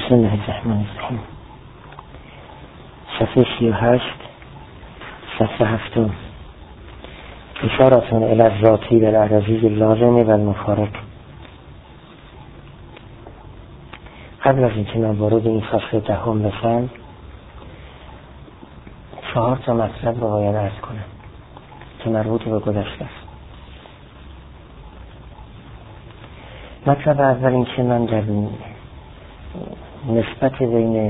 بسم الله الرحمن الرحیم. صفحه 38 صفحه 7 اشارتون الی الذاتی و العرضی اللازم و المفارق. قبل از اینکه من وارد این فصل دهم بشم 4 مطلب رو باید عرض کنم که مربوط به گذشته است. مطلب اول این که من در نسبت بین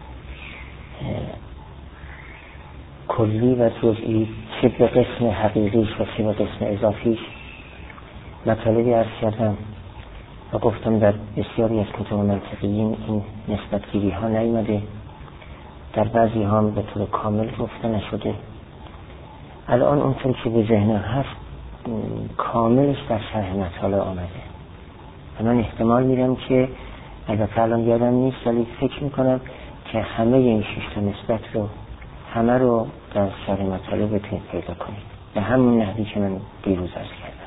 کلی و جزئی چه به قسم حقیقیش و چه به قسم اضافیش مطالبی عرض کردم و گفتم در بسیاری از کتب منطقیین این نسبت گیری ها نیامده، در بعضی ها به طور کامل گفته نشده. الان اونطور که به ذهن هست کاملش در شرح مطالب آمده و من احتمال میدم که البته الان یادم نیست ولی فکر میکنم که همه این 6 نسبت رو همه رو در شرح مطالب بتونید پیدا کنید به همون نحوی که من دیروز عرض کردم.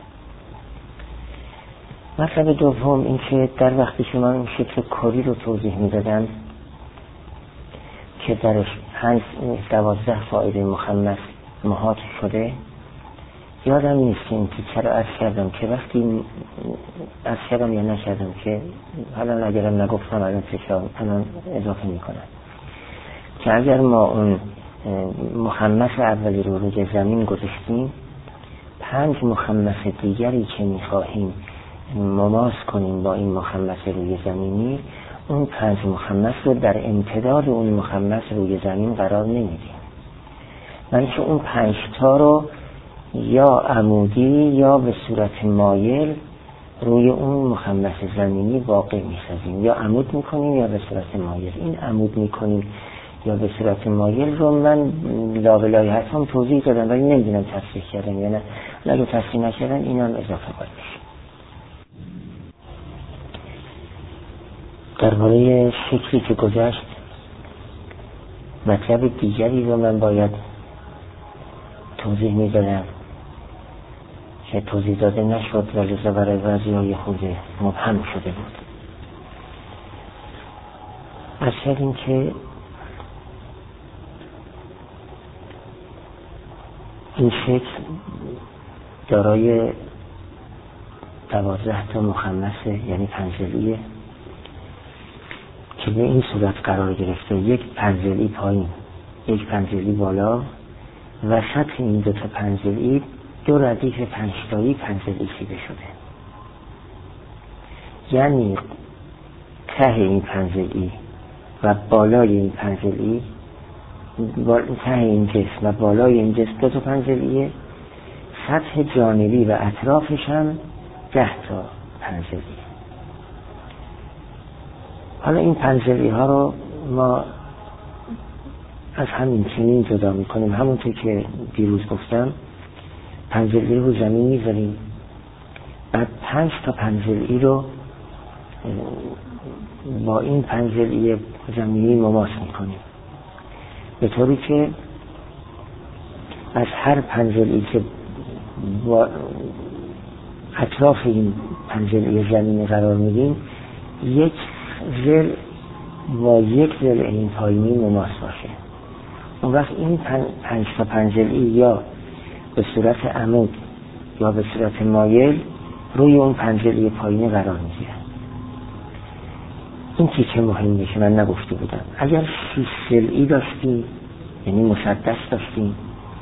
مطلب دوم این که در وقتی که من این شکل کلی رو توضیح میدادم که درش 12 فاعل مخنث محاط شده، یادم نیست که این تیکه رو عرض کردم که وقتی عرض کردم یا نکردم که حالا اگرم نگفتم الان اضافه میکنم که اگر ما اون مخنث اولی رو روی زمین گذاشتیم 5 مخنث دیگری که میخواهیم مماس کنیم با این مخنث روی زمینی، اون 5 مخنث رو در امتداد اون مخنث روی زمین قرار نمیدیم، بلکه اون 5 تا رو یا عمودی یا به صورت مایل روی اون مخنث زمینی واقع می‌سازیم، یا عمود میکنیم یا به صورت مایل. این عمود میکنیم یا به صورت مایل رو من لاولای حتم توضیح دادم ولی نمیدونم تصریح کردم یا نه. اگه تصریح نکردم این هم اضافه باید بشه. درباره شکلی که گذشت مطلب دیگری رو من باید توضیح میدادم که توضیح داده نشد و لذا برای بعضی‌ها خود مبهم شده بود. از کردیم که این شکل دارای 12 تا مخنث یعنی پنجزئیه که به این صورت قرار گرفته، یک پنجزئی پایین یک پنجزئی بالا، وسط این 2 تا پنجزئی 2 ردیف 5 تایی پنجزئی چیده شده. یعنی ته این پنجزئی و بالای این پنجزئی، ته این جسم و بالای این جسم 2 تا پنجزئیه، سطح جانبی و اطرافش هم 10 تا پنجزئی. حالا این پنجزئی ها رو ما از همین چنین جدا میکنیم، همونطور که دیروز گفتم پنجزئی رو زمین میذاریم، بعد 5 تا پنجزئی رو با این پنجزئی زمینی مماس میکنیم به طوری که از هر پنجزئی که با اطراف این پنجزئی زمینی قرار میدیم یک ضلع با یک ضلع این پایینی مماس باشه. اون وقت این 5 تا پنجزئی یا به صورت عمود یا به صورت مایل روی اون پنجزئی پایینی قرار میگیره. این تیکه مهمه که من نگفته بودم. اگر 6 ضلعی داشتیم یعنی مسدس داشتیم،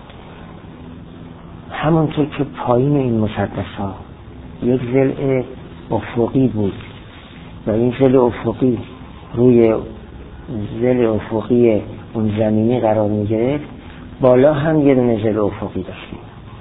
همونطور که پایین این مسدس ها یک ضلع افقی بود و این ضلع افقی روی ضلع افقی اون زمینی قرار میگرفت، بالا هم یه دونه ضلع افقی داشتیم.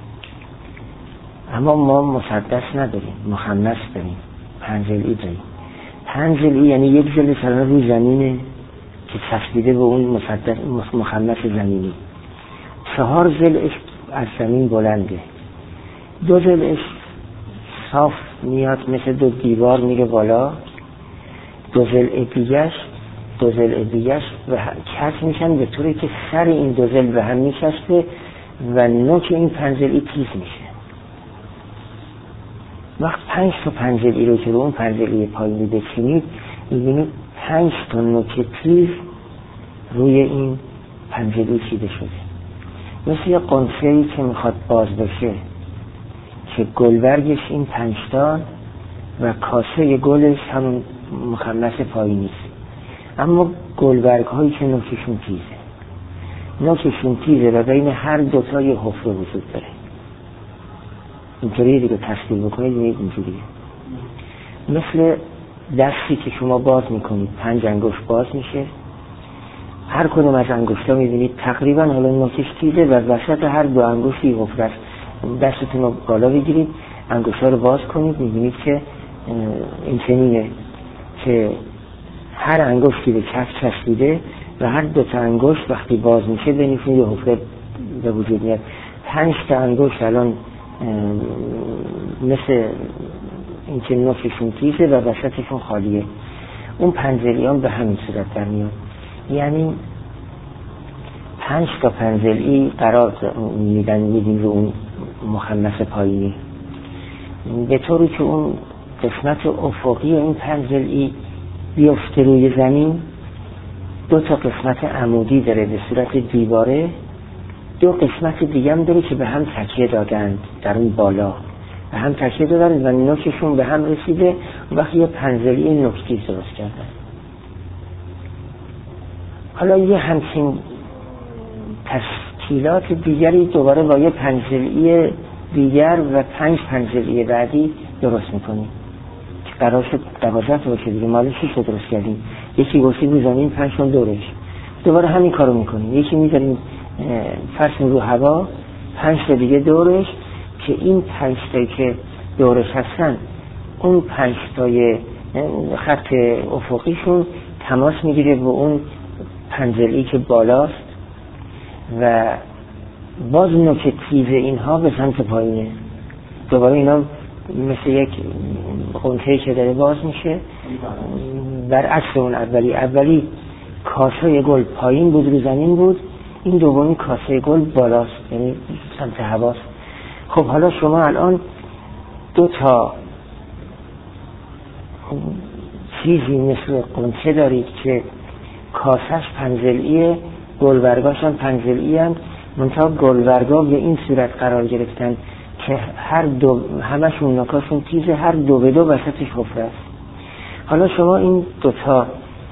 اما ما مسدس نداریم، مخنث داریم، پنجزئی داریم. پنجزئی یعنی یک ضلع سران روی زمینه که چسبیده به اون مسدس مخنث زمینی، 4 ضلعش از زمین بلنده، 2 ضلعش صاف میاد مثل 2 دیوار میره بالا، 2 ضلع دیگهش و کس میشن به طوری که سر این 2 ضلع به هم میچسبه و نوک این پنجزئی تیز میشه. وقت 5 تا پنجزئی رو که رو اون پنجزئی پایینی بچینید میبینید 5 تا نوک تیز روی این پنجلی چیده شده، مثل یه قنچه‌ای که میخواد باز بشه که گلبرگش این 5 تا و کاسه گلش همون مخمس پایینیست، اما گلبرگ هایی که نوکشون تیزه و بین هر دوتا یه حفره وجود داره. اینطوری دیگه تصویر بکنید اینجوریه، مثل دستی که شما باز میکنید 5 انگشت باز میشه، هر کدوم از انگشتا میبینید تقریبا حالا نوکش تیزه و وسط هر 2 انگشتی حفره است. دستتون رو بالا بگیرید، انگشتا رو باز کنید، میبینید که این چنینه که هر انگشتی به کف چسبیده و هر 2 تا انگشت وقتی باز میشه بینشون یه حفره به وجود میاد. 5 تا انگشت الان مثل این که نوکشون تیزه و وسطشون خالیه. اون پنجلیان به همین صورت در میاد، یعنی 5 تا پنجلی قرار میدیم رو اون مخمس پایینی، به طوری که اون قسمت افقی این پنجلی بیفته روی زمین. 2 تا قسمت عمودی داره به صورت دیواره، 2 قسمت دیگه هم داره که به هم تکیه دادند، در اون بالا به هم تکیه دادند و نوکشون به هم رسیده و وقتی یه پنجلی نوکتیز درست کردن. حالا یه همچین تشکیلات دیگری دوباره با یه پنجلی دیگر و 5 پنجلی بعدی درست میکنیم که قرار شد 12 تا باشه دیگه. مال 6 تا درست کردیم، یکی گوشی میزنیم 5 تا دورش، دوباره همین کارو میکنیم، یکی میذاریم فرش رو هوا 5 تا دیگه دورش که این 5 تایی که دورش هستن اون 5 تای خط افقیشون تماس میگیره با اون پنجلی که بالاست و باز نوک تیز اینها به سمت پایینه. دوباره اینا مثل یک قنچه‌ای که داره باز میشه، برعکس اون اولی کاسه گل پایین بود رو زمین بود، این دومی کاسه گل بالاست یعنی سمت هواست. خب حالا شما الان 2 تا چیزی مثل قنچه دارید که کاسهش پنجلیه، گلبرگاش هم پنجلیه، منتها گلبرگا به این صورت قرار گرفتن که هر دو همشون نوکاشون تیزه، هر 2 به 2 وسطش حفره است. حالا شما این 2 تا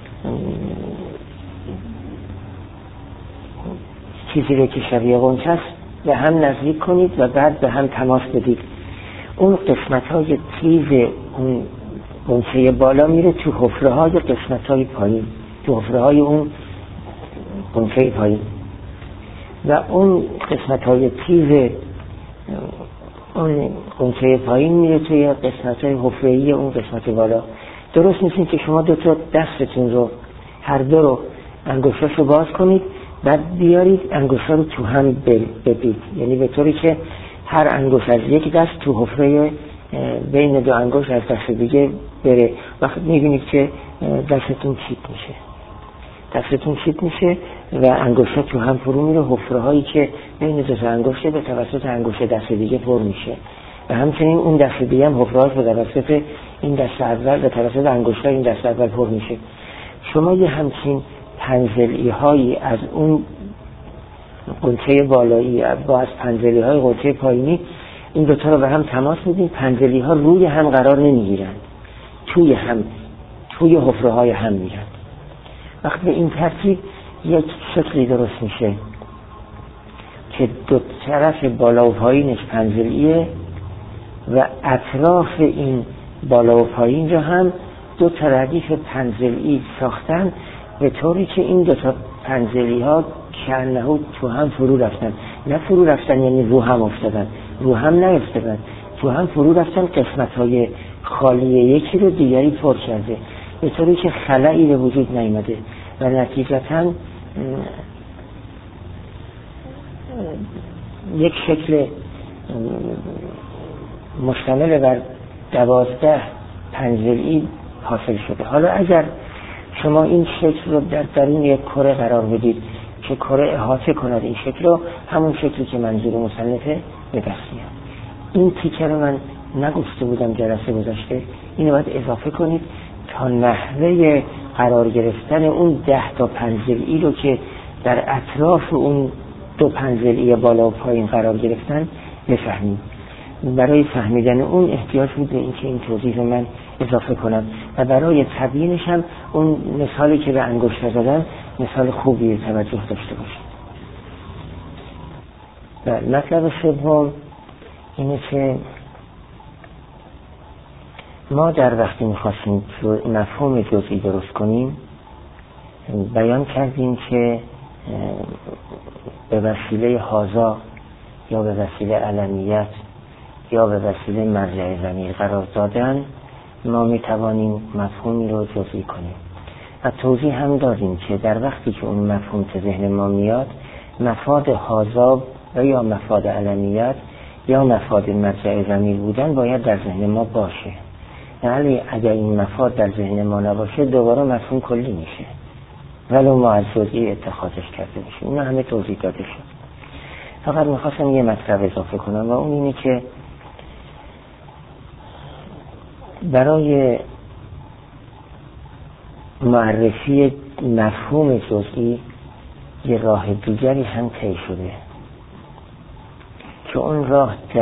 چیزی رو که شبیه قنچه است به هم نزدیک کنید و بعد به هم تماس بدید. اون قسمت های تیز اون قنچه بالا میره تو حفره های قسمت های پایین، تو حفره های اون قنچه پایین، و اون قسمت های تیز اون قنچه پایین میره توی قسمت های حفره‌ای اون قسمت بالا. درست میشه که شما 2 تا دستتون رو هر 2 رو انگشتاشو باز کنید، بعد بیارید انگشتا رو تو هم ببرید، یعنی به طوری که هر انگشت از یک دست تو حفره بین 2 انگشت از دست دیگه بره. وقتی میبینید که دستتون چیت میشه و انگشتا تو هم فرو میره، حفره هایی که بین 2 تا انگشت به توسط انگشت دست دیگه پر میشه و همچنین اون دست دیگه هم حفره هاش به توسط این دست اول به توسط انگشتای این دست اول پر میشه. شما یه همچین پنجلی هایی از اون قنچه بالایی با از پنجلی های قنچه پایینی این 2 تا رو به هم تماس میدین. پنجلی ها روی هم قرار نمیگیرن، توی حفره های هم میرن. وقتی به این ترتیب یک شکلی درست میشه که 2 طرف بالا و پایینش پنجلیه و اطراف این بالا و پایین رو هم 2 تا ردیف پنجلی ساختن به طوری که این 2 تا پنجلی ها کنهو تو هم فرو رفتن. نه فرو رفتن یعنی رو هم افتادن، رو هم نیفتادن، تو هم فرو رفتن، قسمت های خالی یکی رو دیگری پر کرده به طوری که خلایی به وجود نیامده و نتیجتاً یک شکل مشتمل بر 12 پنجلی حاصل شده. حالا اگر شما این شکل رو در درون یک کره قرار بدید که کره احاطه کند این شکل رو، همون شکلی که منظور مصنفه به دست میاد. این تیکه رو من نگفته بودم جلسه گذشته، اینو باید اضافه کنید تا نحوه قرار گرفتن اون 10 تا پنجزئیی رو که در اطراف اون 2 پنجزئیی بالا و پایین قرار گرفتن بفهمیم. برای فهمیدن اون احتیاج بود به اینکه این توضیح رو من اضافه کنم و برای تبیینش هم اون مثالی که به انگشت زدن مثال خوبی توجه داشته باشید. و مطلب سوم اینه که ما در وقتی می‌خواستیم مفهوم جزئی درست کنیم بیان کردیم که به وسیله هازا یا به وسیله علمیت یا به وسیله مرجع ضمیر قرار دادن ما میتوانیم مفهومی رو جزئی کنیم. و توضیح هم دادیم که در وقتی که اون مفهوم به ذهن ما میاد مفاد هازا و یا مفاد علمیت یا مفاد مرجع ضمیر بودن باید در ذهن ما باشه. ولی اگر این مفاد در ذهن ما نباشه دوباره مفهوم کلی میشه ولو ما از جزئی اتخاذش کرده باشیم. اینا همه توضیح داده شد. فقط میخواستم یه مطلب اضافه کنم و اون اینه که برای معرفی مفهوم جزئی یه راه دیگری هم طی شده که اون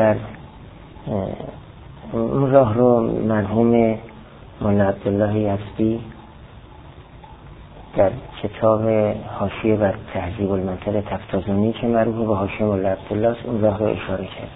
راه رو مرحوم مولانا عبدالله یزدی در کتاب حاشیه بر تهذیب المنطق تفتازانی که معروف به حاشیه مولانا عبدالله است اون راه رو اشاره کرده.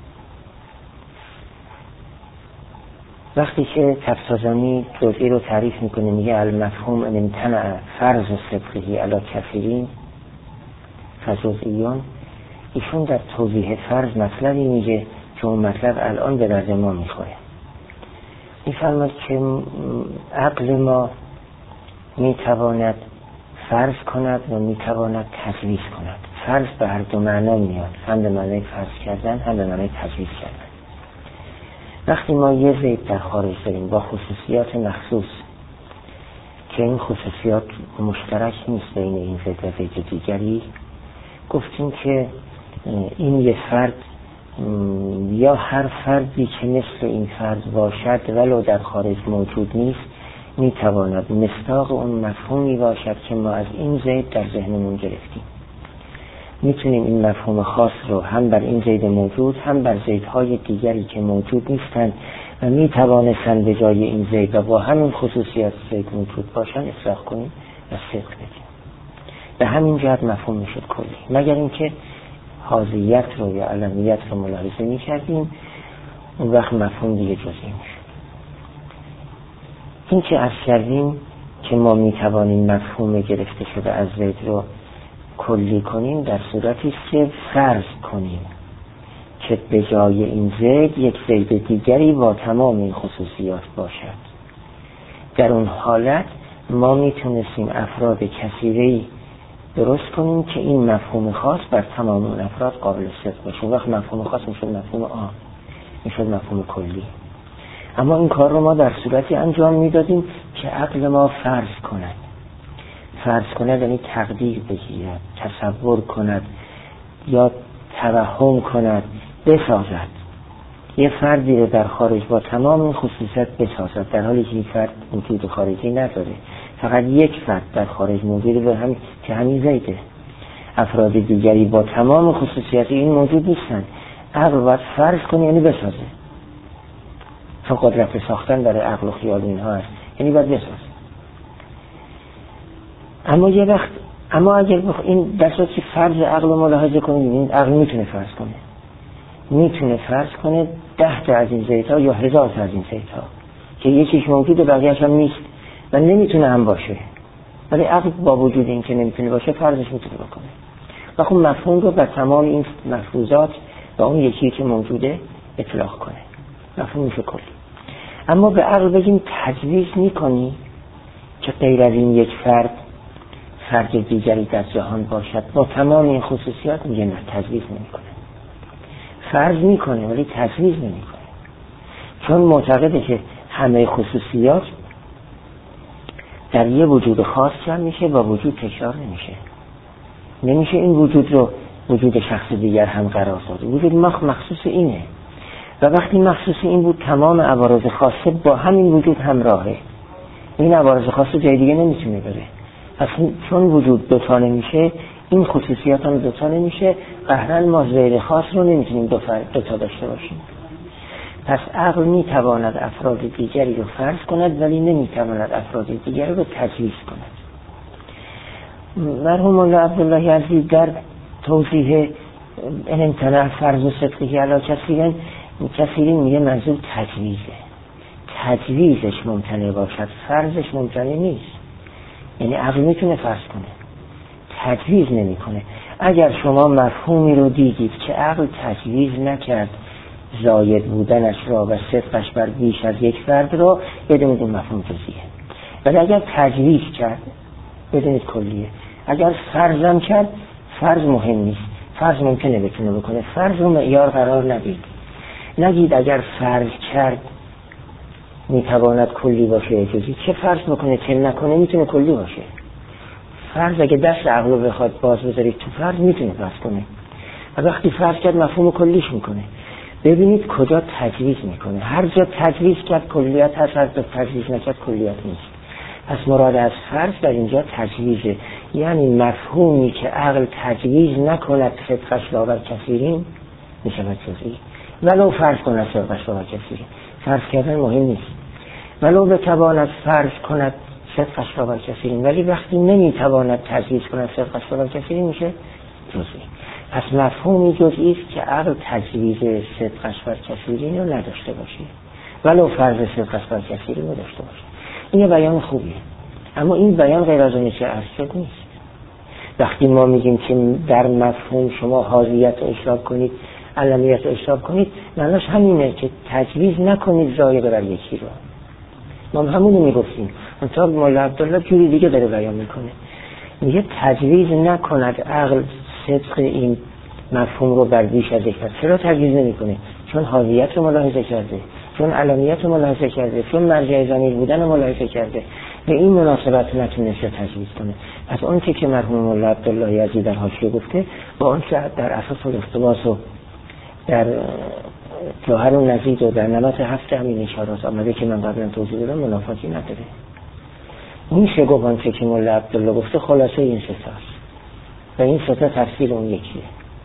وقتی که تفتازانی جزئی رو تعریف میکنه میگه المفهوم ان امتنع فرض صدقه علی کثیرین فجزئیون، ایشون در توضیح فرض مطلبی میگه که اون مطلب الان به درد ما میخوره. میفرماد که عقل ما میتواند فرض کند و میتواند تجویز کند. فرض به هر دو معنا میاد، هم به معنای فرض کردن هم به معنای تجویز کردن. وقتی ما یه زید در خارج داریم با خصوصیات مخصوص که این خصوصیات مشترک نیست بین این زید و زید دیگری، گفتیم که این یه فرد یا هر فردی که مثل این فرد باشد ولو در خارج موجود نیست میتواند مصداق اون مفهومی باشد که ما از این زید در ذهنمون گرفتیم. میتونیم این مفهوم خاص رو هم بر این زید موجود هم بر زیدهای دیگری که موجود نیستند و میتوانستند به جای این زید و با همین خصوصیات زید موجود باشن اطلاق کنیم و صدق بدیم. به همین جهت مفهوم میشد کلی، مگر اینکه حاضیت رو یا علمیت رو ملاحظه میکردیم اون وقت مفهوم دیگه جزئی میشد. این که عرض کردیم که ما میتوانیم مفهوم گرفته شده از زید رو کلی کنیم در صورتی است که فرض کنیم که به جای این زید یک زید دیگری با تمام این خصوصیات باشد. در اون حالت ما میتونستیم افراد کثیری درست کنیم که این مفهوم خاص بر تمام اون افراد قابل صدق باشه. وقت مفهوم خاص میشد مفهوم عام، میشد مفهوم کلی. اما این کار رو ما در صورتی انجام میدادیم که عقل ما فرض کند یعنی تقدیر بگیرد، تصور کند یا توهم کند، بسازد. یه فردی رو در خارج با تمام این خصوصیت بسازد، در حالی که این فرد وجود خارجی نداره، فقط یک فرد در خارج موجوده به هم که همین زیده. افراد دیگری با تمام خصوصیت این موجود نیستن. عقل باید فرض کنه یعنی بسازه، چون قدرت ساختن برای عقل و خیال اینها هست، یعنی باید بسازه. اما اگر این در صورتی که فرض عقل رو ملاحظه کنید، این عقل میتونه فرض کنه 10 تا از این زیدها یا 1000 تا از این زیدها که یکیش موجوده بقیه‌اش هم نیست و نمیتونه هم باشه، ولی عقل با وجود این که نمیتونه باشه فرضش میتونه بکنه و خب مفهوم رو بر تمام این مفروضات و اون یکی که موجوده اطلاق کنه، مفهوم میشه کلی. اما به عقل بگیم تجویز میکنی که غیر از این یک فرد دیگری در جهان باشد با تمام این خصوصیات، میگه نه، تجویز نمیکنه. فرض میکنه ولی تجویز نمیکنه، چون معتقده که همه خصوصیات در یه وجود خاص جمع میشه با وجود تکرار نمیشه این وجود رو وجود شخص دیگر هم قرار داده. وجود مخصوص اینه و وقتی مخصوص این بود تمام عوارض خاصه با همین وجود همراهه. این عوارض خاص جای دیگه نمیتونه بره. پس چون وجود دوتا نمیشه، این خصوصیات هم دوتا نمیشه، قهرن ما غیر خاص رو نمیتونیم دوتا داشته باشیم. پس عقل میتواند افراد دیگری رو فرض کند ولی نمیتواند افراد دیگری رو تجویز کند. مرحوم مولا عبدالله یزدی در توضیح ان امتنع فرض و صدقی علی کثیرین میگه منظور تجویزه. تجویزش ممتنع باشد، فرضش ممتنع نیست. یعنی عقل میتونه فرض کنه، تجویز نمیکنه. اگر شما مفهومی رو دیدید که عقل تجویز نکرد زاید بودنش را و صدقش بر بیش از یک فرد را، بدونید این مفهوم جزئیه. ولی اگر تجویز کرد بدونید کلیه. اگر فرضم کرد، فرض مهم نیست، فرض ممکنه بتونه بکنه، فرض رو معیار قرار ندید. نگید اگر فرض کرد میتواند کلی باشه جزئی. چه فرض بکنه چه نکنه میتونه کلی باشه. فرض اگه دست عقل رو بخواد باز بذارید تو فرض میتونه فرض کنه. و وقتی فرض کرد مفهوم کلیش میکنه. ببینید کجا تجویز میکنه. هر جا تجویز کرد کلیت هست، هر جا تجویز نکرد کلیت نیست. پس مراد از فرض در اینجا تجویزه، یعنی مفهومی که عقل تجویز نکند صدقش را بر کثیرین میشود جزئی. ولو فرض کند صدقش را بر کثیرین، فرض کردن مهم نیست. ولو بتواند فرض کند صدقش را بر کثیرین، ولی وقتی نمیتواند تجویز کند صدقش را بر کثیرین میشه جزئی. پس مفهومی جزئی است که عقل تجویز صدقش بر کثیرین رو نداشته باشه، ولو فرض صدقش بر کثیرین رو داشته باشه. این بیان خوبیه، اما این بیان غیر از اون چه ارشد نیست. وقتی ما میگیم که در مفهوم شما حاضریت رو اشراف کنید، علمیت رو اشراف کنید، معناش همینه که تجویز نکنید زایده بر یکی رو. ما همونو میگفتیم، منطقه مولا عبدالله جوری دیگه داره بیان میکنه. میگه تجویز نکند عقل صدق این مفهوم رو بر بیش از یک فرد. چرا تجویز نمیکنه؟ چون حاضریت رو ملاحظه کرده، چون علمیت رو ملاحظه کرده، چون مرجع ضمیر بودن رو ملاحظه کرده، به این مناسبت نتونسته تجویز کنه. پس اون که مرحوم مولا عبدالله یزدی در حاشیه گفته با اون که در اساس الاقتباس و در جوهر و نزید و در نمط هفت همین اشارات آمده که من قبلا توضیح دادم منافاتی نداره. میشه گفت اون که مولا عبدالله گفته خلاصه این سه تاست و این سه تا تفسیر اون یکیه.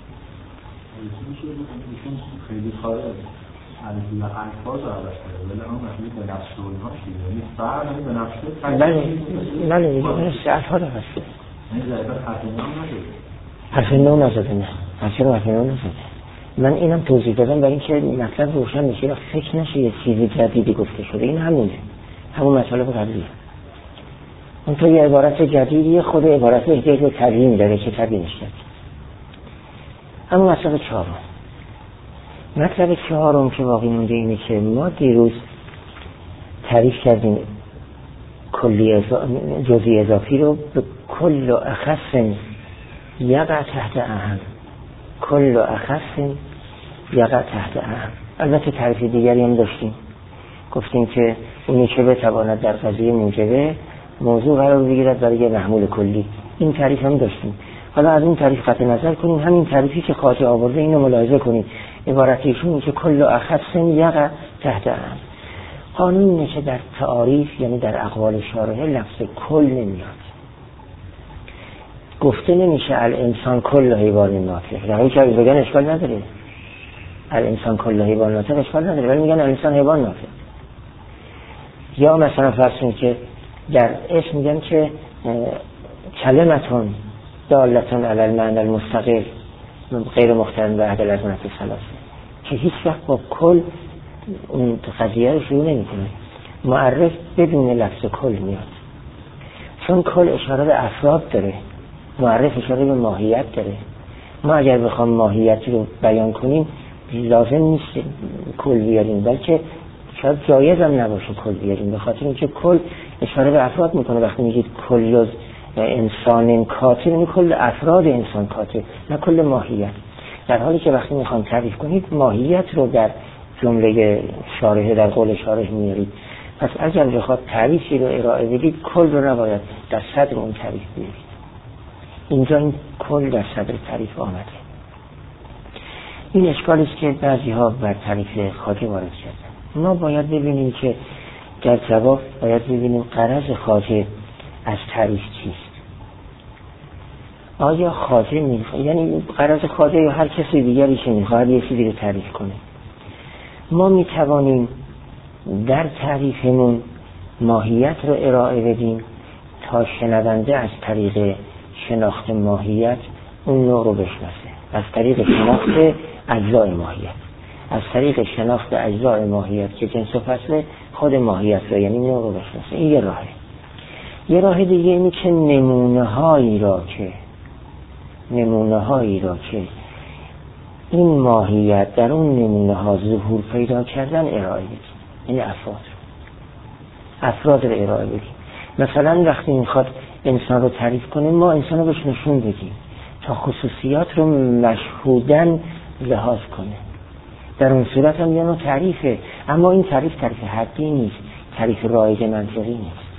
خیلی خواهد عرضی و الفاظ عوض کرده ولی اما مثلی به نفس و اینها شده یعنی فرق به نفسه بله میگه الفاظ عوض کرده. این ضربت حرف نو نزده. حرف نو نزده نه. چرا حرف نو نزده؟ من اینم توضیح دادم برای اینکه مطلب روشن میشه و فکر نشه یه چیزی جدیدی گفته شده. این همونه، همون مطالب قبلیه. اون تو یه عبارت جدیدی خود عبارت احتیاج به تبیین داره که تبیینش کرد. اما مطلب چهارم، مطلب چهارم که باقی مونده اینه که ما دیروز تعریف کردیم کلی جزئی اضافی رو به کل و اخص یقع تحت اهم. کل و اخص یقع تحت اهم. البته تعریف دیگری هم داشتیم، گفتیم که اونی که بتواند در قضیه موجبه موضوع قرار بگیرد برای محمول کلی. این تعریف هم داشتیم. حالا از این تعریف قطع نظر کنیم، همین تعریفی که خاطر آورده اینو ملاحظه کنیم. عبارتیشون که کل و اخص یقع تحت اهم. قانون اینه که در تعاریف یعنی در اقوال شارحه لفظ کل نمیاد. گفته نمیشه الانسان کل حیوان ناطق، در حالی که بگن اشکال نداره. الانسان کل حیوان ناطق اشکال نداره، ولی میگن الانسان حیوان ناطق. یا مثلا فرض کنید که در اسم میگن که کلمتون دالتون علی المعنی المستقل غیر مقترن به عدل از نفس ثلاثه، که هیچ وقت با کل اون قضیه رو شروع نمیکنه. معرف بدون لفظ کل میاد، چون کل اشاره به افراد داره، معرف اشاره به ماهیت داره. ما اگر بخوام ماهیتی رو بیان کنیم لازم نیست کل بیاریم، بلکه شاید جایز هم نباشه کل بیاریم، به خاطر اینکه کل اشاره به افراد میکنه. وقتی میگید کل انسان کاتب یعنی کل افراد انسان کاتب، نه کل ماهیت. در حالی که وقتی میخوام تعریف کنید ماهیت رو در جمله شارحه در قول شارح میارید. پس اگر بخواد تعریفی رو ارائه بدید کل رو نباید در صدر اون تعریف بیارید. اینجا این کل در صدر تعریف آمده. این اشکالی است که بعضی ها بر تعریف خاطر وارد کردن. ما باید ببینیم که در جواب باید ببینیم غرض خواجه از تعریف چیست. آیا خواجه میخواد، یعنی غرض خواجه یا هر کسی دیگری که میخواد یه چیزی رو تعریف کنه، ما میتوانیم در تعریفمون ماهیت رو ارائه بدیم تا شنونده از طریق شناخت ماهیت اون نوع رو بشناسه، از طریق شناخت اجزای ماهیت، از طریق شناخت اجزای ماهیت که جنس و فصل خود ماهیت رو، یعنی نوع رو بشناسه. این یه راهه. یه راه دیگه اینه که نمونه هایی را که این ماهیت در اون نمونه ها ظهور پیدا کردن ارائه بدیم. این افراد رو ارائه بدیم. مثلا وقتی میخواد انسان رو تعریف کنه، ما انسان رو بهش نشون بدیم تا خصوصیات رو مشهودن لحاظ کنه. در اون صورت هم یه نوع تعریفه، اما این تعریف حدی نیست، تعریف رایج منطقی نیست.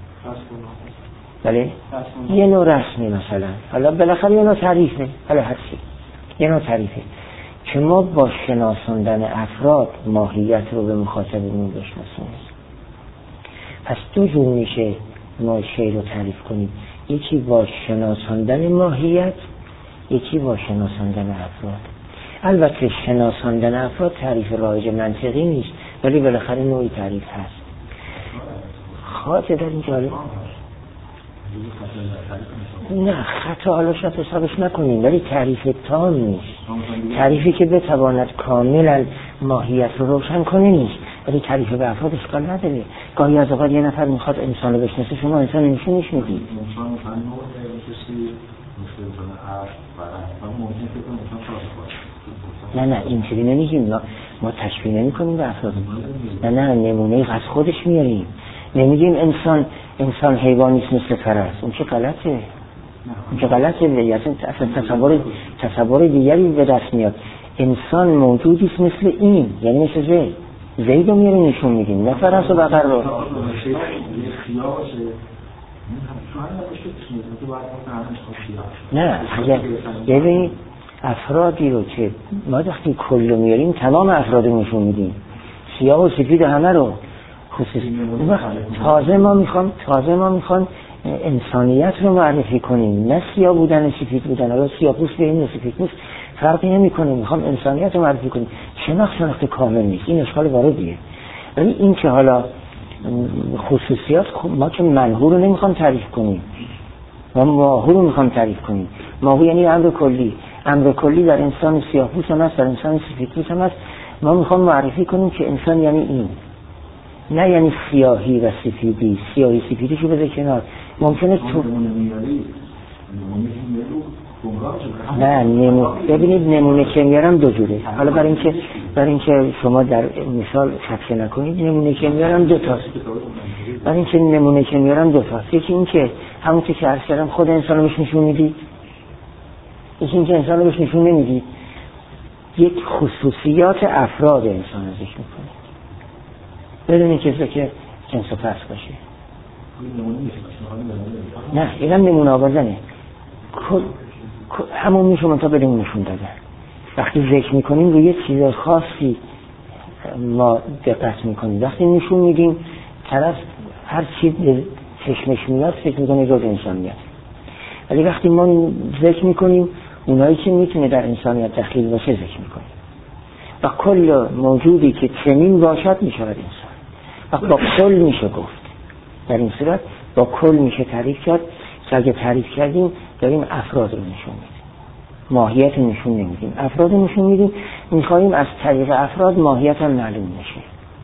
بله؟ یه نوع رسمی مثلا، حالا بالاخره یه نوع تعریفه، حالا هرچی یه نوع تعریفه که ما با شناساندن افراد ماهیت رو به مخاطبمون بشناسونیم. پس دو جور میشه ما شی رو تعریف کنیم، یکی با شناساندن ماهیت، یکی با شناساندن افراد. البته شناساندن افراد تعریف رایج منطقی نیست، ولی بالاخره نوعی تعریف هست. خاطر در این جالب نه خطا حالا شاید حسابش نکنیم، ولی تعریف تام نیست، تعریفی که بتواند کاملا ماهیت رو روشن کنه نیست، ولی تعریف به افراد اشکال نداره. گاهی از اوقات یه نفر میخواد انسان رو بشناسه، شما انسان نشونش میدید. نه اینجوری نمیگیم، ما تشبیه نمی کنیم به افراد. نه نمونه از خودش میاریم. نمیگیم انسان حیوانیست مثل فرس، اون چه غلطه. اصلا تصور دیگری به دست میاد. انسان موجودیست مثل این، یعنی مثل زید رو میاریم نشون میدیم، نه فرس و بقر رو. نه ببینید افرادی رو که ما وقتی کل رو میاریم تمام افراد رو نشون میدیم، سیاه و سفید همه رو خصوصی. تازه ما میخوام انسانیت رو معرفی کنیم، نه سیاه بودن سفید بودن. حالا سیاه پوست به این سفید پوست فرقی نمیکنه، میخوام انسانیت رو معرفی کنیم. شناخت کامل نیست، این اشکال واردیه. ولی این که حالا خصوصیات ما که منهور رو نمیخوام تعریف کنیم، ما ماهور رو میخوام تعریف کنیم. ماهور یعنی امر کلی در انسان سیاه پوست هم هست، در انسان سفید پوست هم هست. ما میخوام معرفی کنیم که انسان یعنی این، نه یعنی سیاهی و سفیدی. سیاهی سفیدیشو بذار کنار. ممکنه تو ببینید نمونه که میارم دو جوره. حالا برای اینکه شما در مثال خدشه نکنید، نمونه که میارم دو تاست. یکی این که همون که عرض کردم خود انسان رو بهش نشون میدید، یکی این که انسان رو بهش نشون نمیدید، یک خصوصیات افراد انسان ازش میکنید بدون اینکه جنس و فصل باشه. نه اینم نمونه آوردنه، همون میشه تا بدون نشون دادن. وقتی ذکر میکنیم روی چیز خاصی ما دقت میکنیم، وقتی نشون میدیم طرف هر چیز چشمش میاد فکر میکنه جز انسانیت. ولی وقتی ما ذکر میکنیم اونایی که میتونه در انسانیت دخیل باشه ذکر میکنیم و کل موجودی که چنین باشد میشود انسان و با کل میشه گفت. در این صورت با کل میشه تعریف کرد که اگه تعریف کردیم داریم افراد رو نشون میدیم، ماهیت رو نشون نمیدیم، افراد رو نشون میدیم. میخواییم از طریق افراد ماهیت هم معلوم نشه.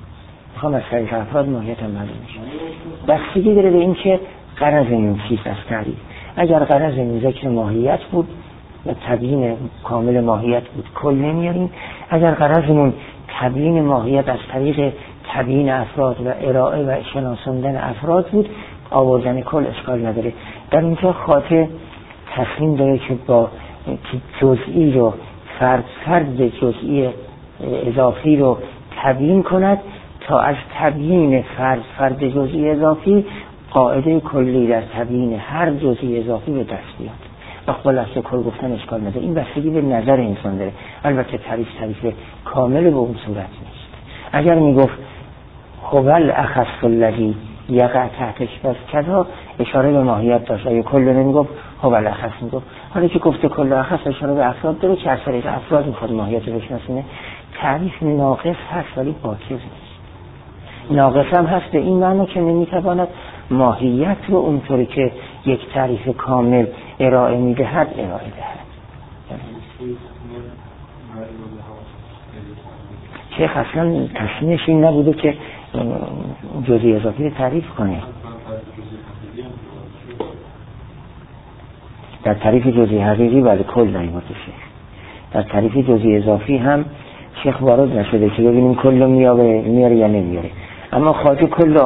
بستگی داره به این که غرض این چیز از تعریف. اگر غرض این ذکر ماهیت بود و تبیین کامل ماهیت بود کل نمیاریم. اگر غرضمون تبیین ماهیت از طریق تبیین افراد و ارائه و شناساندن افراد بود، آوردن کل اشکال نداره. در اینجا خاطر تصمیم داره که با جزئی رو فرد جزئی اضافی رو تبیین کند تا از تبیین فرد جزئی اضافی قاعده کلی در تبیین هر جزئی اضافی به دست بیاد. وقت با لفظ کل گفتن اشکال نداره. این بستگی به نظر انسان داره. البته تعریف کامل به اون صورت نیست. اگر میگفت هوال اخص الذی یقع تحتش بس کذا اشاره به ماهیت داشت. اگه کل نمیگفت هوال اخص میگفت. حالا که گفته کل اخص اشاره به افراد داره که از طریق افراد میخواد ماهیت رو بشناسونه. تعریف ناقص هست ولی باطل نیست. ناقص هم هست به این معنی که نمیتواند ماهیت رو اونطوری که یک تعریف کامل ارائه میدهد ارائه دهد. شیخ اصلا تصمیمش این نبوده که جزئی اضافی رو تعریف کنه. در تعریف جزئی حقیقی ولی کل نیامده شیخ. در تعریف جزئی اضافی هم شیخ وارد نشده که ببینیم کل میاره یا نمیاره. اما خواجه کل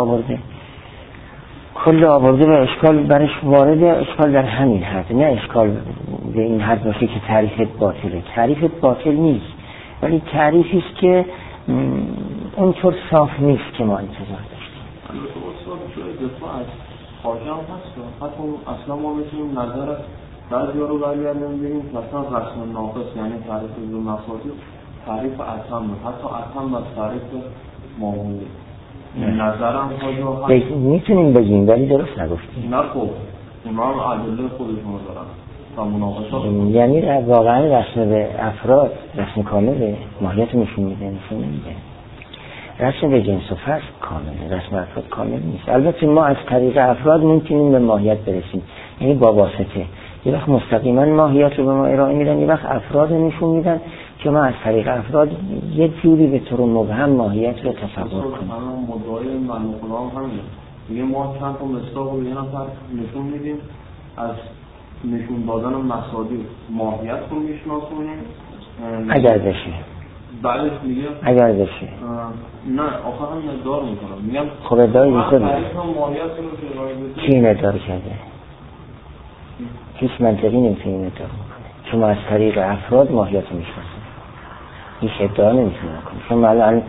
آورده و اشکال برش وارد. اشکال در همین حد، نه اشکال به این حد باشه که تعریفت باطله. تعریفت باطل نیست ولی تعریفی است که اونطور صاف نیست که ما انتظار داشتیم. دفاع از خواجه هم هست. حتی اصلا ما میتونیم نظر بعضی‌ها رو برگردیم ببینیم مثلا رسم ناقص یعنی تعریف ذو مصادیق تعریف اتم، حتی اتم از تعریف معمولی. نظرم خواجه هست میتونیم بگیم ولی درست نگفتیم. نه خب اونا هم عدله خودشون دارن تا مناقشات. یعنی واقعا رسم به افراد رسم کامله ماهیت نشون میده نشون نمیده. رسم به جنس و فصل کامله، رسم افراد کامل نیست. البته ما از طریق افراد میتونیم به ماهیت برسیم، یعنی با واسطه. یه وقت مستقیما ماهیت رو به ما ارائه میدن، یه وقت افراد نشون میدن که ما از طریق افراد یه جوری به طور مبهم ماهیت رو تصور کنیم. مدعای من خدا هم همینه. میگه ما چند تا مصداق رو یه نفر نشون میدیم، از نشون دادن مصادیق ماهیت رو میشناسونیم اگر بشه. بعدش میگه اگر بشه. نه آخه هم ادعا میکنم. میگم خب ادعای میکنم. تعریف هم ماهیت رو ارائه بده. کی این ادعا کرده؟ هیچ منطقی نمیتونه این ادعا کنه. چون ما از طریق افراد ماهیت رو میشناسیم. هیچ ادعا نمیتونه کنه. چون الان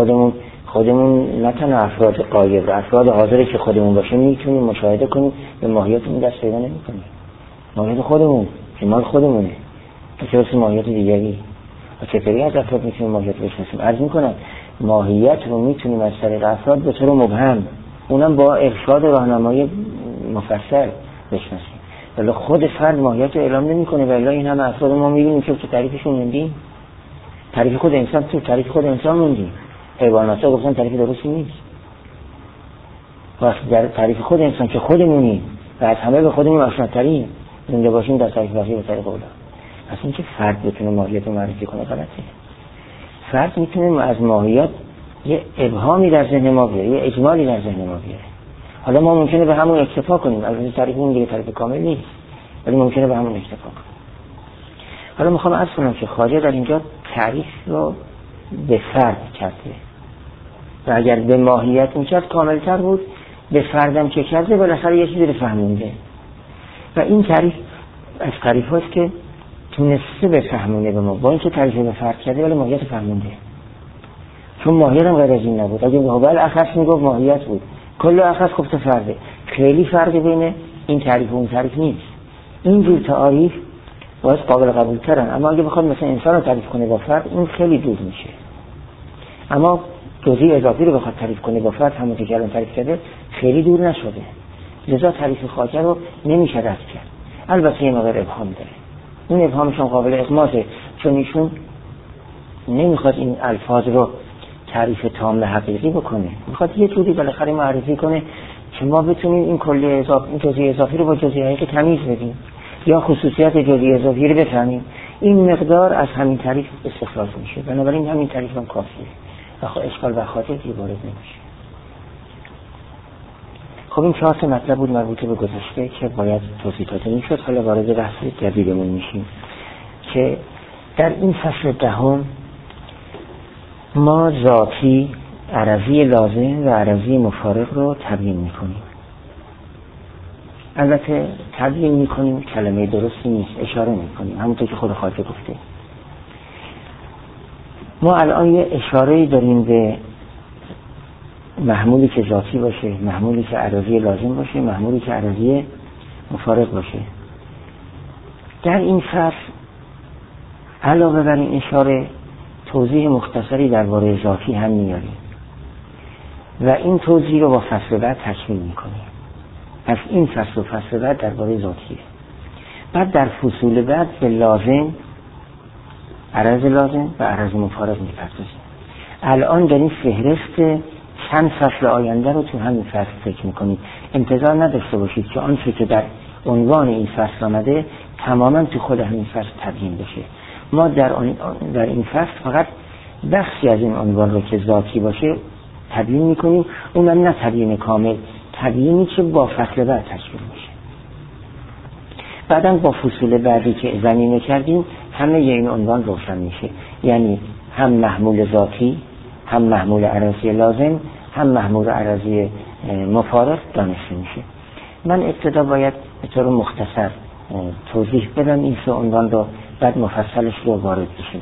خودمون نه تنها افراد غایب، افراد حاضری که خودمون باشه میتونیم مشاهده کنیم به ماهیتمون دست پیدا نمیکنیم. ماهیت خودمون که مال خودمونه. چه برسه ماهیت دیگری. و چطوری از افراد میتونیم ماهیت بشناسیم؟ عرض میکنم ماهیت رو میتونیم از طریق افراد به طور مبهم، اونم با ارشاد و راهنمایی مفصل بشناسیم. ولی خود فرد ماهیت رو اعلام نمیکنه. ولی این همه افراد ما میبینیم که تعریفشون موندیم. تعریف خود انسان تو تعریف خود انسان موندیم. حیوانات ها گفتن تعریف درستی نیست. واسه در تعریف خود انسان که خودمونیم و از همه به خودمون آشناتریم زنده باشیم در تعریف وحی و طریق اولا. پس این که فرد بتونه ماهیت رو معرفی کنه غلطه. فرد میتونه از ماهیت یه ابهامی در ذهن ما بیاره، یه اجمالی در ذهن ما بیاره. حالا ما ممکنه به همون اکتفا کنیم. البته تعریف اون دیگه تعریف کامل نیست ولی ممکنه به همون اکتفا کنیم. حالا میخوام عرض کنم که خواجه در اینجا تعریف رو به فرد کرده و اگر به ماهیت میکرد کاملتر بود. به فردم که کرده بالاخره یه چیزی رو فهمونده و این تعریف از تعریف هاست که تونسته بفهمونه به ما. با اینکه تعریف به فرد کرده ولی ماهیت فهمونده. چون ماهیت هم غیر از این نبود. اگه هوال اخص میگفت ماهیت بود. کل اخص گفته فرده. خیلی فرق بین این تعریف و اون تعریف نیست. اینجور تعریف باید قابل قبول ترن. اما اگه بخواد مثلا انسان رو تعریف کنه با فرد این خیلی دور میشه. اما جزئی اضافی رو بخواد تعریف کنه با فرد همون که الان تعریف کرده خیلی دور نشده. لذا تعریف خواجه رو نمیشه رد کرد. البته یه مقدار ابهام داره. این ابهامشون قابل اغماضه چون ایشون نمیخواد این الفاظ رو تعریف تام حقیقی بکنه. میخواد یه جوری بالاخره معرفی کنه که ما بتونیم این کلی اضافی، این جزئی اضافی رو با جزئی حقیقی تمیز بدیم یا خصوصیات جزئی اضافی رو بفهمیم. این مقدار از همین تعریف استخراج میشه. بنابراین همین تعریف هم کافیه. و اشکال و خاطری وارد نمیشه. خب این 4 مطلب بود مربوط به گذشته که باید توضیح داده میشد. حالا وارد بحث جدیدمون میشیم که در این فصل 10 ما ذاتی، عرضی لازم و عرضی مفارق رو تبیین میکنیم. البته تبیین میکنیم کلمه درستی نیست، اشاره میکنیم همونطور که خود خواجه گفته. ما الان یه اشاره‌ای داریم به محمولی که ذاتی باشه، محمولی که عرضی لازم باشه، محمولی که عرضی مفارق باشه. در این فصل علاوه بر این اشاره توضیح مختصری درباره ذاتی هم میاریم. و این توضیح رو با فصل بعد تکمیل میکنیم. پس این فصل و فصل بعد درباره ذاتیه. بعد در فصول بعد به لازم، عرض لازم و عرض مفارق میپردازیم. الان داریم فهرست چند فصل آینده رو تو همین فصل فکر میکنید. انتظار نداشته باشید که آنچه که در عنوان این فصل آمده تماما تو خود همین فصل تبیین بشه. ما در این فصل فقط بخشی از این عنوان رو که ذاتی باشه تبیین میکنیم، اونم نه تبیین کامل، تبیینی که با فصل بعد تشکیل میشه. بعدم با فصول بعدی که زمینه کردیم همه این عنوان روشن میشه، یعنی هم محمول ذاتی، هم محمول عرضی لازم، هم محمول عرضی مفارق دانسته میشه. من ابتدا باید به طور مختصر توضیح بدم این سه عنوان رو، بعد مفصلش رو وارد بشیم.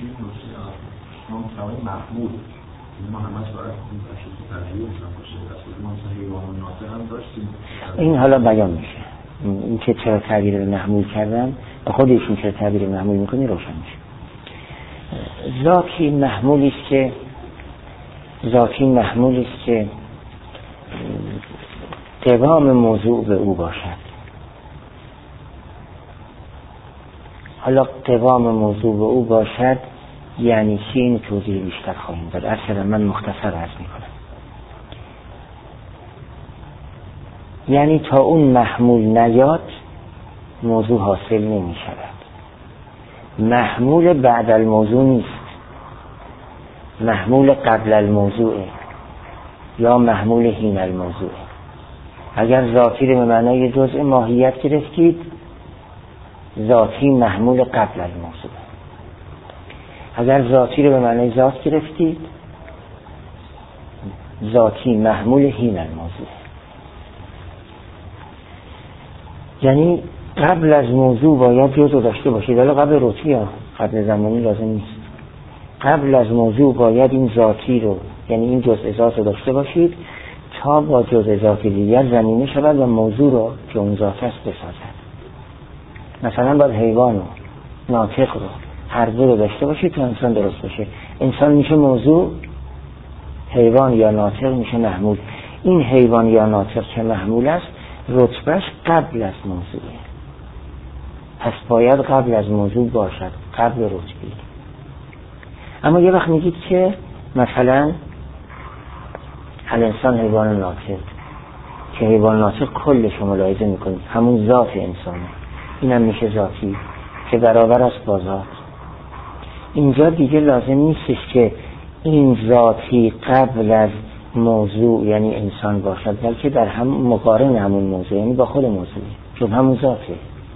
محمول ما همش برای این بخشی که تغییر باشه اصلا ما حیوان و ناطق هم داشتیم. این حالا بیان میشه، این که چرا تعبیر محمول کردن و خودشون چرا تعبیر محمول میکنی روشن میشه. ذاتی محمولی است که قوام موضوع به او باشد. حالا قوام موضوع به او باشد یعنی چی؟ این توضیح بیشتر خواهیم داد. اصلا من مختصر عرض میکنم. یعنی تا اون محمول نیاد موضوع حاصل نمی شود. محمول بعد الموضوع نیست، محمول قبل الموضوع یا محمول حین الموضوع. اگر ذاتی رو به معنای جزء ماهیت گرفتید، ذاتی محمول قبل الموضوع. اگر ذاتی رو به معنای ذات گرفتید، ذاتی محمول حین الموضوع. یعنی قبل از موضوع باید جزء داشته باشید، ولی قبل رتبی ها، قبل زمانی لازم نیست. قبل از موضوع باید این ذاتی رو، یعنی این جزء ذات رو داشته باشید تا با جزء ذاتی دیگر زمینه شود و موضوع رو که اون ذات است بسازد. مثلا باید حیوان و ناطق رو هر دو رو داشته باشید تا انسان درست بشه. انسان میشه موضوع، حیوان یا ناطق میشه محمول. این حیوان یا ناطق که محمول است رتبهش قبل از موضوعه، پس باید قبل از موضوع باشد، قبل رتبی. اما یه وقت میگید که مثلا الانسان حیوان ناطق، که حیوان ناطق کلش رو ملاحظه میکنید، همون ذات انسانه، اینم میشه ذاتی که برابر است با ذات. اینجا دیگه لازم نیستش که این ذاتی قبل از موضوع یعنی انسان باشد، بلکه در هم مقارن همون موضوع، یعنی با خود موضوع، چون همون ذاته.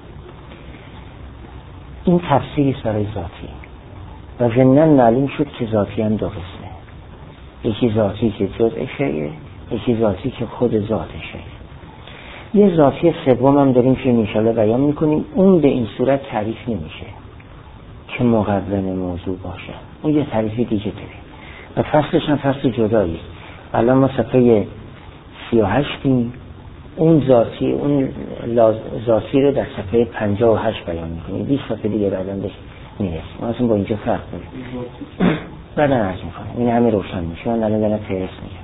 این تفسیری برای ذاتی و ضمناً معلوم شد که ذاتی هم دو قسمه، یکی ذاتی که جزء شیء، یکی ذاتی که خود ذات شیء. یه ذاتی سوم هم داریم که انشاءالله بیان میکنیم. اون به این صورت تعریف نمیشه که مقرن موضوع باشه، اون یه تعریفی دیگه داره و فصلش هم فصل جدایی. الان ما صفحه 38 اون ذاتی، اون ذاتی رو در صفحه 58 بیان میکنیم. 20 صفحه دیگه بعداً بهش میرسیم. ما اصلا با اینجا فرق داریم. بعداً عرض میکنم. این همه روشن میشه. من الان دارم فهرست میگم.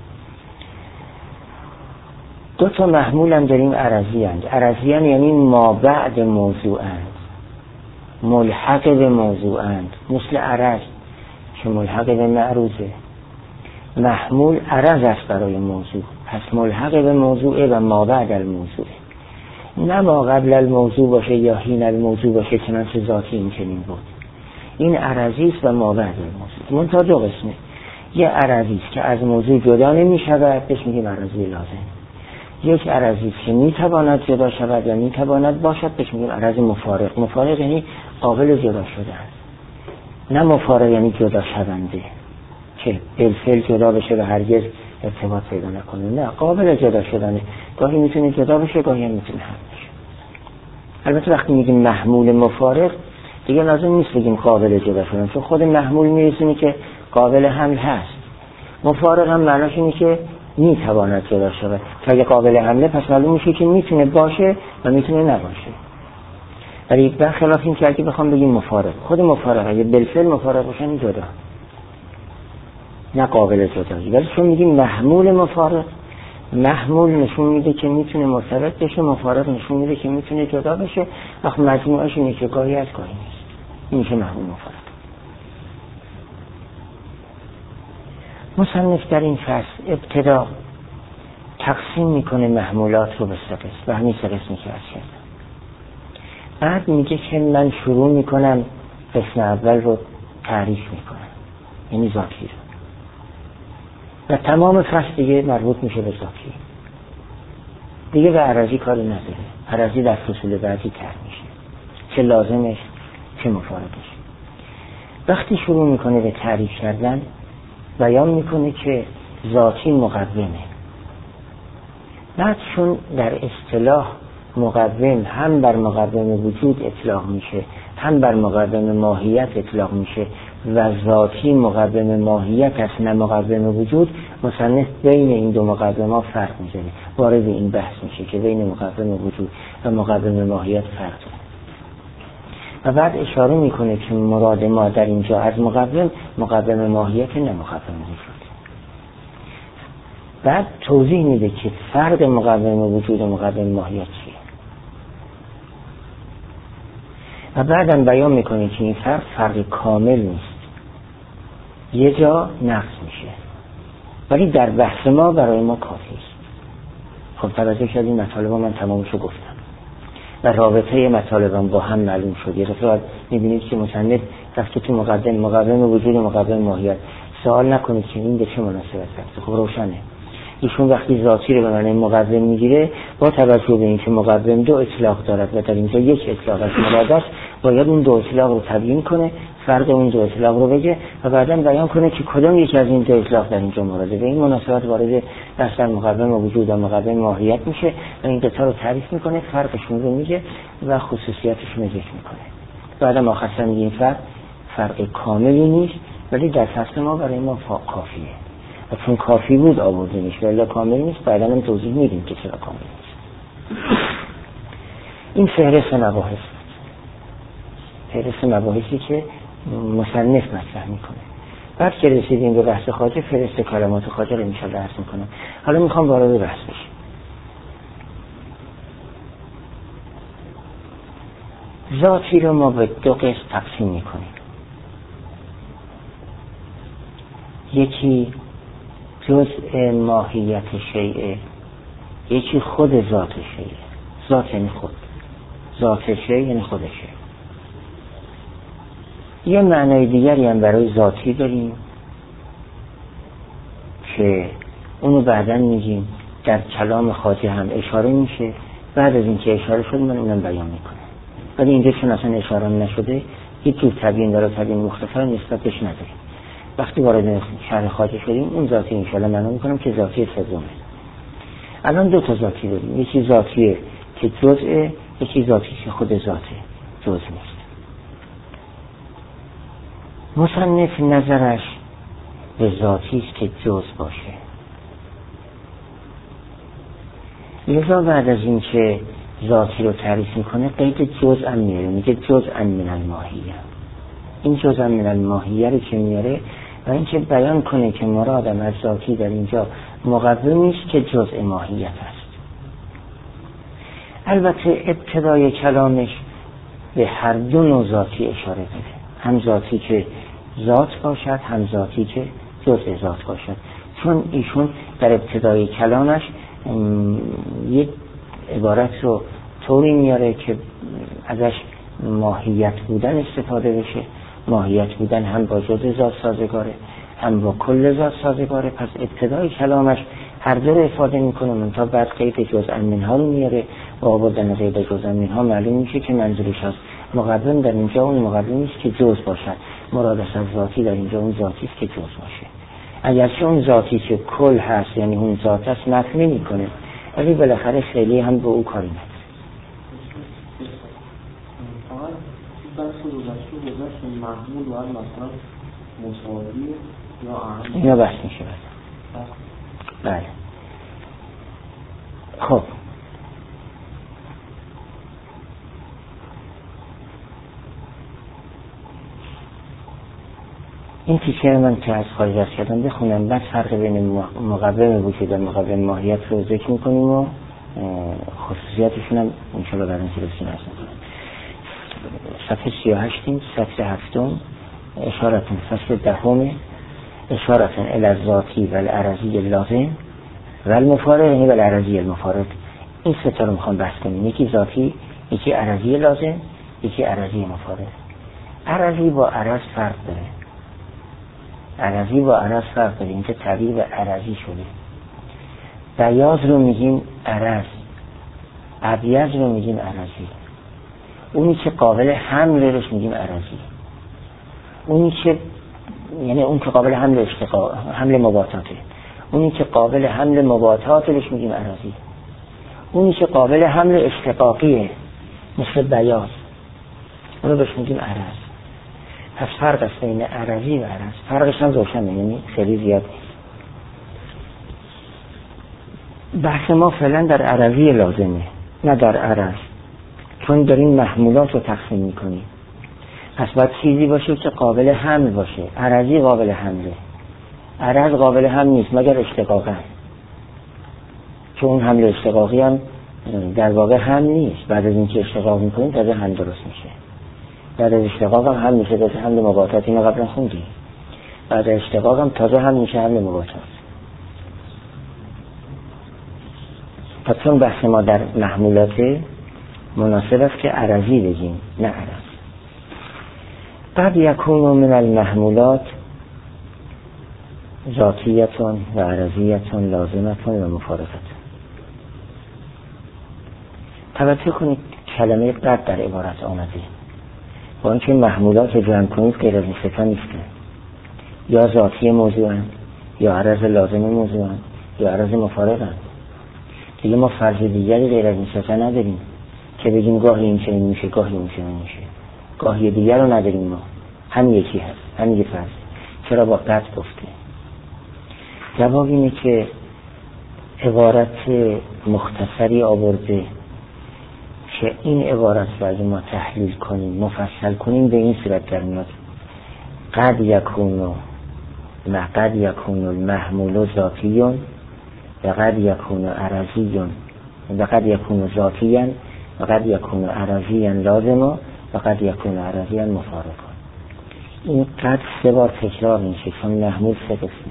دو تا محمول هم داریم عرضی‌اند. عرضی‌اند یعنی ما بعد موضوعند، ملحق به موضوعند، مثل عرض که ملحق به معروضه. محمول عرض است برای موضوع، پس ملحق به موضوع و ما بعد الموضوع، نه ما قبل الموضوع باشه یا حین الموضوع باشه چنانچه ذاتی این چنین بود. این عرضی است و ما بعد الموضوع. منتها دو قسمه، یه عرضی است که از موضوع جدا نمی شود، بهش میگیم عرضی لازم. یک عرضی است که می تواند جدا شود یا می تواند باشد، بهش میگیم عرض مفارق. مفارق یعنی قابل جدا شدن، نه مفارق یعنی جدا شونده که بالفعل جدا بشه و هرگز ارتباط پیدا نکنه. نه، قابل جدا شدنه، گاهی میتونه جدا بشه، گاهی هم میتونه هم بشه. البته وقتی میگیم محمول مفارق دیگه لازم نیست بگیم قابل جدا شدن، چون خود محمول میرسونه که قابل حمل هست. مفارق هم معناش اینه که میتواند جدا شود. تا اگه قابل حمله پس معلوم میشه که میتونه باشه و میتونه نباشه. ولی برخلاف این که اگه بخوام بگیم مفارق، خود مفارق اگه بالفعل مفارق باشن جدا. نه قابل جدایی. ولی چون میگیم محمول مفارق، محمول نشون میده که میتونه مرتبط بشه، مفارق نشون میده که میتونه جدا بشه. اخ مجموعش اینه که گاهی از گاهی نیست. این که محمول مفارق. مصنف در این فصل ابتدا تقسیم میکنه محمولات رو به سه قسم، و همین سه قسمی که عرض کردم. بعد میگه که من شروع میکنم قسم اول رو تعریف میکنم، یعنی ذاتی رو، و تمام فصل دیگه مربوط میشه به ذاتی دیگه، به عرضی کاری نداره. عرضی در فصول بعدی تر میشه، چه لازمش چه مفارقش. وقتی شروع میکنه به تعریف کردن بیان میکنه که ذاتی مقومه. بعد چون در اصطلاح مقوم هم بر مقوم وجود اطلاق میشه، هم بر مقوم ماهیت اطلاق میشه، و ذاتی مقوم ماهیت است نه مقوم وجود، مصنف بین این دو مقومات فرق میذاره. وارد این بحث میشه که بین مقوم وجود و مقوم ماهیت فرق داره، و بعد اشاره میکنه که مراد ما در اینجا از مقوم ماهیت نه مقوم وجود. بعد توضیح میده که فرق مقوم وجود و مقوم ماهیت چیه، و بعدم بیان میکنه که این فرق کامل نیست، یه جا نقص میشه، ولی در بحث ما برای ما کافی است. خب توجه کردین مطالب من تمامشو گفتم و رابطه مطالبم با هم معلوم شد. یه دفعه میبینید که مصنف رفته تو مقوم وجود و مقوم ماهیت. سوال نکنید که این به چه مناسبت هست. خب روشنه. ایشون وقتی ذاتی رو به معنی مقوم میگیره، با توجه به اینکه مقوم دو اطلاق دارد و در اینجا یک اطلاق از مراد است، باید اون دو اطلاق رو تبیین کنه، فرق اون دو اطلاق رو بگه و بعداً بیان کنه که کدام یکی از این دو اطلاق در اینجا مراده. به این مناسبت وارد بحث مقوم وجود و مقوم ماهیت میشه و این دو تا رو تعریف میکنه، فرقشون رو میگه و خصوصیاتشون رو ذکر میکنه. بعداً آخرش میگه این فرق کاملی نیست، ولی در فصل ما برای ما کافیه. و چون کافی بود آورده میشه، ولی کامل نیست. بعداً هم توضیح میدیم که چرا کامل نیست. این فهرست مباحث، فهرست مباحثی که مصنف مطرح میکنه. بعد که رسیدیم به بحث خواجه، فهرست کلمات خواجه رو انشاءالله درس میکنم. حالا میخوام وارد بحث بشیم. ذاتی رو ما به دو قسم تقسیم میکنیم. یکی جزء ماهیت شیء، یکی خود ذات شیء. ذات یعنی خود، ذات شیء یعنی خود شیء. یه معنای دیگری هم برای ذاتی داریم که اونو بعداً میگیم، در کلام خواجه هم اشاره میشه. بعد از اینکه اشاره شد من اونم بیان میکنم، ولی اینجا چون اصلا اشاره نشده هیچ جور تبیین داره، تبیین مختصر نسبتش نداریم. وقتی وارد شرح خواجه شدیم اون ذاتی انشاءالله معلوم میکنم که ذاتی سومه. الان دو تا ذاتی داریم، یکی ذاتیه که جزء، یکی ذاتی که خود ذاته، جزء نیست. مصنف نظرش به ذاتی است که جزء باشه. لذا بعد از این که ذاتی رو تعریف میکنه قید جزء هم میاره، میگه جزء من الماهیه. این جزء من الماهیه رو که میاره و این که بیان کنه که مرادم از ذاتی در اینجا مقومی است که جزء ماهیت است. البته ابتدای کلامش به هر دو نوع ذاتی اشاره داره، هم ذاتی که ذات باشد، هم ذاتی که جزء ذات باشد. چون ایشون در ابتدای کلامش یک عبارت رو طوری میاره که ازش ماهیت بودن استفاده بشه. ماهیت بودن هم با جزء ذات سازگاره، هم با کل ذات سازگاره. پس ابتدای کلامش هر دو رو افاده میکنه، منتها بعد قید جزء منها رو میاره و آوردن قید جزء منها معلوم میشه که منظورش از مقوم در اینجا اون مقومی است که جزء باشد. مراد از ذاتی در اینجا اون ذاتی است که جزء باشه. اگرچه اون ذاتی که کل هست یعنی اون ذات است نفی نمیکنه، ولی بالاخره خیلی هم به او کاری نداره. محمول و مثلا مساوی یا اهم اینا بحث میشه بله. خب این تیکه من که از خارج از کردم بخونم، بعد فرق بین مقوم وجود و مقوم ماهیت رو ذکر میکنیم و خصوصیاتشون هم انشاءالله بعداً که رسیم هست میکنم. صفحه 38 سطر 7 اشارتون فصل 10 اشارتون الازاتی و العرضی لازم و المفارق و العرضی المفارق. این سه تا رو میخوام بحث کنیم، یکی ذاتی، یکی عرضی لازم، یکی عرضی مفارق. عرضی با عرض فرق داره، عرضی با عرض فرق داره، اینکه تعبیر به عرضی شده. بیاض رو میگیم عرض، ابیض رو میگیم عرضی. اونی که قابل حمل روش میگیم عرضی، اونی که یعنی اون که قابل حمل مباطاته، اونی که قابل حمل مباطات روش میگیم عرضی، اونی که قابل حمل اشتقاقیه مثل بیاض اونو بهش میگیم عرض. پس فرق است بین عرضی و عرض، فرقش هم روشنه، یعنی خیلی زیاد نیست. بحث ما فعلا در عرضی لازمه نه در عرض، چون داریم محمولات رو تقسیم میکنیم. پس باید چیزی باشه که قابل حمل باشه. عرضی قابل حمله، عرض قابل حمل نیست مگر اشتقاقا، چون اون حمل اشتقاقی هم در واقع حمل نیست. بعد از اینکه اشتقاق میکنیم تازه حمل درست میشه. بعد از اشتقاق هم حمل میشه، تازه حمل مباطات، اینو قبلا خوندیم. بعد از اشتقاق هم تازه حمل میشه حمل مباطات. پس چون بحث ما در محمولاته مناسب است که عرضی بگیم نه عرض. قد یکون من المحمولات ذاتیتون و عرضیتون لازمتون و مفارقتون. توجه کنید کلمه قد در عبارت آمده، با اینکه محمولات جمع کنید غیر از این سه تا نیسته، یا ذاتی موضوعن، یا عرض لازم موضوعن، یا عرض مفارقن. دیگه ما فرض دیگری غیر از این سه تا نداریم که بگیم گاهی این چنین میشه، گاهی اون چنین میشه. گاهی دیگر رو نداریم ما، هم یکی هست، هم یه فرض. چرا با قد گفته؟ جواب اینه که عبارت مختصری آورده که این عبارت رو اگه ما تحلیل کنیم مفصل کنیم به این صورت در میاد: قد یکون المحمول ذاتیون و قد یکون عرضیون و قد یکون ذاتیان و قد یکون عرضیان لازم و قد یکون عرضیان مفارق. این قد 3 بار تکرار میشه چون محمول 3 قسمه.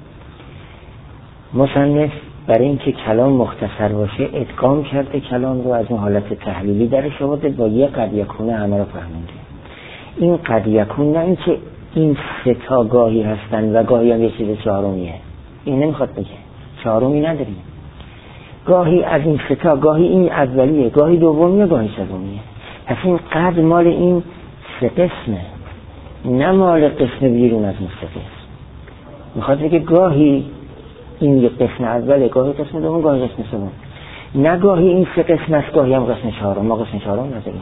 مصنف برای اینکه کلام مختصر باشه ادغام کرده کلام رو از اون حالت تحلیلی درش آورده، با یه قد یکون همه رو فهمونده. این قد یکون نه اینکه این 3 تا گاهی هستن و گاهی هم یه چیز چهارمیه، این نمیخواد بگه چهارمی نداریم. گاهی از این 3 تا گاهی این اولیه، گاهی دومیه، گاهی سومیه. پس این قد مال این 3 قسمه، نه مال قسم بیرون از این 3 قسم. میخواد بگه گاهی این یک قسم اوله، گاهی قسم دوم، گاهی قسم سوم. نه گاهی این 3 قسم است، گاهی هم قسم چهارم. ما قسم چهارم نداریم.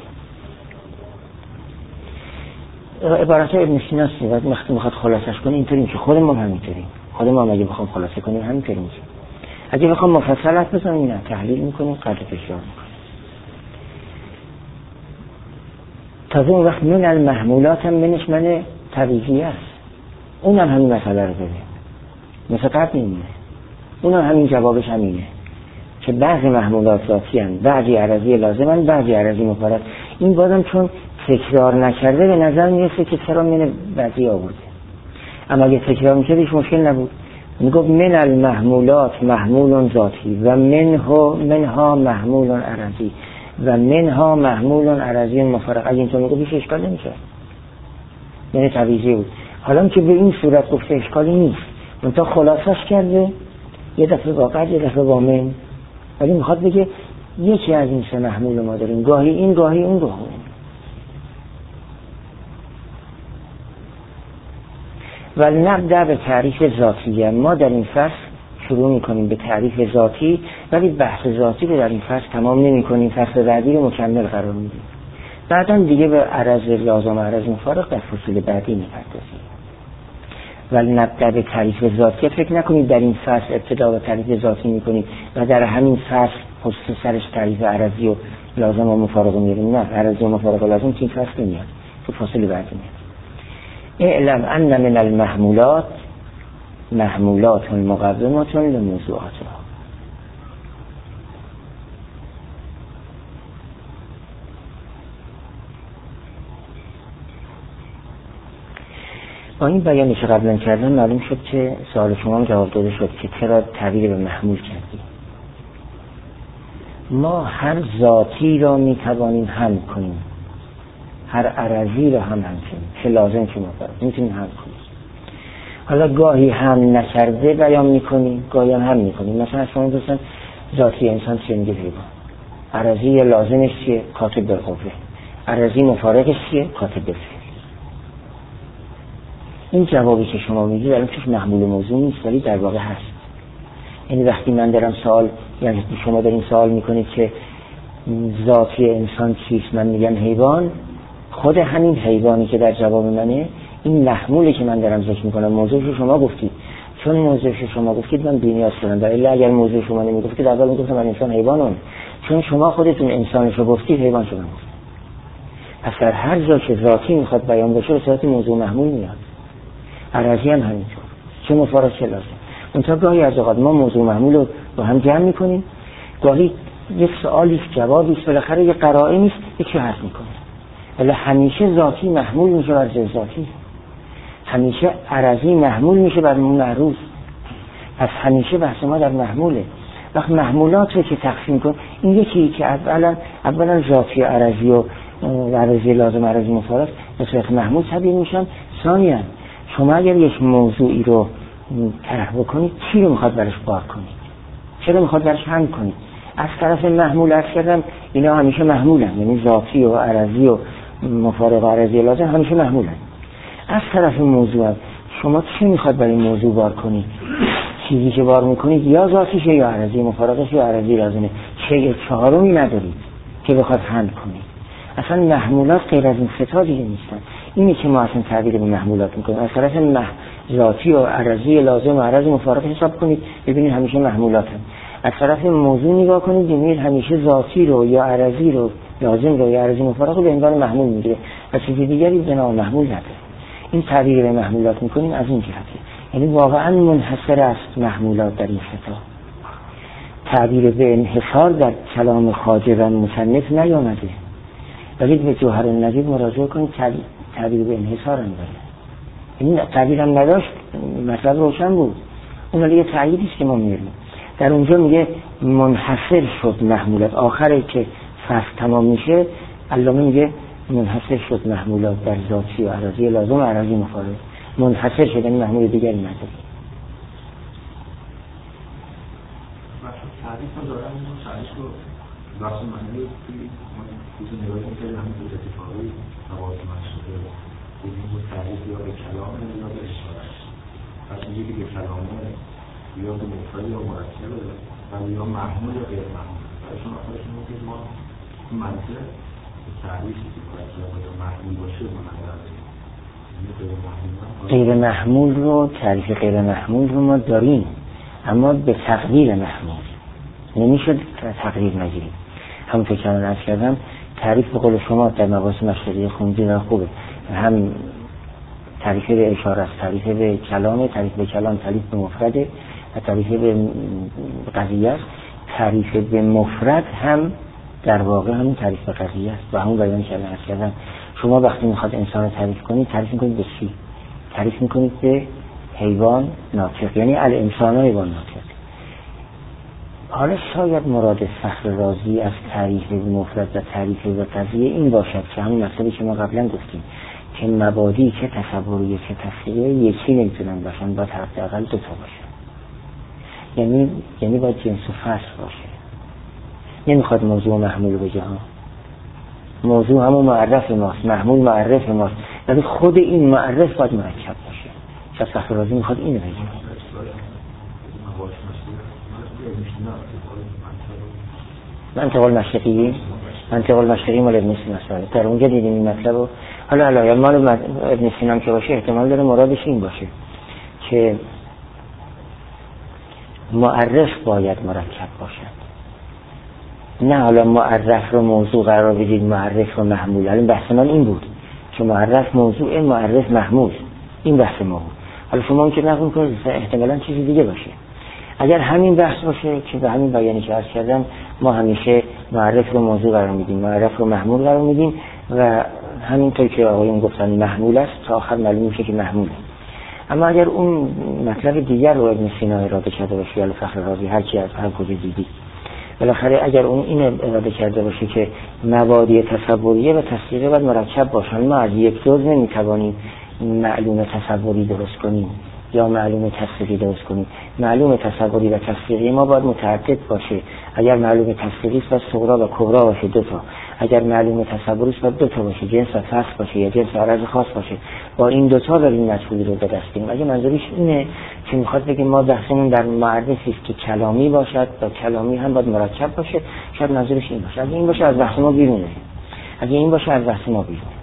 عبارت ابن سینا است. وقتی میخواد خلاصش کنه اینطوریم که خود ما همینطوریم. خود ما اگه بخوام خلاصه کنیم همینطوریم. اگه بخوام مفصل حرف بزنیم نه، تحلیل میکنیم، قدر تکرار میکنیم. تازه اون وقت من المحمولات هم منش من طبیعی است. اونم همین مسئله رو داره، مثل قبل نمیمونه. اونم همین جوابش همینه که بعضی محمولات ذاتی هستند، بعضی عرضی لازمن، بعضی عرضی مفارق. این بازم چون تکرار نکرده به نظر میرسه که چرا من بعضی آورده، اما اگه تکرار میکرد هیچ مشکل نبود. میگفت من المحمولات محمول ذاتی و منها محمول عرضی و منها محمول عرضی مفارق. اگه اینطور میگفت هیچ اشکال نمیشه، یعنی طبیعی بود. حالا که به این صورت گفته اشکالی نیست، منتها خلاصش کرده یه دفعه با قد، یه دفعه با من، ولی میخواد بگه یکی از این 3 محمول ما داریم، گاهی این، گاهی اون، گاهی اون. ولی نبدأ به تعریف ذاتی. ما در این فصل شروع میکنیم به تعریف ذاتی، ولی بحث ذاتی رو در این فصل تمام نمی کنیم، فصل بعدی رو مکمل قرار میدیم. بعدا دیگه به عرض لازم و عرض مفارق در فصل بعدی میپردازیم. ولی نبدأ به تعریف ذاتی. فکر نکنید در این فصل ابتدا به تعریف ذاتی میکنیم و در همین فصل پشت سرش تعریف عرضی و لازم و مفارق میاریم. نه، عرضی و مفارق و لازم تین فصل نمیاد، تو فصل بعدی میاد. اعلم ان من المحمولات محمولات مقومات لموضوعاتها. با این بیانی که قبلا کردم معلوم شد که سوال شما جواب داده شد که چرا تعبیر به محمول کردیم. ما هر ذاتی را میتوانیم هم کنیم، هر عرضی را هم کنیم، چه لازم چه مفرد میتونیم هم کنیم. حالا گاهی هم نکرده بیان میکنیم، گاهی هم میکنیم. مثلا شما دوستان ذاتی انسان چیه میگه حیوان، عرضی لازمش چیه؟ کاتب بالقوه. عرضی مفارقش چیه؟ کاتب بالفعل. این جوابی که شما میگید الان توش محمول موضوع نیست، ولی در واقع هست. یعنی وقتی من دارم سوال، یعنی شما دارین سوال میکنید که ذاتی انسان چیست، من میگم حیوان، خود همین حیوانی که در جواب منه این محمولی که من دارم ذکر میکنم موضوعش رو شما گفتید. چون موضوعش رو شما گفتید من بی‌نیاز شدم، در الا اگر موضوع شما نمیگفتید اول میگفتم من انسان حیوانم. چون شما خودتون انسانش رو گفتید حیوان شدم. پس در هر جا که ذاتی میخواد بیان بشه به صورت موضوع محمول میاد. عرضی هم همینطور، چه مفارق چه لازم. اونتا گاهی از اوقات ما موضوع محمول رو با هم جمع میکنیم، گاهی یک سوالی جوابی است، بالاخره یه قرائه نیست یکی حذف میکنه. ولی همیشه ذاتی محمول میشه بر ذاتی، همیشه عرضی محمول میشه بر معروض. پس همیشه بحث ما در محموله. وقت محمولات رو که تقسیم کن، این یکی که اولا ذاتی عرضی و عرضی لازم عرضی مفارق به صورت محمول تعبیر میشن. ثانیاً شما اگر یک موضوعی رو طرح بکنید چی رو میخواد برش بار کنید، چرا میخواد برش حل کنید. از طرف محمول عرض کردم اینا همیشه محمولن، یعنی ذاتی و عرضی و مفارق و عرضی لازم همیشه محمولن. از طرف موضوع شما چی میخواد برای موضوع بار کنید، چیزی که بار میکنید یا ذاتیشه یا عرضی مفارقش یا عرضی لازمه، چه چهارمی ندارید که بخواد حل کنید. اصلا محمولات غیر از این ستا دیگه نیستن. اینی که ما اصلا تعبیر به محمولات میکنیم. از طرف ذاتی و عرضی لازم و عرضی مفارق حساب کنید ببینید همیشه محمولات هم. از طرف موضوع نگاه کنید ببینید همیشه ذاتی رو یا عرضی رو لازم رو یا عرضی مفارق رو به عنوان محمول میگیره و چیز دیگری به نام محمول نداره. این تعبیر به محمولات میکنیم از این جهته، یعنی واقعا منحصر است محمولات در این ستا. تعبیر به انحصار در کلام خواجه و مصنف نیامده، ولی به جوهر النجیب مراجعه کنید تعبیر به انحصار هم داره. این تعبیر هم نداشت، مطلب روشن بود. اون ولی یه تعییدی است که ما میاریم. در اونجا میگه منحصر شد محمولات، آخره که فصل تمام میشه علامه میگه منحصر شد محمولات در ذاتی و عرضی لازم و عرضی مفارق. منحصر شد یعنی محمول دیگری نداره. تعریف رو دارم اینو تعریف رو بحث معنی توی نگاهی که همین بود اتفاقی توازن شده بودیم بود تعریف یا به کلام یا به اشاره است. پس میگه که به کلامه یا به مفرد یا مرکبه و یا محمول یا غیر محمول. برایشون آخرشون که ما منطق تعریفی که باید یا محمول باشه ما نداریم. غیر محمول رو تعریف غیر محمول رو ما داریم، اما به تقدیر محمول نمیشه تقدیر نگیریم. همونطور که من عرض کردم تعریف به قول شما در مباحث مشهدی خوندین خوبه، هم تعریف به اشاره است، تعریف به کلام، تعریف به کلام تعریف به مفرده و تعریف به قضیه است. تعریف به مفرد هم در واقع همون تعریف به قضیه است و همون بیانی که عرض کردم. شما وقتی میخواد انسان رو تعریف کنید تعریف میکنید به چی؟ تعریف میکنید به حیوان ناطق، یعنی الانسان حیوان ناطق. حالا شاید مراد فخر رازی از تعریف مفرد و تعریف به قضیه این باشد که همین مسئله که ما قبلا گفتیم که مبادی که تصوری که تفسیره یکی نمیتونن باشن، باید حداقل دو تا باشن. یعنی باید جنس و فصل باشه. نمیخواد موضوع محمول بگه ها، موضوع همون معرف ماست، محمول معرف ماست، ولی خود این معرف باید مرکب باشه. شاید فخر رازی میخواد اینو بگه. منطق المشرقی مال ابن سینا است. در اونجا دیدیم این مطلب رو. حالا مال ابن سینا که باشه احتمال داره مرادش این باشه که معرف باید مرکب باشد، نه حالا معرف رو موضوع قرار بدید معرف رو محمول. الان بحث من این بود که معرف موضوع، معرف محمول. این بحث ما بود. حالا شما که نقل می‌کنید احتمالاً چیزی دیگه باشه. اگر همین بحث باشه که به همین بیانی که عرض کردم، ما همیشه معرف رو موضوع قرار میدیم، معرف رو محمول قرار میدیم و همینطور که آقایون گفتن محمول است تا آخر معلوم میشه که محموله. اما اگر اون مطلب دیگر رو ابن سینا اراده کرده باشه یا فخر رازی هر کی از هر کجا دیدی، بالاخره اگر اون این اراده کرده باشه که مبادی تصوریه و تصدیقی باید مرکب باشن، ما از یک جز نمیتوانیم معلوم تصوری درست کنیم یا معلوم تصدیقی درست کنیم. معلوم تصوری و تصدیقی ما باید متعدد باشه. اگر معلوم تصدیقی است باید صغرا و کبرا باشه، دو تا. اگر معلوم تصوری است باید دو تا باشه، جنس و فصل باشه یا جنس و عرض خاص باشه. با این دو تا داریم مطلوبی رو به دست میاریم. اگه منظورش اینه که میخواد بگه ما بحثمون در معرفی است که کلامی باشد و کلامی هم باید مرکب باشه، شاید منظورش این باشه. اگه این باشه از بحث ما بیرونه. اگه این باشه از بحث ما بیرونه.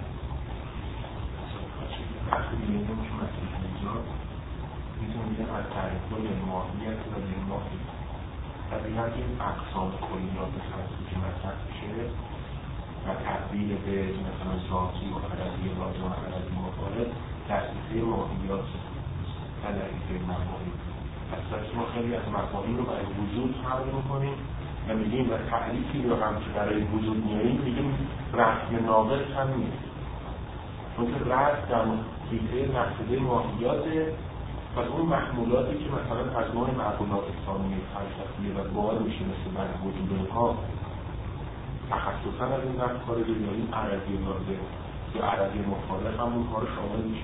این اقسام کلیات هستی که مطرح میشه و تبدیل به مثلا ذاتی و عددی لازم و عددی مفارد در صفحه ماهیات و در صفحه مفاهیم. پس ما خیلی از مفاهیم رو برای وجود حمل میکنیم و میگیم و تعریفی رو هم که برای وجود میاریم میگیم رسم ناقص هم نیست، چون که رسم در صفحه مقصده ماهیاته و اون محمولاتی که مثلا از نوع معقولات ثانیه فلسفیه و باور میشه مثل برای وجود اونها تخصصا از این رفت خارج یا این عرضی لازم یا عرضی مخالف هم اون کار شامل میشه.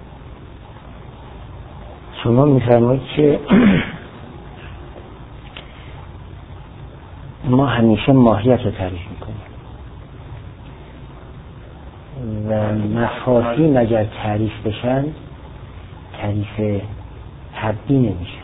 شما میفرمایید که ما همیشه ماهیت رو تعریف میکنیم و مفاهیم اگر تعریف بشن تعریف حدی نمیشن.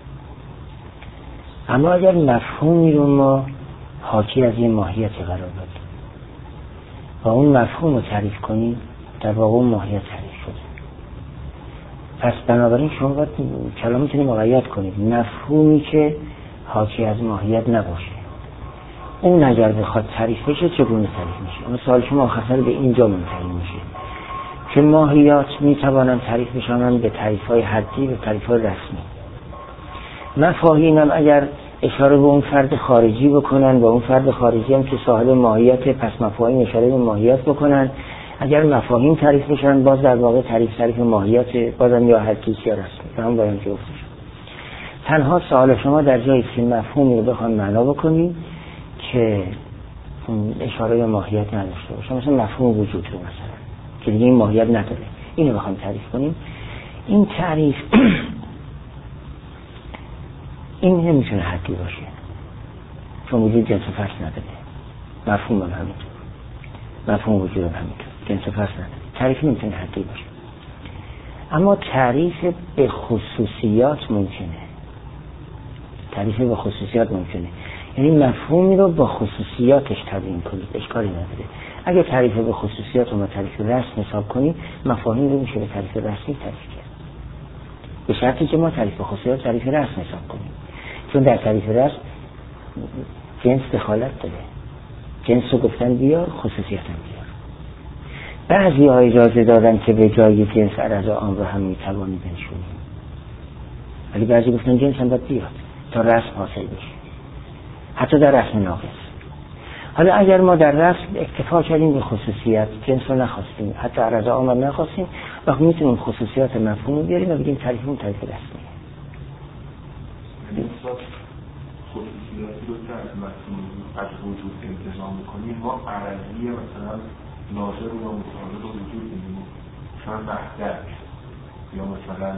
اما اگر مفهومی رو ما حاکی از این ماهیت قرار بدیم و اون مفهوم رو تعریف کنیم، در واقع اون ماهیت تعریف شده. پس بنابراین شما باید کلامتون رو مقید کنید. مفهومی که حاکی از ماهیت نباشه، اون اگر بخواد تعریف بشه چگونه تعریف میشه؟ اما سوال شما آخر به اینجا منتهی میشه که ماهیات میتوانند تعریف بشن به تعریف‌های حدی و تعریف‌های رسمی. مفاهیم هم اگر اشاره به اون فرد خارجی بکنن و اون فرد خارجی هم که صاحب ماهیت، پس مفاهیم اشاره به ماهیت بکنن. اگر مفاهیم تعریف بشن باز در واقع تعریف ماهیت بازم یا حدی یا رسمی. به هم باید گفته شد. تنها سوال شما در جایی که مفهومی رو بخوام معنا بکنیم که اشاره به ماهیت نداشته باشه، مثلا مفهوم وجود رو مثلا که دیگه این ماهیت نداره، اینو بخوام تعریف کنیم، این تعریف این نمیتونه حدی باشه، چون وجود جنس و فصل نداره. مفهوم هم همینطور، مفهوم وجود هم همینطور، جنس و فصل نداره. تعریف نمیتونه حدی باشه. اما تعریف به خصوصیات ممکنه. تعریف به خصوصیات ممکنه، یعنی مفهومی رو با خصوصیاتش تبیین کنید، اشکالی نداره. اگه تعریف به خصوصیات رو ما تعریف رسم حساب کنیم، مفاهیم رو میشه به تعریف رسمی تعریف کرد، به شرطی که ما تعریف به خصوصیات تعریف رسم حساب کنیم. چون در تعریف رسم جنس دخالت داره، جنس رو گفتن بیار، خصوصیت هم بیار. بعضی ها اجازه دادن که به جای جنس عرض عام رو هم میتوانی بنشونیم، ولی بعضی گفتن جنس هم باید بیاد تا رسم حاصل بشه، حتی در رسم ناقص. حالا اگر ما در رسم اکتفا کردیم به خصوصیت، جنس رو نخواستیم، حتی عرض عام رو نخواستیم، وقت میتونیم خصوصیات مفهوم رو بیاریم و بگیم تعریفمون تعریف رسمیه. خصوصیاتی رو که از مفهوم از وجود انتظام میکنیم، ما عرضی مثلا ناظر یا مطالب رو وجود میدیم، مثلا وحدت یا مثلا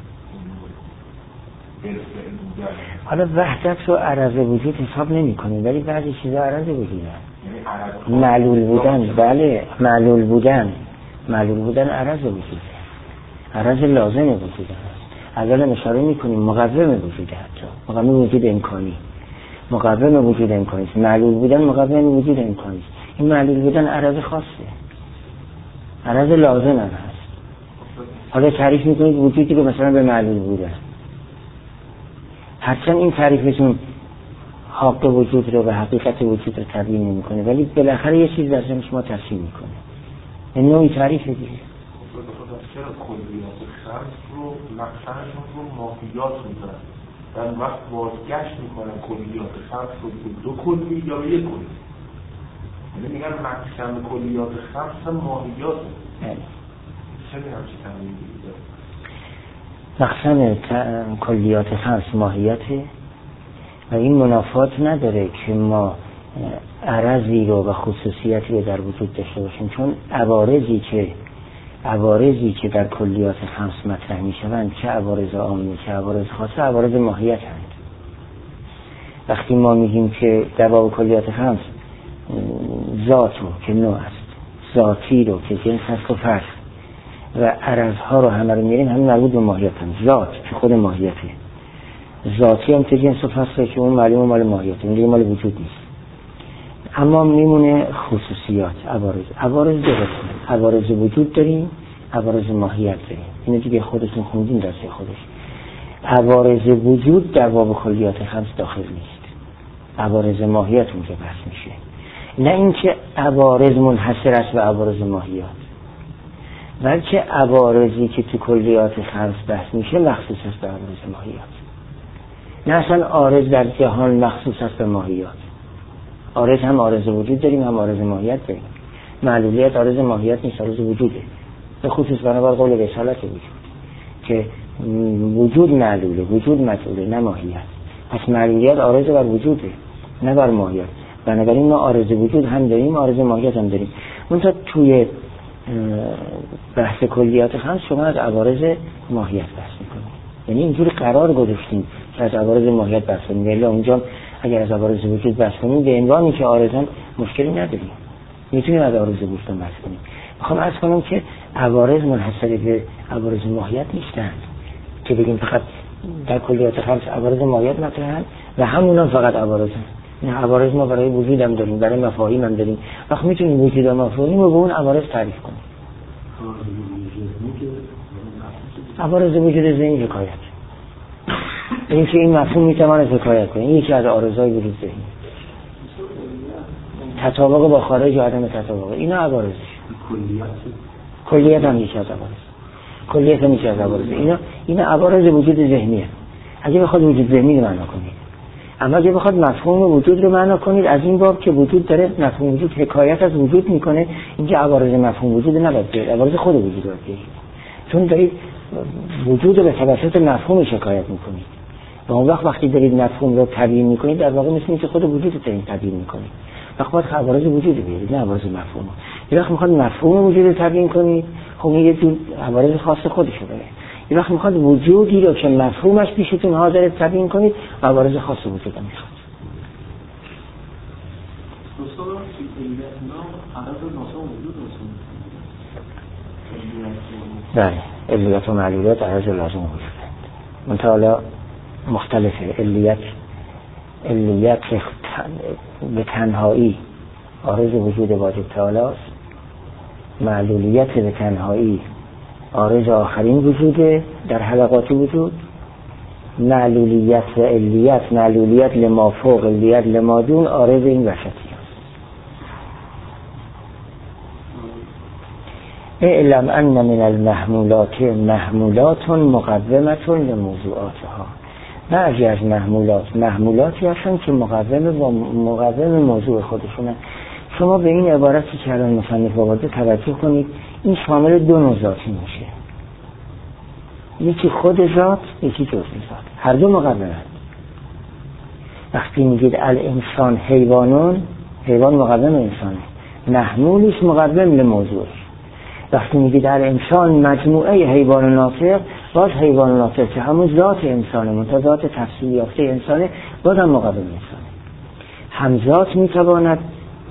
حالا وحدت رو عرض وجود حساب نمی کنیم، ولی بعضی چیزا عرض وجود هست. معلول بودن، بله معلول بودن عرض وجود هست، عرض لازم وجود هست. اولا اشاره می کنیم مقوم وجود، حتی مقوم وجود امکانی، مقوم وجود امکانی است. معلول بودن مقوم وجود امکانی است. این معلول بودن عرض خاصه، عرض لازم هم هست. حالا تعریف می کنید وجودی که مثلا به معلول بودن، هرچند این تعریفتون حق وجود رو و حقیقت وجود رو تبیین نمی‌کنه، ولی بالاخره یه چیز در ذهن شما تفسیر می‌کنه. این نوعی تعریف دیگه. چرا کلیات خمس رو مقصدشون رو ماهیات میکنن در وقت بازگشت میکنن کلیات خمس رو به دو کلی یا به یک کلی، یعنی میگن مقصد کلیات خمس هم ماهیات چه میگم چی تنبیلی داره؟ مقصد کلیات خمس ماهیته و این منافات نداره که ما عرضی رو و خصوصیتی رو در وجود داشته باشیم، چون عوارضی که در کلیات خمس مطرح می شوند، چه عوارض عامی چه عوارض خاصه، عوارض ماهیت هستند. وقتی ما میگیم که در باب کلیات خمس ذات رو که نوع است، ذاتی رو که جنس هست و فرد و عرضها رو همه رو میریم، همین مربوط به ماهیت هم. ذات که خود ماهیته، ذاتی هم که جنس و فصله که اون معلومه مال ماهیته، اون دیگه مال وجود نیست. اما میمونه خصوصیات، عوارض دو قسمه، عوارض وجود داریم، عوارض ماهیت داریم. اینو دیگه خودتون خوندین درسه خودش. عوارض وجود در باب کلیات خمس داخل نیست، عوارض ماهیت اونجا بحث میشه، نه اینکه عوارض منحصر است به عوارض ماهیات، بلکه عوارضی که تو کلیات خمس بحث میشه مخصوص است به عوارض ماهیات. نه اصلا عارض در جهان مخصوص است به ماهیات. عارض هم عارض وجود داریم، هم عارض ماهیت داریم. معلولیت عارض ماهیت نیست، عارض وجوده، به خصوص بنابر قول رسالت وجود که وجود معلوله، وجود مطلوله، نه ماهیت. پس معلولیت عارض بر وجوده نه بر ماهیت. بنابراین ما عارض وجود هم داریم، عارض ماهیت هم داریم. منتها توی بحث کلیات خمس شما از عوارض ماهیت بحث میکنید، یعنی اینجوری قرار گذاشتیم که از عوارض ماهیت بحث کنیم، ولی اونجا اگر از عوارض وجود بحث کنیم به عنوانی که عارضن مشکلی نداریم، میتونیم از عوارض وجود بحث کنیم. میخوام عرض کنم که عوارض منحصر به عوارض ماهیت نیستند که بگیم فقط در کلیات خمس عوارض ماهیت مطرحن و همونا فقط عوارضن. نه، عوارض ما برای وجود هم داریم، برای مفاهیم هم داریم. وقت میتونیم وجود و مفاهیم رو به اون عوارض تعریف کنیم. عوارض وجود ذهنی حکایت، این که این مفهوم میتواند حکایت کنه، این یکی از عارضهای وجود ذهنی، تطابق با خارج و عدم تطابق، اینا عوارض. کلیت هم یکی از عوارض. اینا عوارض وجود ذهنیه. اگه بخواد وجود ذهنی رو معنا کنید، اما اگه بخواد مفهوم وجود رو معنا کنید از این باب که وجود داره، مفهوم وجود حکایت از وجود میکنه، اینجا عوارض مفهوم وجود نباید بگید، عوارض خود وجود رو بگید، چون دارید وجود رو به توسط مفهوم شکایت میکنید و اون وقتی دارید مفهوم رو تبیین میکنید در واقع مثل اینکه خود وجود رو دارید تبیین میکنید. وقتی باید عوارض وجود رو بگید، نه عوارض مفهوم. یه وقت میخواد مفهوم وجود رو تبیین کنید، خب یه جور عوارض خاص خودشو داره. یه وقت میخواد وجودی رو که مفهومش پیشتون حاضر تبیین کنید، عوارض خاص وجود رو میخواد. بله، علیت و معلولیت عرض لازم وجودند. منتها حالا مختلفه. علیت به تنهایی عارض وجود واجب تعالی است، معلولیت به تنهایی عارض آخرین وجوده در حلقات وجود. معلولیت و علیت، معلولیت لما فوق، علیت لما دون، عارض این وسطی است. اعلم ان من المحمولات محمولات مقومة لموضوعاتها. بعضی از محمولاتی هستند که مقوم موضوع خودشونه. شما به این عبارتی که الان مصنف آورده توجه کنید، این شامل دو نوع ذاتی میشه، یکی خود ذات، یکی جزء ذات، هر دو مقومند. وقتی میگید الانسان حیوانون، حیوان مقوم انسانه، محمولیش مقوم لموضوعش. وقتی میگید الانسان مجموعه حیوان ناطق، باز حیوان ناطق که همون ذات انسانه، منتها ذات تفصیلی یافته انسانه، باز هم مقوم انسانه. هم ذات میتواند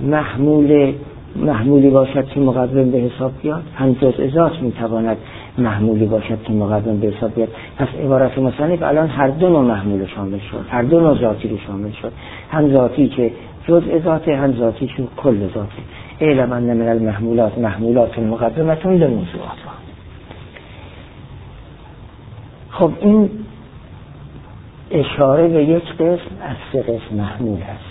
محمولی باشد که مقوم به حساب بیاد، هم جزء ذات میتواند محمولی باشد که مقوم به حساب بیاد. پس عبارت مصنف الان هر دو نوع محمول شامل شد، هر دو نوع ذاتی رو شامل شد، هم ذاتی که جزء ذاته، هم ذاتی که کل ذاته. اعلم ان من المحمولات محمولات مقومة لموضوعاتها. خب این اشاره به یک قسم از سه قسم محمول هست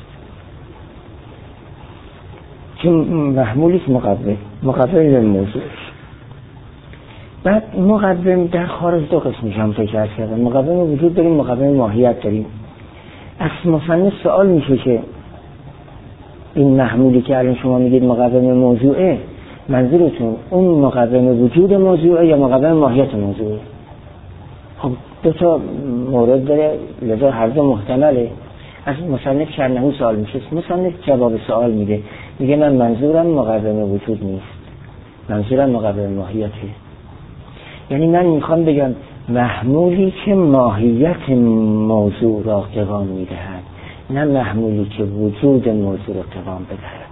که محمولیت مقوم للموضوع. بعد مقوم در خارج دو قسم میشم فکر کردم. مقوم وجود داریم، مقوم ماهیت داریم. از مصنف سوال میشه که این محمولی که الان شما میگید مقوم موضوعه، منظورتون اون مقوم وجود موضوعه یا مقوم ماهیت موضوعه؟ خب دو تا مورد داره، لذا هر دو محتمله. از مصنف شرنهو سوال میشه، مصنف جواب سوال میده، میگه من منظورم مقوم وجود نیست، منظورم مقوم ماهیته. یعنی من میخوام بگم محمولی که ماهیت موضوع را قوام میدهد، نه محمولی که وجود موضوع را قوام بدهد.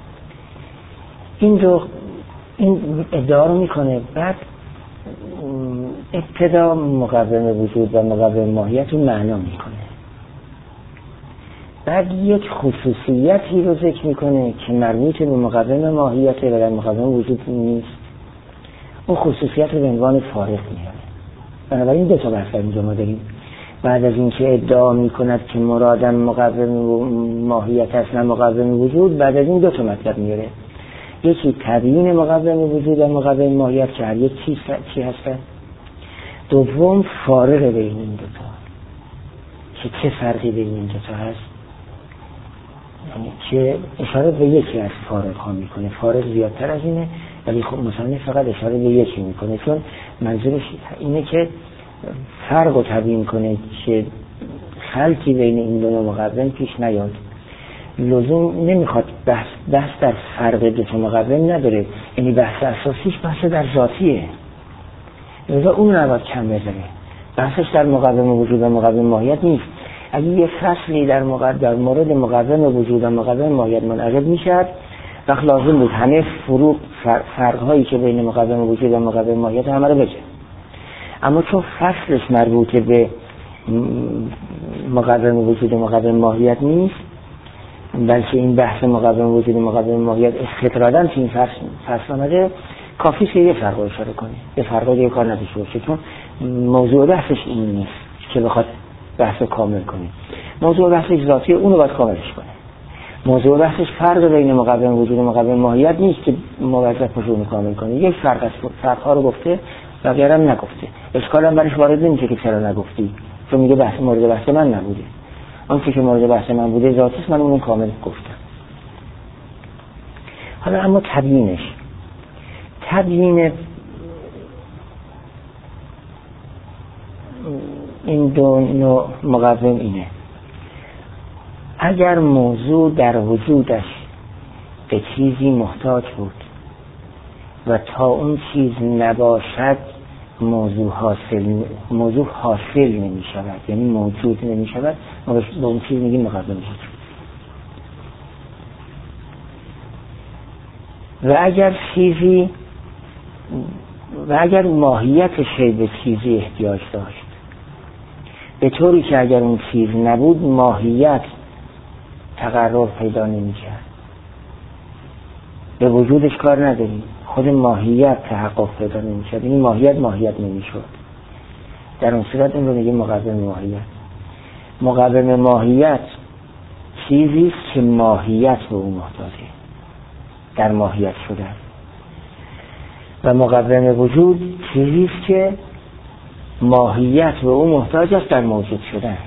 این ادعا رو میکنه. بعد ابتدا مقوم وجود و مقوم ماهیت رو معنا میکنه، بعد یک خصوصیتی رو ذکر میکنه که مربوط به مقوم ماهیته و در مقوم وجود نیست. اون خصوصیت رو به عنوان فارق میاره. بنابراین دو تا بحث اینجا ما داریم. بعد از اینکه ادعا میکند که مرادم مقوم ماهیت است نه مقوم وجود، بعد از این دو تا مطلب میاره. یکی تبیین مقوم وجود و مقوم ماهیت که هر یک چی هستن. دوم فارق بین این دو تا، که چه فرقی بین این دو تا هست، یعنی که اشاره به یکی از فارق ها میکنه. فارق زیادتر از اینه، ولی خب مثلا فقط اشاره به یکی میکنه، چون منظورش اینه که فرق رو تبیین کنه که خلطی بین این دو مقوم پیش نیاد. لزوم نمیخواد بحث در فرق دو تا مقوم نداره، یعنی بحث اساسیش بحث در ذاتیه، لذا اون رو نباید کم بذاره. بحثش در مقوم وجود و مقوم ماهیت نیست. اگه یه فصلی در مورد مقوم وجود و مقوم ماهیت منعقد میشد، وقت لازم بود همه فرقهایی که بین مقوم وجود و مقوم ماهیت همه رو بجه. اما چون فصلش مربوط به مقوم وجود و مقوم ماهیت نیست، بلکه این بحث مقوم وجود و مقوم ماهیت استقلالاً تو این فصل آمده، کافیه که یه فرق رو اشاره کنه، یه فرق دیگه کار نداشته باشه، چون موضوع بحثش این نیست که بخواد بحث کامل کنه. موضوع بحثش ذاتی، اونو باید کاملش کنه. موضوع بحثش فرق بین مقوم وجود و مقوم ماهیت نیست که موظف باشه اونو کامل کنه. یک فرق از فرق‌ها رو گفته و غیره هم نگفته. اشکال هم برش وارد نمیشه که چرا نگفتی، چون میگه بحث مورد بحث من نبوده. اون که مورد بحث من بوده ذاتیست، من اونو کامل گفتم. حالا اما تبیین این دو نوع مقوم اینه: اگر موضوع در وجودش به چیزی محتاج بود و تا اون چیز نباشد موضوع حاصل نمی شود، یعنی موجود نمی شود، ما به اون چیز میگیم مقوم وجود. و اگر ماهیت شی به چیزی احتیاج داشت، به طوری که اگر اون چیز نبود ماهیت تقرر پیدا نمی کرد. به وجودش کار نداریم، خود ماهیت تحقق پیدا نمی کرد، یعنی ماهیت نمی شد. در اون صورت این رو میگیم مقوم ماهیت. مقوم ماهیت چیزی است که ماهیت به اون محتاجه، در ماهیت شدن. و مقوم وجود چیزی است که ماهیت به اون محتاج است در موجود شدن.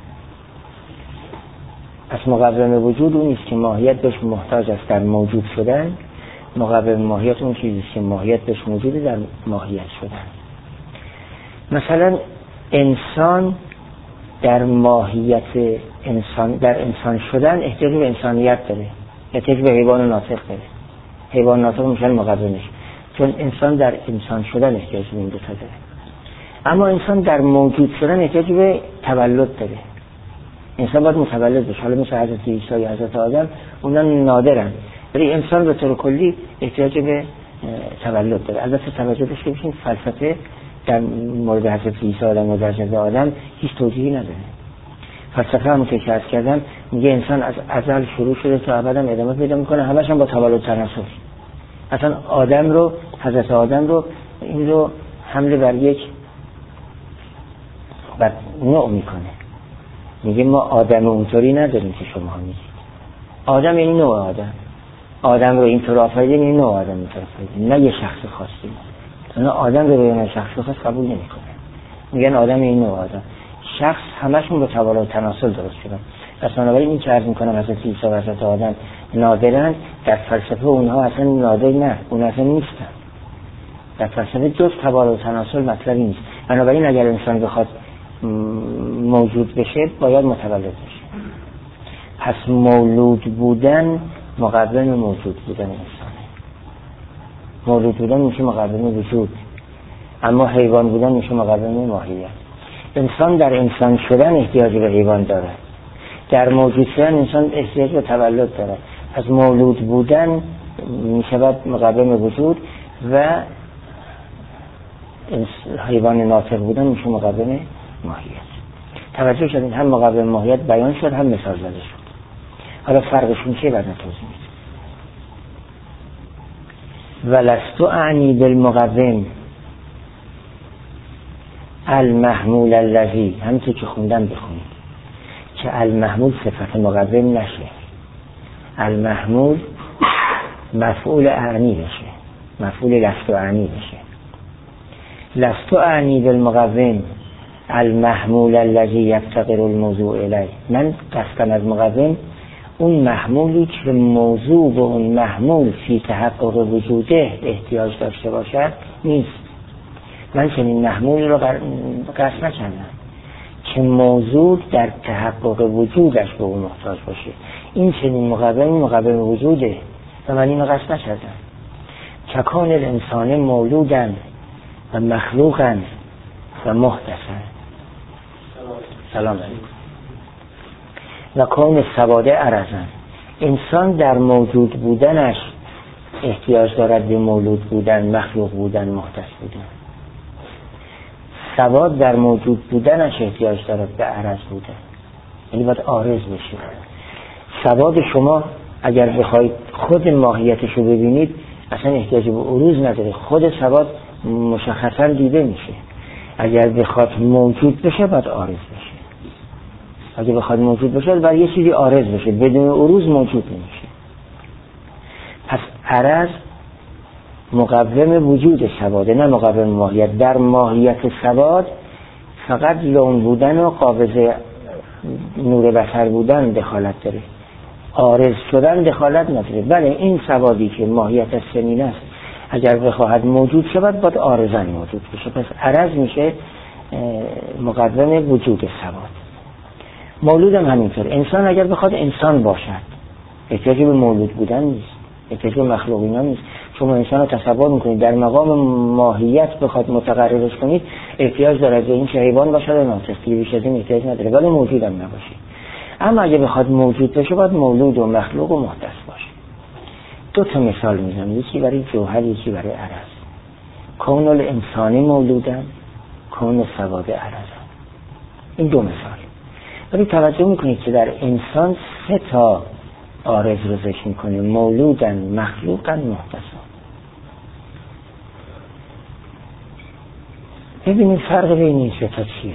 پس مقوم وجود اون است که ماهیت بهش محتاج است در موجود شدن. مقوم ماهیت اون چیزی است که ماهیت بهش موجوده در ماهیت شدن. مثلا انسان در ماهیت انسان، در انسان شدن احتیاج به انسانیت داره، احتیاج به حیوان ناطق داره. حیوان ناطق میشن مقومش، چون انسان در انسان شدن احتیاج به این دو تا داره. اما انسان در موجود شدن احتیاج به تولد داره. انسان باید متولد بشه. حالا مثل حضرت عیسی یا حضرت آدم اونا نادرن، ولی انسان به طور کلی احتیاج به تولد داره. البته توجه داشته باشین فلسفه در مورد حضرت عیسی و حضرت آدم هیچ توضیحی نداره. فلسفه هم که عرض کردم میگه انسان از ازل شروع شده تا ابد ادامه پیدا میکنه، همش هم با تولد تناسل. اصلا آدم رو، حضرت آدم رو، این رو حمله بر یک بر نوع میکنه. میگه ما آدم اونطوری نداریم که شما میگید. آدم یعنی نوع آدم رو اینطور آفریدیم، این نوع آدم اینطور آفریدیم، نه یه شخص خاصی. اونا آدم رو به عنوان شخص خاص قبول نمیکنه، میگن آدم این نوع آدم. شخص همشون به تبادل تناسل درست شدن. پس بنابراین این که عرض میکنم حضرت عیسی و حضرت آدم نادرن، در فلسفه اونها اصلا نادر نه، اون اصلا نیستن. در فلسفه جز تبادل تناسل مطلبی نیست. بنابراین اگر انسان بخواد موجود بشه باید متولد بشه. پس مولود بودن مقدم موجود بودن انسانه. مولود بودن میشه مقدم وجود، اما حیوان بودن میشه مقدم ماهیت. انسان در انسان شدن احتیاج به حیوان داره، در موجود شدن انسان احتیاج به تولد داره. پس مولود بودن میشود مقدم وجود و حیوان ناطق بودن میشه مقدم ماهیت. توجه شدین؟ هم مقدم ماهیت بیان شد، هم مثال زده شد. حالا فرقشون چیه بعد توضیح میدم. ولستو اعنی بالمقدم المحمول الذی، همینطور که خوندم بخونید که المحمول صفت مقدم نشه، المحمول مفعول اعنی بشه، مفعول لستو اعنی بشه. لستو اعنی بالمقدم المحمول الذی یفتقر الموضوع الیه، من قصدم از مقدم اون محمولی که موضوع و اون محمول فی تحقق وجوده احتیاج داشته باشد نیست. من چنین محمولی رو قصد نکردم که موضوع در تحقق وجودش به اون محتاج باشه. این چنین مقدم وجوده و من اینو قصد نکردم. ککان الانسان مولودن و مخلوقن و محدثن. سلام علیکم. و کون سواده عرضن، انسان در موجود بودنش احتیاج دارد به مولود بودن، مخلوق بودن، محدث بودن. سواد در موجود بودنش احتیاج دارد به عرض بودن، یعنی باید عارض بشه. سواد شما اگر بخواید خود ماهیتش رو ببینید اصلا احتیاج به عروض نداره، خود سواد مشخصا دیده میشه. اگر بخواد موجود بشه باید عارض بشه. اگه بخواد موجود بشه باید یه چیزی عارض بشه، بدون عروض موجود نمیشه. پس عرض مقوم وجود سواده، نه مقوم ماهیت. در ماهیت سواد فقط لون بودن و قابض نور بصر بودن دخالت داره، عارض شدن دخالت نداره. بله این سوادی که ماهیت از سنین است اگر بخواهد موجود شود باید عارضاً موجود بشه. پس عرض میشه مقوم وجود سواد. مولود هم همینطور. انسان اگر بخواد انسان باشد احتیاجی به مولود بودن نیست، احتیاجی به مخلوقینا نیست. شما انسان رو تصور میکنید در مقام ماهیت بخواد متقررش کنید احتیاج داره به این که حیوان باشه و ناطق، بیش از این احتیاج نداره، ولی موجود هم نباشه. اما اگه بخواد موجود بشه باید مولود و مخلوق و محدث باشه. دو تا مثال میزنم، یکی برای جوهر یکی برای عرض. کون الانسانی مولودن، کون سواد عرضن. این دو مثال. ولی توجه میکنید که در انسان سه تا عارض رو ذکر میکنه: مولودن، مخلوقن، محدثن. ببینید فرق بین این سه تا چیه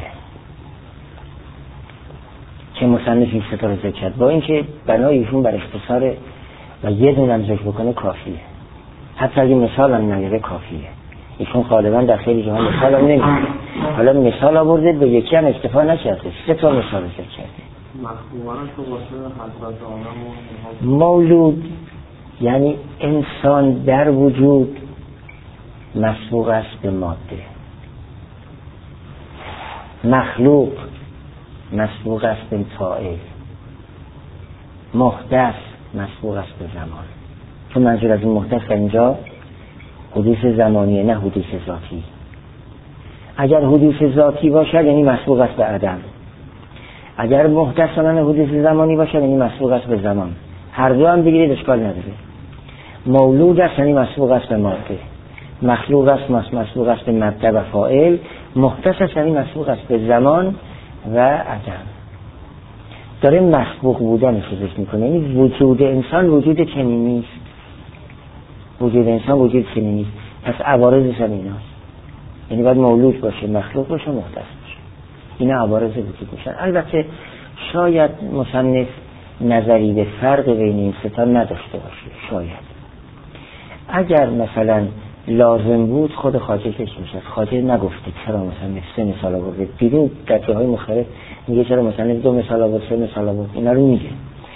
که مصنف این سه تا رو ذکر کرد. با اینکه بنای ایشون بر اختصار و یه دونم ذکر بکنه کافیه، حتی اگه مثال هم نگیره کافیه. ایشون غالبا در خیلی جاها مثال هم نمیده. حالا مثال آورده به یکی هم اکتفا نکرده، سه تا مثال ذکر کرده. مولود یعنی انسان در وجود مسبوق است به ماده. مخلوق مسبوق است به فاعل. محدث مسبوق است به زمان. چون منظور از این محدث اینجا حدوث زمانیه، نه حدوث ذاتی. اگر حدوث ذاتی باشد یعنی مسبوق است به عدم. اگر محدث نه حدوث زمانی باشد یعنی مسبوق است به زمان. هر دو هم بگیرید اشکال نداره. مولود است یعنی مسبوق است به ماده. مخلوق است مسبوق است به مبدا و فاعل. محدث است یعنی مسبوق است به زمان و عدم. داره مسبوق بودن رو ذکر میکنه. یعنی وجود انسان وجود چنینی است. وجود انسان وجود چنینی است. پس عوارضش هم ایناست. یعنی باید مولود باشه، مخلوق باشه، محدث باشه. اینا عوارض وجود میشن. البته شاید مصنف نظری به فرق بین این سه تا نداشته باشه. شاید اگر مثلا لازم بود خود خواجه کش میشد. خواجه نگفته چرا مثلا 3 مثال آورده، دیدیم در جاهای مختلف میگه چرا مثلا 2 مثال آورد 3 مثال آورد، اینا رو میگه.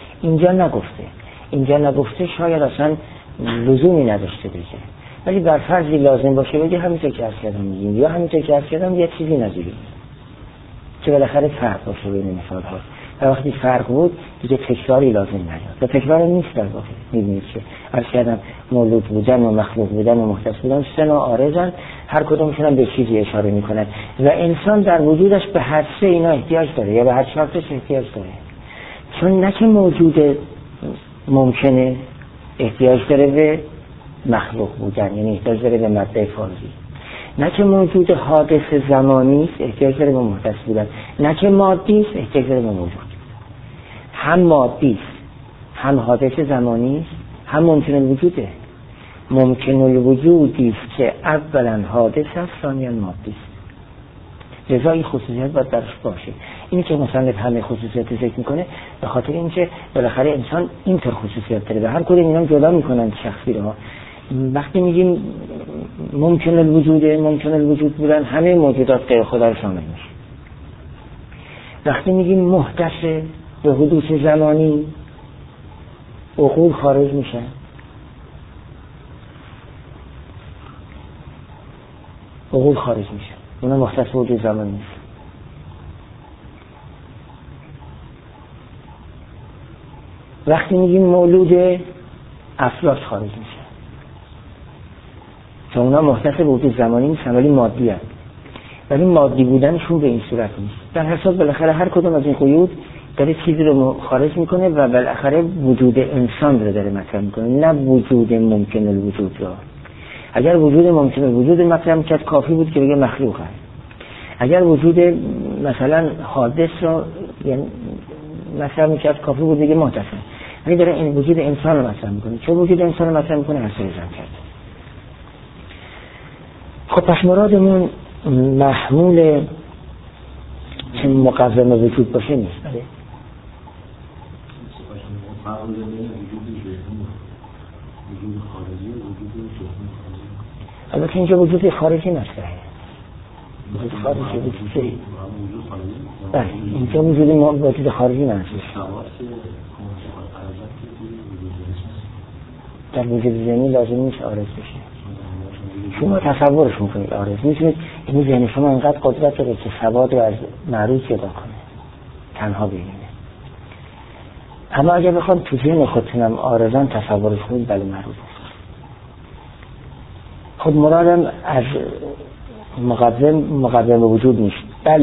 اینجا نگفته شاید اصلا لزومی نداشته بگه، ولی بر فرضی لازم باشه بگه همینطور که عرض کردم میگیم، یا همینطور که عرض کردم یه چیزی نگیریم که بالاخره فرق باشه بین مثال ها. و وقتی فرق بود دیگه تکراری لازم نیاد و تکرار نیست در واقع. میبینید که عرض کردم مولود بودن و مخلوق بودن و محدث بودن 3 نوع عارضن، هر کدومشون هم به چیزی اشاره میکنن و انسان در وجودش به هر 3 اینا احتیاج داره یا به هر 4 تاش احتیاج داره. چون نه که موجود ممکنه احتیاج داره به مخلوق بودن، یعنی احتیاج داره به ماده فارغی، نه که موجود حادث زمانی است احتیاج داره به محدث بودن، نه که مادی است احتیاج داره به موجود. هم مادی است، هم حادث زمانی است، هم ممکن الوجوده. ممکن الوجودی است که اولا حادث است ثانیا مادی است. لذا این خصوصیت باید درش باشه. این که مثلا همه خصوصیات ذکر میکنه به خاطر اینکه بالاخره انسان اینطور خصوصیات داره و هر کدوم اینا جدا میکنن شخصی رو. وقتی میگیم ممکن الوجود بودن همه موجودات غیر خدا رو شامل میشه. وقتی میگیم محدث به حدوث زمانی عقول خارج میشن. اونا محدث به حدوث زمانی نیست. وقتی میگیم مولود افلاک خارج میشه چون اونا محدث به حدوث زمانی نیستن ولی مادی هست، ولی مادی بودنشون به این صورت نیست. در حساب بالاخره هر کدوم از این قیود داره چیزی رو خارج میکنه و بالاخره وجود انسان رو داره مطرح میکنه، نه وجود ممکن الوجود رو. اگر وجود ممکن الوجود مطرح میکرد کافی بود که بگه مخلوق هست. اگر وجود مثلا حادث رو یعنی مطرح میکرد کافی بود بگه محدث. ولی داره این وجود انسان رو مطرح میکنه. چون وجود انسان رو مطرح میکنه هر سری زن کرد. خب پس مرادمون محمول که مقوم وجود باشه نیست. بله وجود خارجی و وجود ذهنی. البته اینجا وجود خارجی مطرحه. وجود خارجی وجود ذهنی. بله اینجا وجود خارجی مطرحه. در وجود ذهنی لازم نیست عارض بشه. شما تصورش میکنید عارض میتونید، این ذهن شما اینقدر قدرت داره که سواد رو از معروض جدا کنه تنها ببینه. اما اگر بخوام تو ذهن خودتونم عارضان تصورش کنید بله معروض است. خود مرادم از مقوم وجود نیست، بل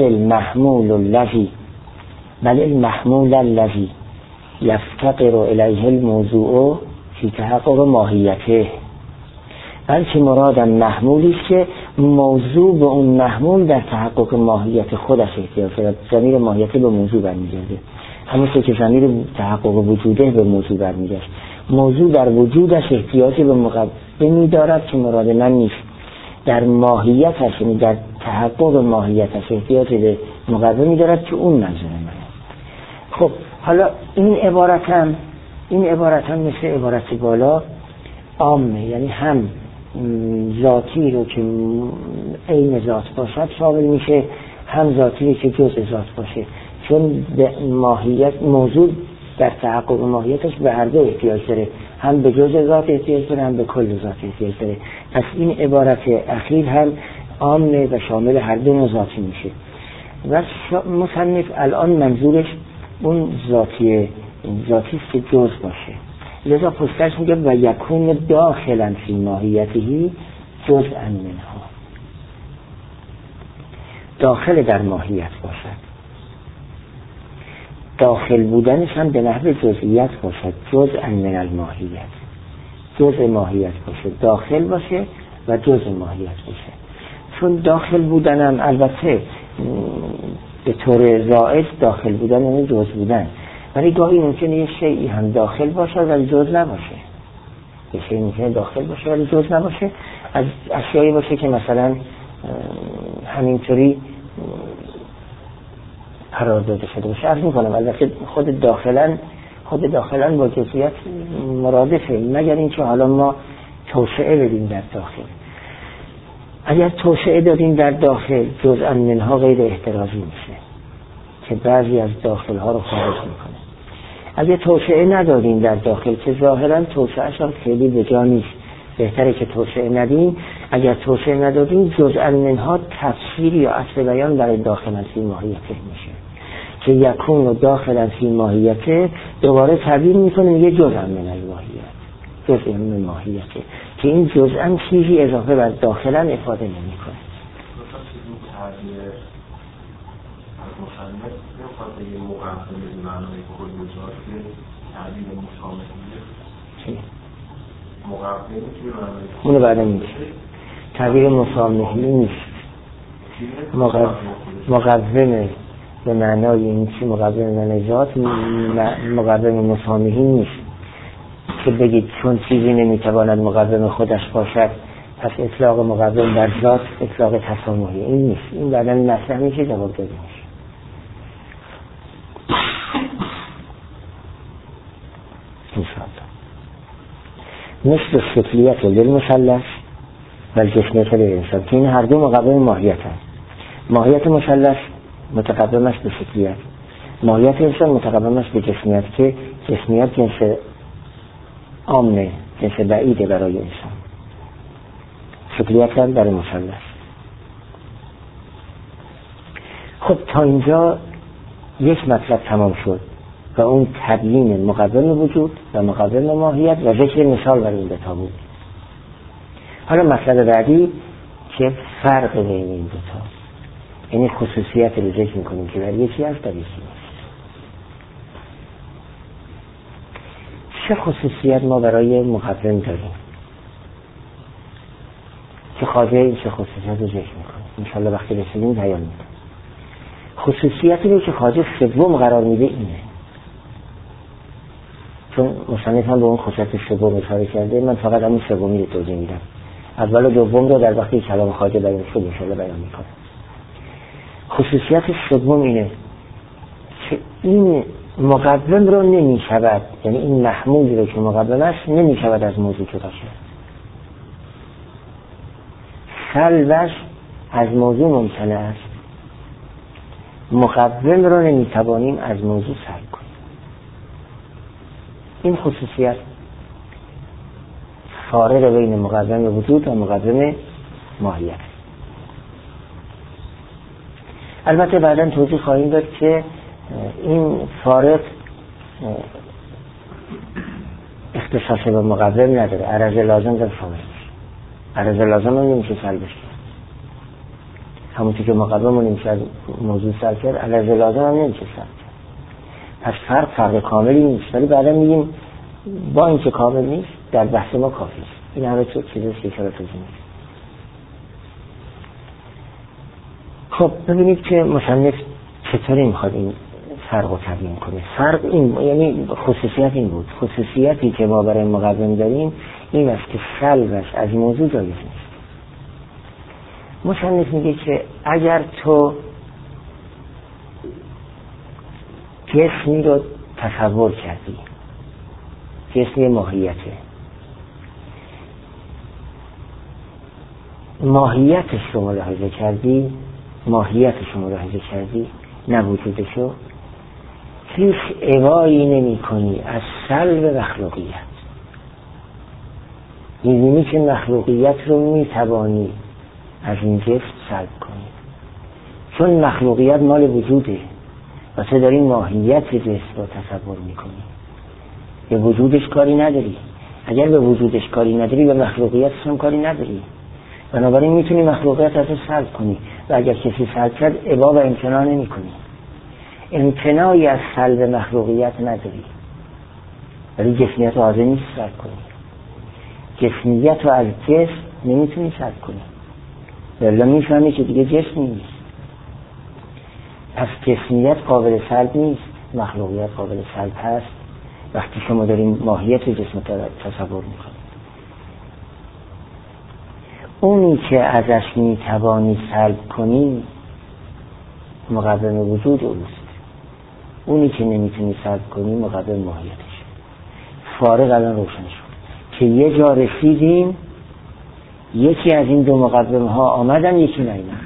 المحمول الذی یفتقر الیه الموضوع فی تحقق ماهیته. بلکه مرادم محمولی است که موضوع به اون محمول در تحقق ماهیت خودش احتیاج دارد. ضمیر ماهیت به موضوع برمیگرده، همونطور که ضمیر تحقق وجوده به موضوع برمیگشت. موضوع در وجودش احتیاج به مقومی دارد که مراد من نیست. در ماهیتش، یعنی در تحقق ماهیتش احتیاج به مقومی دارد که اون منظور منه. خب حالا این عبارت هم مثل عبارت بالا عامه، یعنی هم ذاتی رو که عین ذات باشد شامل میشه، هم ذاتی رو که جزء ذات باشه، چون ماهیت موضوع در تحقق ماهیتش به هر دو احتیاج داره، هم به جزء ذات احتیاج داره هم به کل ذات احتیاج داره. پس این عبارت اخیر هم عامه و شامل هر دو ذاتی میشه. و مصنف الان منظورش اون ذاتی است که جزء باشه، لذا پشتش میگه و یکون داخلا فی ماهیتهی جزءا منها، داخل در ماهیت باشد. داخل بودنش هم به نحو جزئیت باشد، جزءا من الماهیت، جزء ماهیت باشه، داخل باشه و جزء ماهیت باشه. چون داخل بودنم البته به طور زائد داخل بودن یعنی جزء بودن، ولی گاهی ممکنه یه شیئی هم داخل باشه ولی جزء نباشه. یه شیئی ممکنه داخل باشه ولی جزء نباشه. از اشیایی باشه که مثلا همینطوری قرار داده شده باشه. عرض میکنم البته خود داخلن با جزئیات مرادفه، مگر اینکه حالا ما توسعه بدیم در داخل. اگر توسعه دادیم در داخل جزءا منها غیر احترازی میشه که بعضی از داخلها رو خارج میکنه. اگر توسعه ندادیم در داخل که ظاهرا توسعهش هم خیلی به جا نیست، بهتره که توسعه ندیم. اگر توسعه ندادیم جزءا منها تفسیر یا اصل بیان برای داخل فی ماهیته میشه که یکون و داخل فی ماهیته دوباره تعبیر میکنه میگه جزءا من الماهیت، جزء من ماهیته، که این جزءا چیزی اضافه بر داخلا افاده نمیکنه. مصنف نمیخواد بگه مقدم به معنای کل جار که تعبیر مشاملیه چی؟ مقدمی که معنای اونو بعدا میگه تعبیر مشاملی نیست. مقدم به معنای این چی مقدم معنای ذات، مقدم مشاملی نیست که بگید چون چیزی نمیتواند مقدم خودش باشد پس اطلاق مقدم بر ذات اطلاق تسامحی. این نیست. این بعدا مطرح میشه جواب داده میشه. مثل شکلیت للمثلث و الجسمیت للانسان که این هر دو مقابل ماهیت هست. ماهیت مثلث متقدم است به شکلیت، ماهیت انسان متقدم است به جسمیت که جسمیت جنس عامه، جنس بعیده برای انسان، شکلیت هم برای مثلث. خب تا اینجا یک مطلب تمام شد و اون تبیین مقدم وجود و مقدم ماهیت و ذکر مثال برای این دوتا بود. حالا مطلب بعدی که فرق بین این دوتا، یعنی خصوصیت رو ذکر میکنیم که در یکی هست در یکی نیست. چه خصوصیت ما برای مقدم داریم که خواجه این چه خصوصیت رو ذکر میکنیم، انشاءالله وقتی رسیدیم بیان میکنیم. خصوصیتی رو که خواجه سوم قرار میده اینه، چون مصنف هم به اون خصوصیت سوم اشاره کرده، من فقط همین سومی رو توضیح میدم، اول و دوم رو در وقتی کلام خواجه بیان شد انشاءالله بیان میکنم. خصوصیت سوم اینه که این مقدم رو نمیشود، یعنی این محمول رو که مقدم است نمیشود از موضوع جدا شد. سلبش از موضوع ممکنه است، مقدم رو نمیتوانیم از موضوع سلب کنیم. این خصوصیت فارق بین مقدم وجود و مقدم ماهیت. البته بعداً توضیح خواهیم داد که این فارق اختصاص به مقدم نداره، عرض لازم در فارق، عرض لازم هم نمیشه سلبش کرد، همونطور که مقدم رو نمیشه موضوع سلب کرد عرض لازم هم نمیشه سلب کرد. پس فرق کاملی نیست، ولی بعدا میگیم با این که کامل نیست در بحث ما کافی است. این همه چیزی که اشاره توضیح نیست. خب ببینید که مصنف چطوری میخواد این فرق رو تبیین کنه. فرق این، یعنی خصوصیت این بود، خصوصیتی که ما برای مقدم داریم این است که سلبش از موضوع جایز نیست. مصنف میگه که اگر تو جسمی رو تصور کردی، جسمی ماهیته، ماهیتش رو ملاحظه کردی، ماهیتش رو ملاحظه کردی، نه وجودشو، هیچ ابایی نمی کنی از سلب مخلوقیت. می‌بینی که مخلوقیت رو میتوانی از این جسم سلب کنی، چون مخلوقیت مال وجوده و تو داری ماهیت جسم رو تصور میکنی، به وجودش کاری نداری. اگر به وجودش کاری نداری به مخلوقیتش هم کاری نداری، بنابراین میتونی مخلوقیت از تو سلب کنی و اگر کسی سلب کرد ابا و امتناع نمی کنی. امتناعی از سلب مخلوقیت نداری، ولی جسمیت رو حاضر نیست سلب کنی. جسمیت رو از جسم نمیتونی سلب کنی، ولی میفهمی که دیگه جسم نیست. پس جسمیت قابل سلب نیست، مخلوقیت قابل سلب هست وقتی شما داریم ماهیت جسم تصور میکنید. اونی که ازش میتوانی سلب کنی مقدم وجود اوست، اونی که نمیتونی سلب کنی مقدم ماهیتش. فارق الان روشن شد که یه جا رسیدیم یکی از این دو مقوم ها آمدن، یکی نیامد.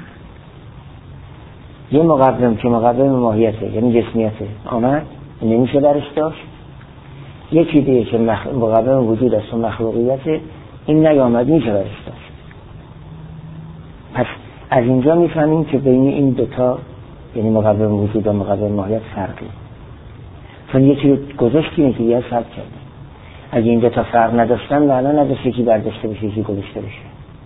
یه مقوم که مقوم ماهیته یعنی جسمیته آمد، نمیشه برش داشت. یکی دیگه که مقوم وجود است و مخلوقیته، این نیامد، میشه برش داشت. پس از اینجا میفهمیم که بین این دوتا یعنی مقوم وجود و مقوم ماهیت فرقی، چون یکی رو گذاشتیم که یه فرق کرده. اگه این دوتا فرق نداشتن معنا نداشت یکی برداشته بشه یکی گذاشته بشه،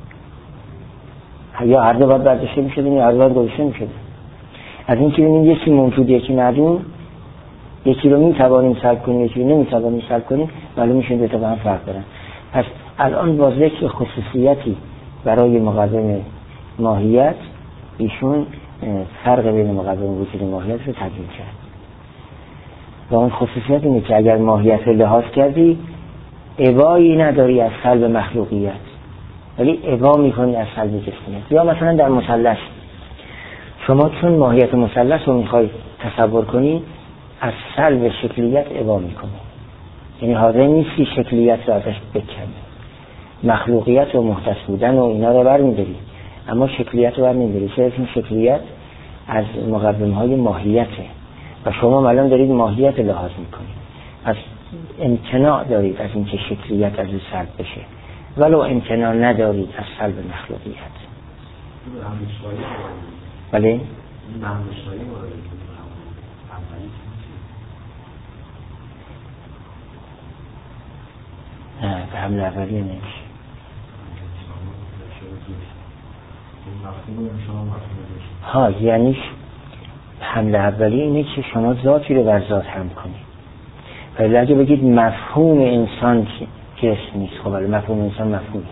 یا هر دو باید برداشته میشه یا هر دو باید گذاشته میشه. از این که ببینیم یکی موجود یکی معدوم، یکی رو میتوانیم سلب کنیم یکی رو نمیتوانیم سلب کنیم، معلوم میشه دوتا با هم فرق دارن. پس الان با ذکر خصوصیتی برای مقوم ماهیت ایشون فرق بین مقوم وجود و ماهیت رو تبیین کرد. و اون خصوصیت اینه که اگر ماهیت رو لحاظ کردی ابایی نداری از سلب مخلوقیت، ولی ابا میکنی از سلب جسمیت. یا مثلا در مثلث شما چون ماهیت مثلث رو میخوای تصور کنی، از سلب شکلیت ابا میکنی، یعنی حاضر نیستی شکلیت رو ازش بکنی، مخلوقیت و محدث بودن و اینا رو برمیداری اما شکلیت رو برمیداری. چرا؟ این شکلیت از مقوم های ماهیته و شما الان دارید ماهیت لحاظ میکنید، پس امتناع دارید از اینکه شکلیت از این سلب بشه، ولو امتناع ندارید از سلب مخلوقیت. بله؟ نه به حمل اولیه نمیشه. ها یعنی حمل اولیه اینه که شما ذاتی رو بر ذات هم کنید. ولی اگه بگید مفهوم انسان جسم نیست، خب ولی مفهوم انسان مفهومه.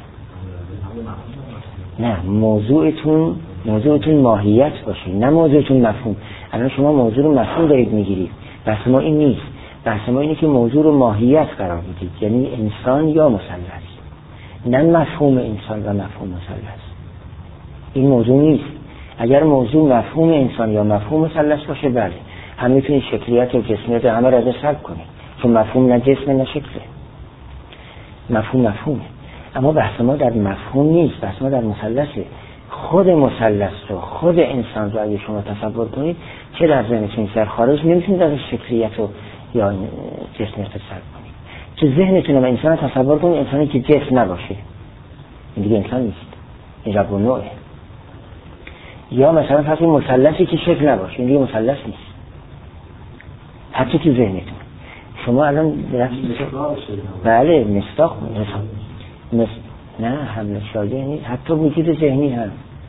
نه، موضوعتون ماهیت باشه، نه موضوعتون مفهوم. الان شما موضوع رو مفهوم دارید میگیرید، بحث ما این نیست. بحث ما اینه که موضوع رو ماهیت قرار بدید، یعنی انسان یا مثلث، نه مفهوم انسان و مفهوم مثلث. این موضوع نیست. اگر موضوع مفهوم انسان یا مفهوم مثلث باشه، بله هم میتونید شکلیت و جسمیت همه را ازش سلب کنید، چون مفهوم نه جسم نه شکله، مفهوم مفهومه. اما بحث ما در مفهوم نیست، بحث ما در مثلثه. خود مثلث رو، خود انسان رو اگه شما تصور کنید، چه در ذهنتون در خارج نمیتونید از شکلیت و یا جسمیت رو سلب کنید. چه ذهنتون رو انسان رو تصور کنید، انسانی که جسم نباشه، این دیگه انسان نیست، این رب و نوعه. یا مثلا فرض کنید مثلثی که شکل نباشه، این دیگه مثلث نیست. حتی تو ذهنتون شما الان بله مصداق نه حمل شایعه نیست، حتی وجود ذهنی هم.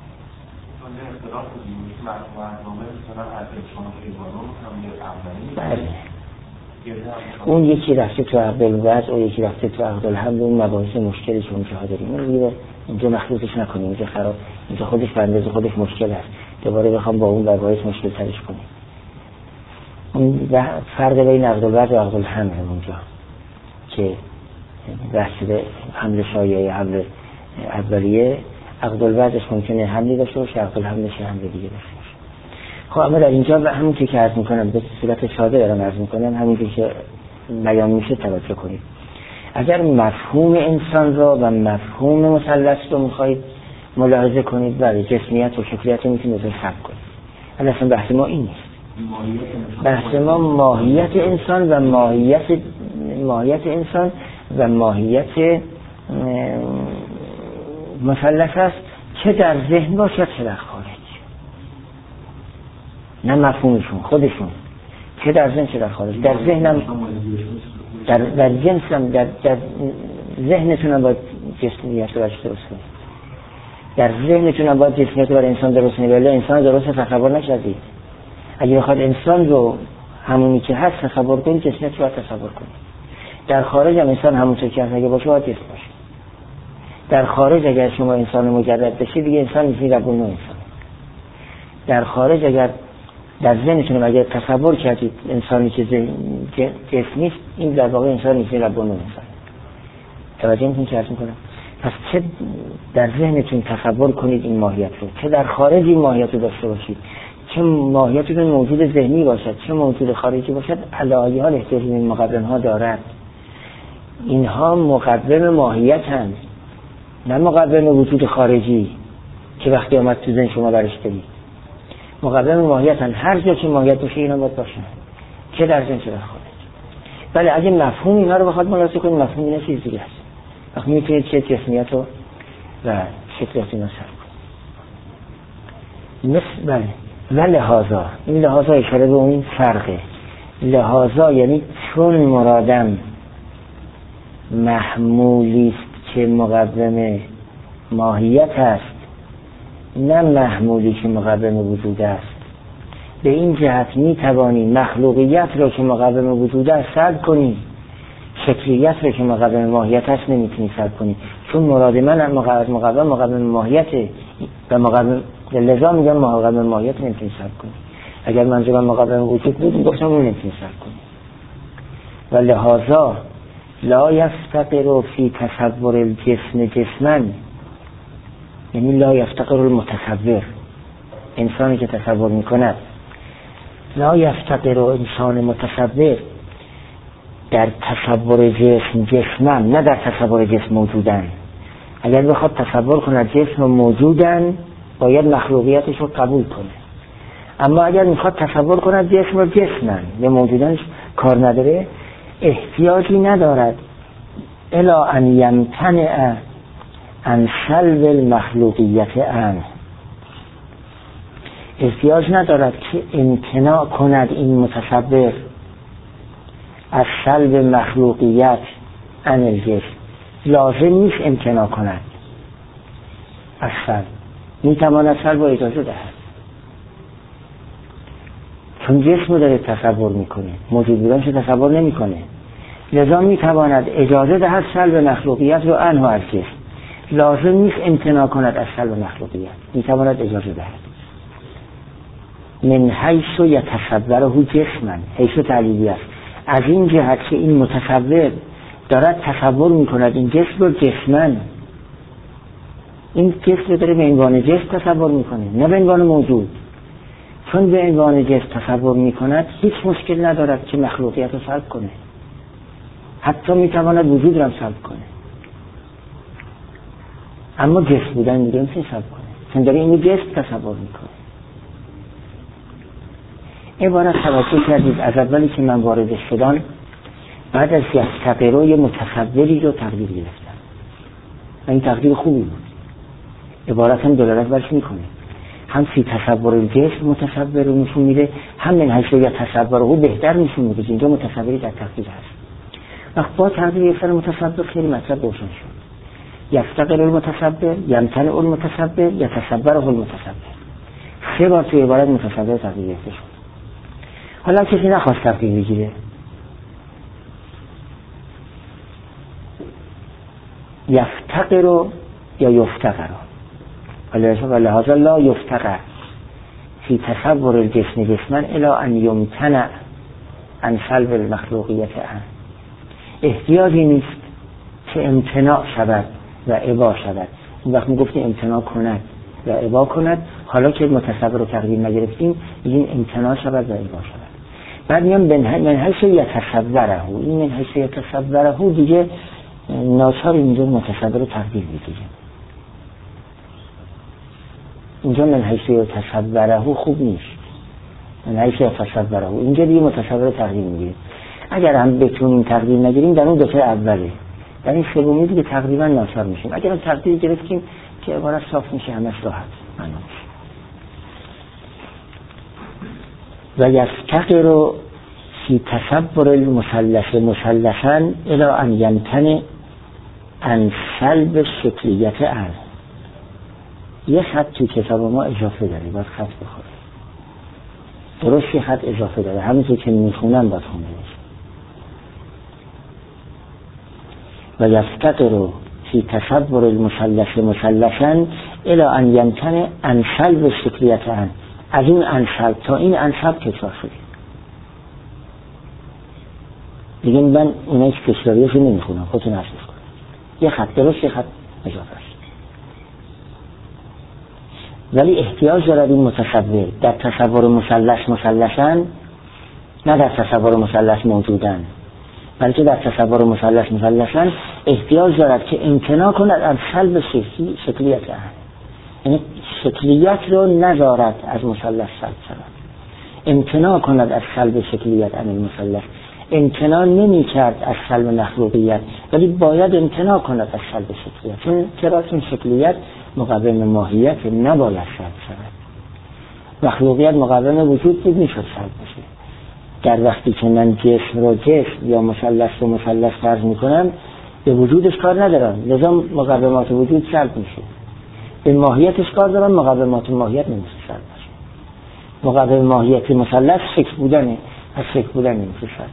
بله اون یکی رفته تو عقد الوضع و یکی رفته تو عقد الحمل، اون مباحث مشکلی که اونجا داریم اون دیگه اینجا مخلوطش نکنیم، اینجا خراب، اینجا خودش به اندازه خودش مشکل است، دوباره بخوام با اون مباحث مشکل ترش کنیم. اون فرق بین عقد الوضع و عقد الحمل اونجا که بحث حمل شایعه، حمل اولیه، عقد الوضعش ممکنه حملی داشته باشه، عقد الحملش حمل دیگه داشته باشه. خب اما در اینجا همون که عرض میکنم به صورت ساده دارم عرض میکنم، همین که بیان میشه توجه کنید. اگر مفهوم انسان را و مفهوم مثلث رو میخواید ملاحظه کنید، برای جسمیت و شکلیت رو میتونید ازش حق کنید. اصلا بحث ما این نیست. بحث ما ماهیت انسان و ماهیت انسان و ماهیت مثلث است، چه در ذهن باشد چه در خارج، نه مفهومشون خودشون، چه در ذهن چه در خارج. در ذهنم در جنسم در ذهنتونم باید جسمیت رو درست کنید، در ذهنتونم باید جسمیت رو برای انسان درست کنید، ولی انسان درست تصور نکردید. اگه بخواد انسان رو همونی که هست تصور کنید، جسمیت رو باید تصور کنید. در خارج هم انسان همونطور که هست اگه باشه باید جسم باشه. در خارج اگر شما انسان مجرد بشید دیگه انسان نیست، رب و نوع انسان. در خارج اگر در ذهنتون اگر تصور کردید انسانی که جسم نیست، این در واقع انسان نیست، رب و نوع انسان. توجه میکنید چه عرض میکنم؟ پس چه در ذهنتون تصور کنید این ماهیت رو، چه در خارج این ماهیت رو داشته باشید، چه ماهیتتون موجود ذهنی باشد چه موجود خارجی باشد، علایه ها احتیاج این مقوم ها دارد. اینها مقوم ماهیت هست، نه مقوم وجود خارجی که وقتی آمد تو ذهن شما برش دارید. مقوم ماهیتن، هر جا که ماهیت باشه اینا باید باشن، چه در ذهن چه در خارج. بله اگه مفهوم اینا رو بخواد ملاحظه کنید، مفهوم اینا چیز دیگه است. وقتی میتونید چه جسمیت رو و شکلیت اینا سر کنید. مثل بله و لحاظا، این لحاظا اشاره به اون فرقه. لحاظا یعنی چون مرادم محمولی است که مقوم ماهیت است، نه محمولی که مقوم وجود است. به این جهت می توانی مخلوقیت را که مقوم وجود است سلب کنی، شکلیت را که مقوم ماهیت است نمیتونی سلب کنی، چون مراد من مقوم ماهیت و مقوم، لذا میگم مقوم ماهیت نمیتونی سلب کنی. اگر منظورم مقوم وجود بود میگفتم اون نمیتونی سلب کنی. و لحاظا لا یفتقر فی تصور الجسم جسما، یعنی لا یفتقر المتصور، انسانی که تصور میکند، لا یفتقر انسان متصور در تصور جسم جسما، نه در تصور جسم موجودن. اگر بخواد تصور کند جسم موجودن باید مخلوقیتش رو قبول کنه، اما اگر میخواد تصور کند جسم رو جسما به موجودنش کار نداره، احتیاجی ندارد الا ان یمتنع عن سلب المخلوقیت عنه، احتیاج ندارد که امتناع کند این متصور از سلب مخلوقیت عن الجسم. لازم نیست امتناع کند از سلب، میتواند سلب و اجازه دهد، چون جسم رو داره تصور میکنه، موجود بودنش تصور نمیکنه، لذا میتواند اجازه دهد سلب مخلوقیت رو عنه از جسم. لازم نیست امتناع کند از سلب مخلوقیت، میتواند اجازه دهد. من حیث یتصوره جسما، حیث تعلیلی است، از این جهت که این متصور دارد تصور میکند این جسم رو جسما، این جسم رو داره به عنوان جسم تصور میکنه، نه به عنوان موجود. چون به عنوان جسم تصور میکند هیچ مشکل ندارد که مخلوقیت رو سلب کنه، حتی میتواند وجود رو سلب کنه، اما جسم بودن میگه نمیتونه سلب کنه، چون داره این جسم تصور میکنه. عبارت توجه کردید از اولی که من وارد شدم، بعد از یفتقر متصوری رو تقدیر گرفتم و این تقدیر خوبی بود. عبارت هم دلالت برش میکنه، هم فی تصور الجسم متصور رو نشون میده، هم من حیث یتصوره بهتر نشون میده. اینجا متصوری در تقدیر هست. وقت با تقدیر یک سر متصور خیلی مطلب روشن شد. یفتقر المتصور، یمتنع المتصور، یتصوره المتصور. سه بار توی عبارت متصور تقدیر گرفته شد. حالا کسی نخواست تقدیر بگیره، یفتقر یا یفتقر، ولهذا لا یفتقر فی تصور الجسم جسما الی ان یمتنع عن سلب المخلوقیت عنه. احتیاجی نیست که امتناع شود و ابا شود. این وقت میگفتیم امتناع کند و ابا کند، حالا که متصور رو تقدیر نگرفتیم این امتناع شود و ابا شود. بعد میان من حیث یتصوره، این من حیث یتصوره دیگه ناچار اینجا متصور رو تقدیر بگیریم. اینجا من حیث یتصوره خوب نیست، من حیث یتصوره اینجا دیگه متصور رو تقدیر میگیریم. اگر هم بتونیم تقدیر نگیریم در اون دفعه اوله، در این سومی دیگه تقریبا ناچار میشیم. اگر هم تقدیر گرفتیم که عبارت صاف میشه، همه راحت معنا میشه. و یفتقر فی تصور المثلث مثلثا الی ان یمتنع عن سلب شکلیت عنه. یه خط تو کتاب ما اضافه داره، باید خط بخوره. درست یه خط اضافه داره، همونطور که میخونم باید خونده بشه. و یفتقر فی تصور المثلث مثلثا الی ان یمتنع عن سلب شکلیت عنه. از این انسب تا این انسب تکرار شده. دیگه من اونایی که تکراریشو نمیخونم، خودتون حفظ کنم. یه خط درست، یه خط اضافه است. ولی احتیاج دارد این متصور در تصور مثلث مثلثن، نه در تصور مثلث موجودن. بلکه در تصور مثلثاً احتیاج دارد که امتناع کند از سلب شکلیت یعنی شکلیت رو نذارد از مثلث سلب شود، امتناع کند از سلب شکلیت عن المثلث. امتناع نمی کرد از سلب مخلوقیت، ولی باید امتناع کند از سلب شکلیت. چون شکلیت مقوم ماهیت نباید سلب شود. مخلوقیت مقوم وجود بود، میشد سلب بشه. در وقتی که من جسم رو جسم یا مثلث رو مثلث فرض میکنم، به وجودش کار ندارم، لذا مقومات وجود سلب میشه. به ماهیتش کار دارم، مقومات ماهیت نمیشه سلب بشه. مقوم ماهیت مثلث شکل بودنه، از شکل بودن نمیشه سلب.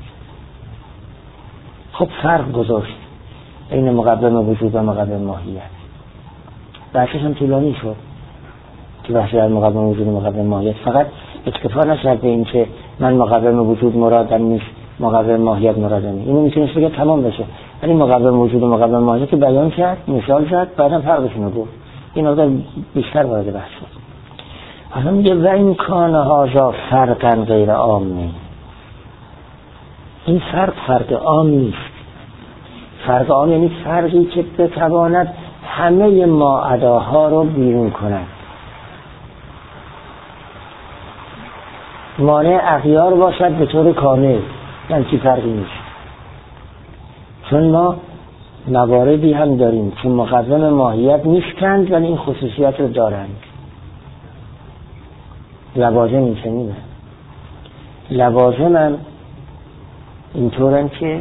خب فرق گذاشت این مقوم وجود و مقوم ماهیت. بحثش هم طولانی شد که بحثی در مقوم وجود و مقوم ماهیت. فقط اکتفا نشد به این که من مقوم وجود مرادم نیست، مقوم ماهیت مرادم نیست. اینو میتونست بگه تمام بشه، ولی مقوم وجود و مقوم ماهیت رو بیان کرد، مثال زد، بعدم فرقشون رو گفت. این آقا بیشتر وارد بحث شد. حالا میگه و این کان هذا فرقا غیر عامی. این فرق عام نیست. فرق عام یعنی فرقی که بتواند همه ما اداها رو بیرون کند. مانع اغیار باشد به طور کامل، یعنی چی فرقی نیست. چون ما مواردی هم داریم که مقوم ماهیت نیستند ولی این خصوصیت رو دارند. لوازم این چنینه. لوازم هم اینطورن که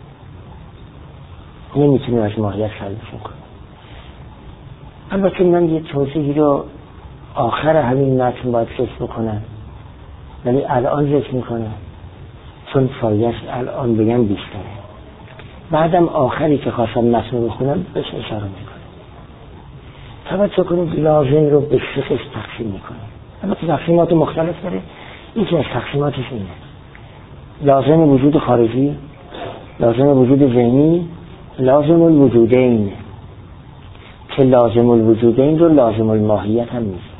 نمیتونیم از ماهیت سلبشون کنیم. البته من یه توضیحی رو آخر همین متن باید فکر بکنم، ولی الان ذکر میکنم چون فایدهش الان بگم بیشتره. بعدم آخری که خواستم متن رو بخونم بهش اشاره میکنم. توجه کنید لازم رو به سه قسم تقسیم میکنیم. البته تقسیمات مختلف داره. یکی از تقسیماتش اینه: لازم وجود خارجی، لازم وجود ذهنی، لازم الوجودین. که لازم الوجودین رو لازم الماهیت هم نیست.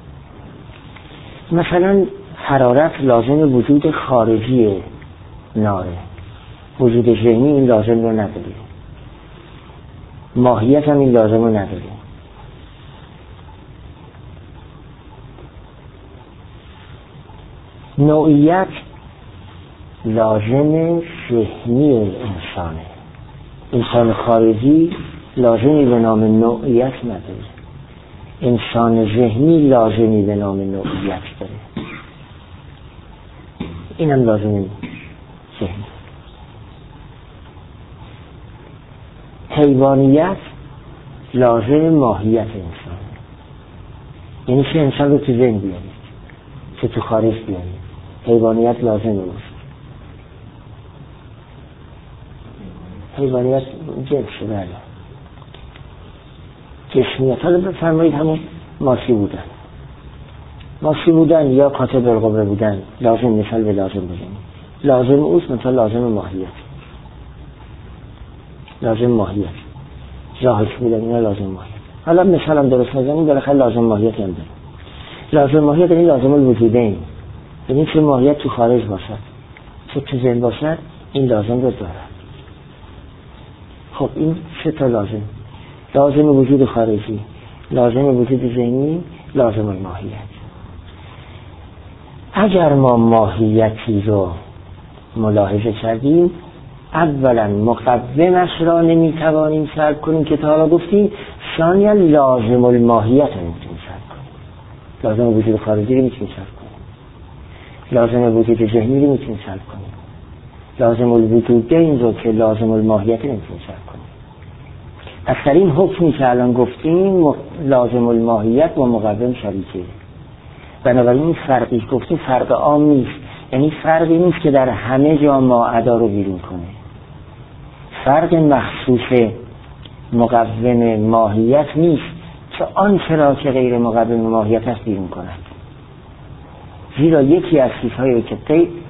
مثلا حرارت لازم وجود خارجی ناره، وجود ذهنی این لازم رو نداره، ماهیت هم این لازم رو نداره. نوعیت لازم ذهنی انسانه. انسان خارجی لازمی به نام نوعیت نداره، انسان ذهنی لازمی به نام نوعیت داره. اینم لازمی ذهنی. حیوانیت لازم ماهیت انسان، یعنی چه انسان رو تو ذهن بیارید چه تو خارج بیارید. حیوانیت لازم اوست. حیوانیت جنس بله. جسمیت حالا بفرمایید همون ماسی بودن یا کاتب القوه بودن لازم مثال به لازم بزنید. لازم اوست مثال لازم ماهیت ظاهر بودن اینا لازم ماهیت. حالا مثال هم درست بزنید بالاخره لازم ماهیت هم داریم. لازم ماهیت یعنی لازم الوجودین، یعنی چه ماهیت تو خارج باشد چه تو ذهن باشد این لازم رو دارد. خب این سه تا لازم وجود خارجی، لازم وجود ذهنی، لازم الماهیت. اگر ما ماهیتی رو ملاحظه کردیم، اولا مقومش را نمیتوانیم سلب کنیم که تا حالا گفتیم، ثانیا لازم الماهیت رو نمیتونیم سلب کنیم. لازم وجود خارجی رو میتونیم سلب کنیم، لازم وجود ذهنی رو میتونیم سلب کنیم، لازم الوجود این رو که لازم الماهیت رو نمیتونیم سلب کنیم. از در این حکمی که الان گفتیم لازم الماهیت و مقوم شریکه. بنابراین این فرقی گفتیم فرق عام نیست، یعنی فرقی نیست که در همه جا ما ادا رو بیرون کنه. فرق مخصوص مقوم ماهیت نیست که آنچه را که غیر مقوم ماهیت است بیرون کند. زیرا یکی از چیزهایی که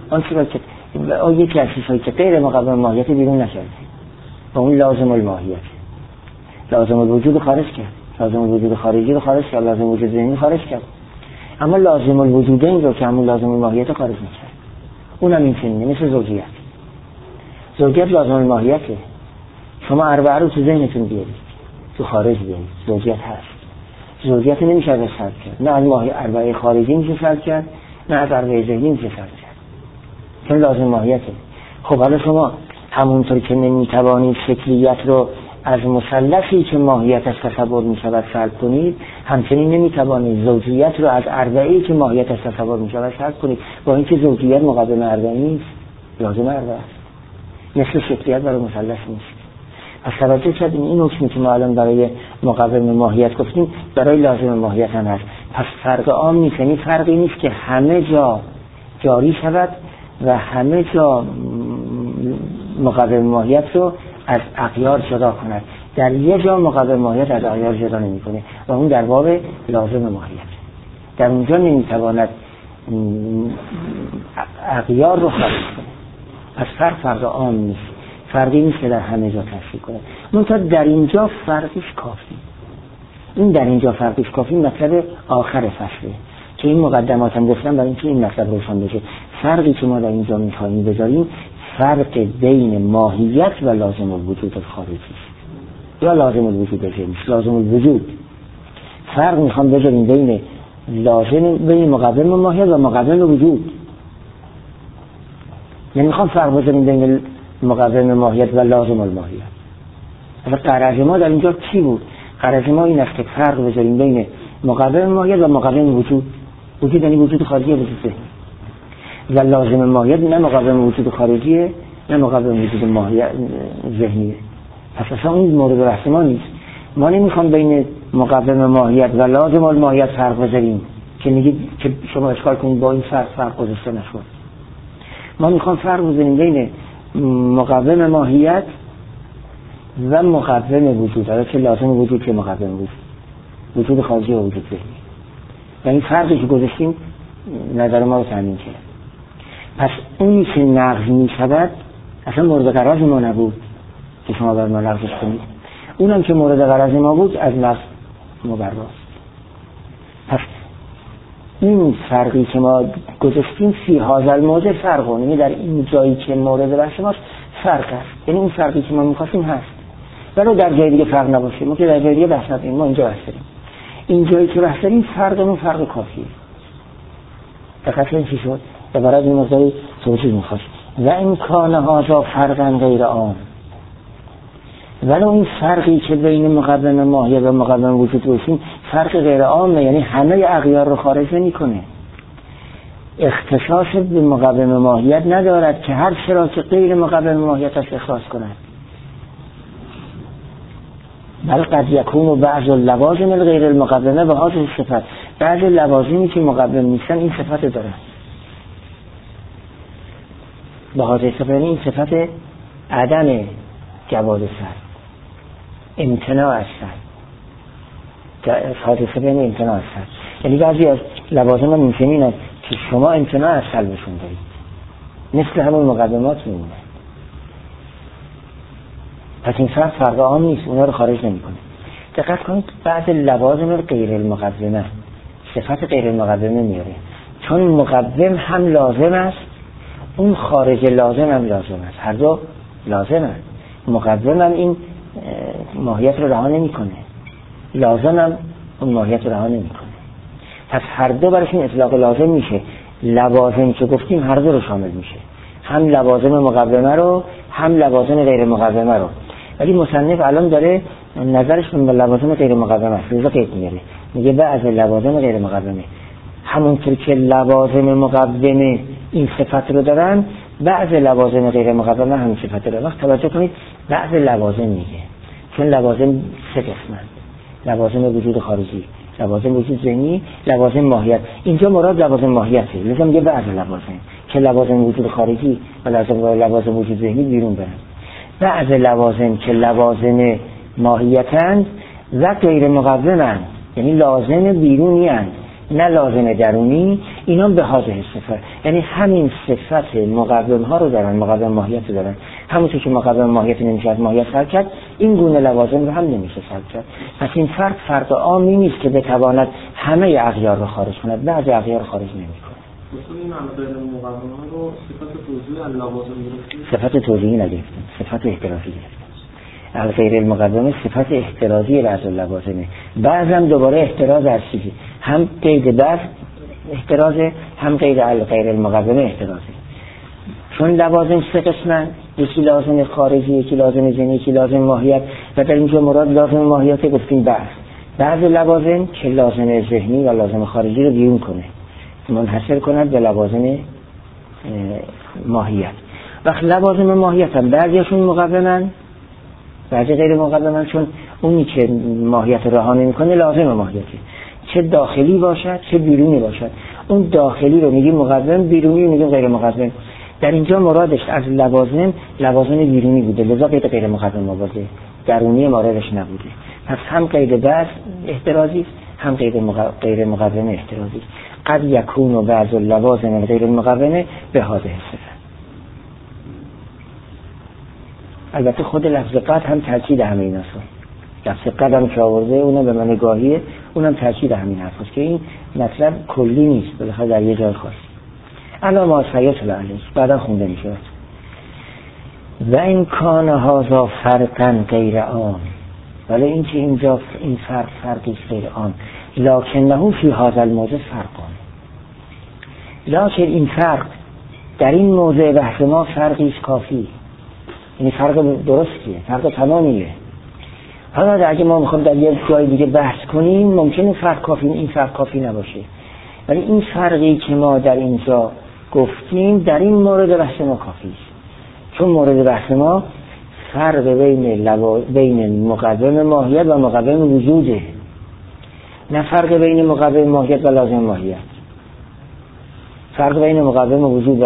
غیر مقوم ماهیت بیرون نکرده و اون لازم الماهیت. لازم الوجود خارج کرد، لازم الوجود خارجی رو خارج کرد، لازم الوجود ذهنی خارج کرد، اما لازم الوجودین رو که همون لازم الماهیت خارج میکرد. اونم این چنینه، مثل زوجیت لازم ماهیته. شما اربعه رو تو ذهنتون بیارید، تو خارج بیارید، زوجیت هست. زوجیت نمیشه از سلب کرد، نه از ماهی اربعه خارجی میشه سلب کرد، نه از اربعه ذهنی میشه سلب کرد، چون لازم ماهیته. خب حالا شما همونطور که نمیتوانید شکلیت رو از مثلثی که ماهیتش تصور میشود سلب کنید، همچنین نمیتوانید زوجیت رو از اربعه‌ای که ماهیتش تصور میشود سلب کنید، با اینکه زوجیت مقابل اربعه نیست، لازم اربعه است، مثل شکلیت برای مثلث نیست. پس توجه کردیم این حکمی که ما الان برای مقابل ماهیت گفتیم برای لازم ماهیت هم هست. پس فرق عام نیست، یعنی فرقی نیست که همه جا جاری شود و همه جا مقابل ماهیت رو از اغیار جدا کند. در یه جا مقابل ماهیت از اغیار جدا نمی کنه و اون در باب لازم ماهیت. در اونجا نمیتواند اغیار رو خارج کنه. پس فرق عام نیست، فرقی نیست که در همه جا تفسیر کنه. منتها در اینجا فرقش کافی. این در اینجا فرقش کافی مطلب آخر فصله که این مقدمات هم گفتم برای اینکه این مطلب روشن بشه. فرقی که ما در اینجا میخوایم بذاریم فرق بین ماهیت و لازم الوجود خارجی است یا لازم الوجود جنس. لازم الوجود فرق میخوام بذاریم بین لازم، بین مقابل ماهیت و مقابل وجود. یعنی میخوام فرق بذاریم بین مقابل ماهیت و لازم الماهیت. اصلا غرض ما در اینجا چی بود؟ غرض ما این است که فرق بذاریم بین مقابل ماهیت و مقابل وجود. وجود یعنی وجود خارجی وجود ذهنی و لازم ماهیت نه مقابل وجود خارجیه نه مقابل وجود ماهیت ذهنیه. پس اصلا این مورد بحث ما نیست. ما نمیخوام بین مقابل ماهیت و لازم الماهیت فرق بذاریم که میگید که شما اشکال کنید با این فرق گذاشته نشد. ما میخوام فرق بذاریم بین مقابل ماهیت و مقابل وجود، حالا چه لازم وجود که مقابل وجود خارجی و وجود ذهنی. و این فرقی که گذاشتیم نظر ما رو تامین کرد. پس اونی که نقض می شود اصلا مورد غرض ما نبود که شما بر ما نقضش کنید. اونم که مورد غرض ما بود از نقض مبراست. پس این فرقی که ما گذاشتیم فی هذا الموضع فرق، یعنی در این جایی که مورد بحث ماست فرق است، یعنی اون فرقی که ما می‌خواستیم هست. ولی در جای دیگه فرق نباشه، ما که در جای دیگه بحث نداریم، ما اینجا بحث داریم. این جایی که بحث داریم فرقمون فرق کافیه. دقت کنید چی شد؟ برای این موضوع توضیح می‌خواد. و این کان هذا فرقا غیر عام. ولی این فرقی که بین مقابل ماهیت و مقابل وجود گذاشتیم فرق غیر عامه، یعنی همه اغیار رو خارج نمی‌کنه. اختصاص به مقابل ماهیت ندارد که هر چرا که غیر مقابل ماهیتش اختصاص کند. بل قد یکون بعض اللوازم غیر المقابله و هذه صفت. بعض لوازمی که مقابل نیستن این صفت دارن. به هذه صفت این صفت عدم جواز سر، امتناع از سر. هذه صفت امتناع از سر. یعنی بعضی از لوازم هم می‌بینید که شما امتناع از سلبشون دارید، مثل همون مقدمات میمونه. پس این فرق عام نیست، اونا رو خارج نمی‌کنه. دقت کنید بعض لوازم غیر المقدمه صفت غیر المقدمه میاره، چون مقدم هم لازم است، اون خارج لازم هم لازم است، هر دو لازم است. مقدم هم این ماهیت رو رها نمی‌کنه، لازم هم اون ماهیت رو رها نمی‌کنه. پس هر دو براشون اطلاق لازم میشه. لوازم که گفتیم هر دو رو شامل میشه، هم لوازم مقدمه رو هم لوازم غیر مقدمه رو. ولی مصنف الان داره نظرش به لوازم غیر مقدمه است، لذا قید میاره، میگه بعض لوازم غیر مقدمه همونطور که لوازم مقدمه این صفت رو دارن، بعض لوازم غیر مقدمه هم صفت رو دارن. توجه کنید بعض لوازم میگه، چون لوازم سه قسمند: لوازم وجود خارجی، لوازم وجود ذهنی، لوازم ماهیت. اینجا مراد لوازم ماهیته، لذا میگه بعض لوازم که لوازم وجود خارجی و لوازم وجود ذهنی بیرون برن. بعض لوازم که لوازم ماهیتند و غیر مقدمند، یعنی لازم بیرونی اند نه لازم درونی، اینا به حاضر صفت، یعنی همین صفت مقدم ها رو دارن، مقدم ماهیت رو دارن. همونطور که مقدم ماهیت نمیشه از ماهیت فرق کرد، این گونه لوازم رو هم نمیشه فرق کرد. پس این فرق عامی نیست که بتواند همه اغیار رو خارج کند، بعضی اغیار رو خارج نمیکنه. اصول این غیر مقدمه رو صفت توضیحی اللوازم گرفتیم. صفت توضیحی نگرفتیم، صفت احترازی گرفتیم. غیر المقدمه صفت احترازی بعض اللوازمه. بعضم دوباره احتراز از چیزی، هم قید بعض احترازه، هم غیر المقدمه احترازه. چون لوازم سه قسمن، یکی لازم خارجی، یکی لازم ذهنی، یکی لازم ماهیت، و در اینجا مراد لازم ماهیت گفتیم بعض لوازم که لازم ذهنی و لازم خارجی رو بیرون کنه، منحصر کند به لوازم ماهیت. وقت لوازم ماهیت هم بعضیشون مقدمن، بعضی غیر مقدمن، چون اونی که ماهیت رها نمی‌کنه لازم ماهیته، چه داخلی باشد چه بیرونی باشد. اون داخلی رو میگیم مقدم، بیرونی رو میگیم غیر مقدم. در اینجا مرادش از لوازم بیرونی بوده، لذا قید غیر مقدم آورده، درونی موردش نبوده. پس هم قید بعض احترازی، هم غیر مقدم احترازی. قد یکون و بعض اللوازم غیر المقدمه به هذه الصفه. البته خود لفظ قد هم تاکید همه این است. لفظ قد هم که آورده اونم به معنی گاهیه، اونم تاکید همین حرف است که این مطلب کلی نیست، بالاخره در یه جای خاص. الان ما سیاط علیه بعدا خونده میشه. و این کان هذا فرقا غیر عام، ولی این که اینجا این فرقی غیر عام، لکنه فی هذا الموضع فرقان، لکن این فرق در این موضع بحث ما فرقی کافی، یعنی فرق درستیه، فرق تمامیه. حالا اگه ما میخوام در یک جای دیگه بحث کنیم ممکنه این فرق کافی نباشه، ولی این فرقی که ما در اینجا گفتیم در این مورد بحث ما کافی است، چون مورد بحث ما فرق بین مقدم ماهیت و مقدم وجوده، نه فرق بین مقدم ماهیت و لازم ماهیت. فرق بین مقدم وجود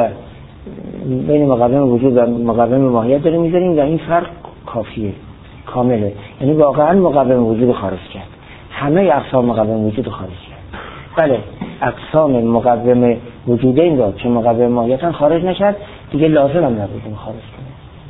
و مقدم ماهیت داریم میذاریم و این فرق کافیه، کامله، یعنی واقعا مقدم وجود خارج کرد، همه اقسام مقدم وجود خارج کرد. بله اقسام مقدم وجوده این را که مقدم ماهیتاً خارج نشد دیگه لازم هم نبودیم خارج کنه.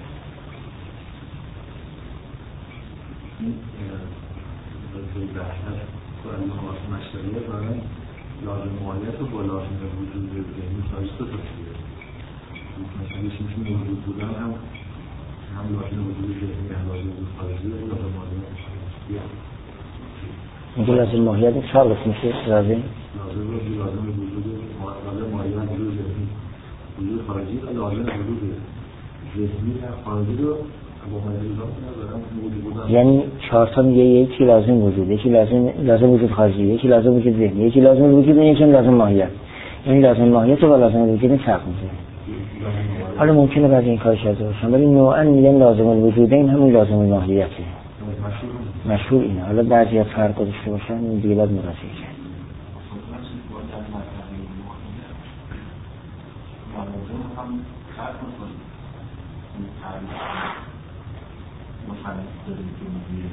لازم ماهیت و با لازم وجود ذهنی سایسته توصیه مثلا میشه وجود بودن هم لازم وجود ذهنی هم لازم وجود خارجی و لازم ماهیت اینجا لازم ماهیت چهار قسم میشه. لازم وجود ماهیت وجود ذهنی وجود خارجی و لازم وجود ذهنی و خارجی رو یعنی چهار تا میگه یکی لازم وجود، یکی لازم وجود خارجی، یکی لازم وجود ذهنی، یکی لازم وجود، یکی لازم ماهیت. یعنی لازم ماهیت و لازم وجود فرق میکنه. حالا ممکنه بعضی این کارش کرده باشن ولی نوعا میگن لازم الوجود این همون لازم ماهیته، مشهور اینه. حالا بعضی از فرق داشته باشن این دیگه باید مراجعه کرد. مصنف داریم که میگه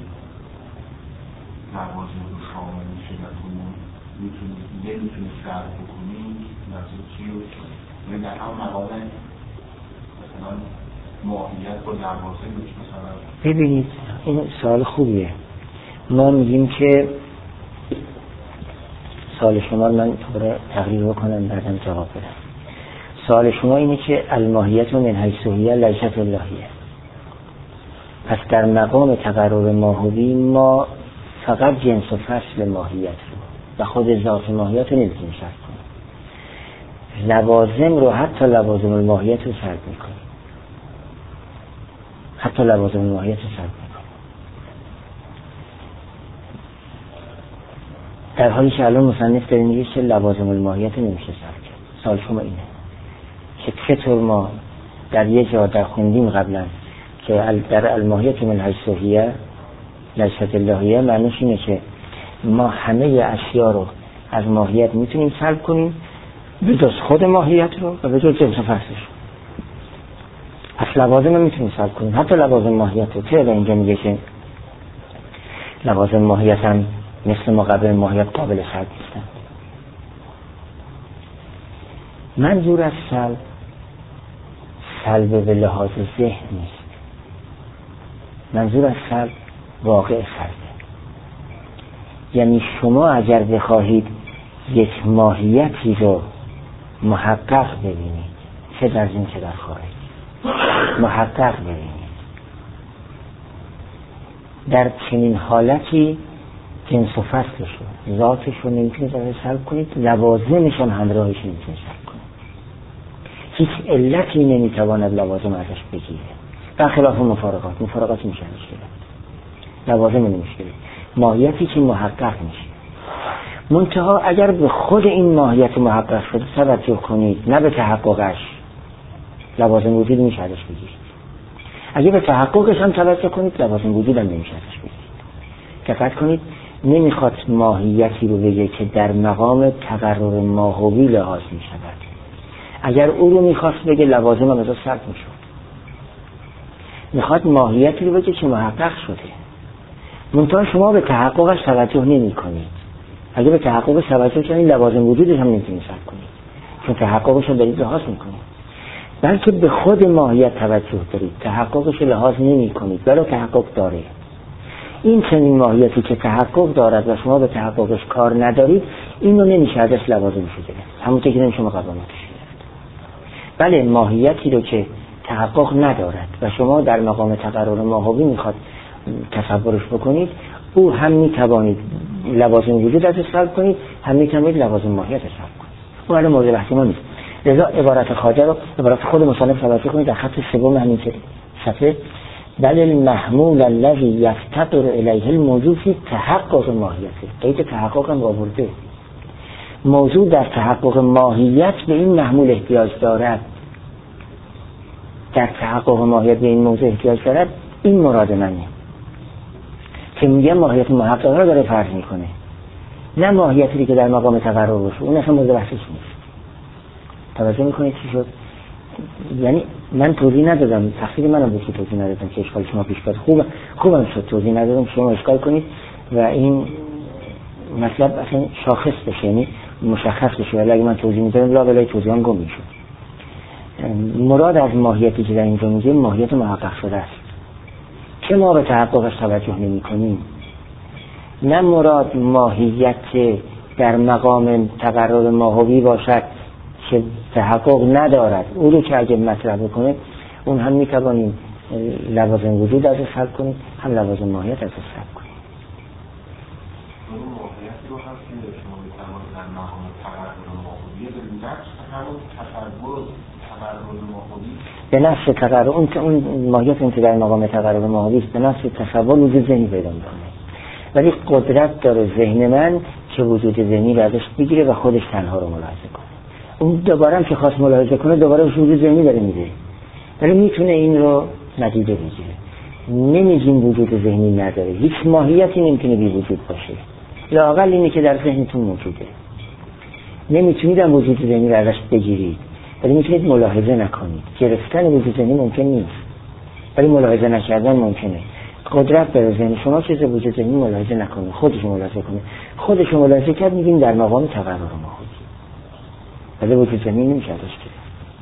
لوازم رو شامل میشه و تو نمیتونی فرق بکنی نظر چی رو یعنی در هم مقاله مثلا ماهیت با لوازم مثلا. ببینید این سوال خوبیه. ما میگیم که سوال شما من تقریر بکنم بعدم جواب بدم. سوال شما اینه که الماهیت من حیث هی لیست اللهیه. پس در مقام تقرر ماهوی ما فقط جنس و فصل ماهیت رو و خود ذات ماهیت رو نمیتونیم شرط کنیم. لوازم رو حتی لوازم الماهیت رو شرط میکنیم، حتی لوازم الماهیت رو شرط میکنیم، در حالی که الان مصنف داره میگه که لوازم الماهیت نمیشه شرط کرد. سوال شما اینه که چطور ما در یه جا در خوندیم قبلا که در الماهیت من حیث هی لیست اللهیه، معنیش اینه که ما همه اشیا رو از ماهیت میتونیم سلب کنیم به جز خود ماهیت رو و به جز جنس و فصلش. پس لوازم رو میتونیم سلب کنیم، حتی لوازم ماهیت رو. چرا اینجا میگه که لوازم ماهیت هم مثل مقابل ماهیت قابل سلب نیستن؟ منظور از سلب به لحاظ ذهن نیست، منظور از سلب واقع سلبه. یعنی شما اگر بخواهید یک ماهیتی رو محقق ببینید، چه در این چه در خارج، محقق ببینید. در چنین حالتی جنس و فصلشو، ذاتشو نمیتونید سلب کنید، لوازمشون همراهش نمیتونید سلب کنید. هیچ علتی نمیتواند لوازم ازش بگیره، برخلاف مفارقات میشه مشکل، لوازم نمیشه، ماهیتی که محقق میشه. منتها اگر به خود این ماهیت محقق شده توجه کنید، نه به تحققش، لوازم وجود میشه ازش بگیرید. اگر به تحققش هم توجه کنید، لوازم وجود هم نمیشه ازش بگیرید. دقت کنید، نمیخواد ماهیتی رو بگه که در مقام تقرر ماهوی لحاظ میشود. اگر او رو میخواست بگه، لوازم هم ازش سلب میشود. میخواد ماهیتی رو بگه که محقق شده، منتها شما به تحققش توجه نمی کنید. اگه به تحققش توجه کنید، لوازم وجودش هم نمیتونید سلب کنید، چون تحققش رو دارید لحاظ میکنید. بلکه به خود ماهیت توجه دارید، تحققش رو لحاظ نمی کنید، ولی تحقق داره. این چنین ماهیتی که تحقق دارد و شما به تحققش کار ندارید، اینو نمیشه ازش لوازمش گرفت، همونطور که نمیشه مقاومتش گرفت. بله، ماهیتی رو که تحقق ندارد و شما در مقام تقرر ماهوی میخواد تصورش بکنید، او هم میتوانید لوازم وجود ازش سلب کنید، هم میتوانید لوازم ماهیت سلب کنید. او الان مورد بحث ما نیست. لذا عبارت خواجه رو، عبارت خود مصنف توجه کنید در خط سوم همین صفحه: بل المحمول الذي يفتقر الیه الموجود فی تحقق ماهیته. قید تحقق هم آورده. موضوع در تحقق ماهیت به این محمول احتیاج دارد، در تحقق ماهیت به این موضوع احتیاج دارد. این مراد منه که میگه ماهیت محققه رو داره فرض میکنه، نه ماهیتی که در مقام تقرر باشه. اون اصلا مورد بحثش نیست. توجه میکنید چی شد؟ یعنی من توضیح ندادم، تقصیر منم بود که توضیح ندادم که اشکال شما پیش بیاد. خوبم شد توضیح ندادم که شما اشکال کنید و این مطلب اصلا شاخص بشه، یعنی مشخص بشه. ولی اگه من توضیح میدادم لا بلای توضیحم گم میشد. مراد از ماهیتی که در اینجا میگه ماهیت محقق شده است که ما به تحققش توجه نمی کنیم. نه مراد ماهیت در مقام تقرر ماهوی باشد که تحقق ندارد. او رو که اگه مطرح بکنه، اون هم میتوانیم لوازم وجود ازش سلب کنیم، هم لوازم ماهیت ازش سلب کنیم. اون ماهیت رو هم که شما میتوانید در مقام تقرر ماهوی بدید، همون تقرر ماهوی به نفس تقرر، اون ماهیت اون که در مقام تقرر ماهوی است، به نفس تصور وجود ذهنی پیدا میکنه، ولی قدرت داره ذهن من که وجود ذهنی رو ازش بگیره و خودش تنها رو ملاحظه کنه. اون دوباره هم که خواست ملاحظه کنه، دوباره وجود ذهنی داره میده، ولی میتونه این رو ندیده بگیره. نمیگیم وجود ذهنی نداره، هیچ ماهیتی نمیتونه بی وجود باشه، لااقل اینه که در ذهنتون موجوده. نمیتونید هم وجود ذهنی رو ازش بگیرید، ولی میتونید ملاحظه نکنید. گرفتن وجود ذهنی ممکن نیست، ولی ملاحظه نکردن ممکنه. قدرت داره ذهن شما چیز وجود ذهنی ملاحظه نکنه، خودش ملاحظه کنه. خودش ملاحظه کرد، میگیم در مقام تقرر ماهوی، ولی وجود ذهنی نمیشه ازش گرفت.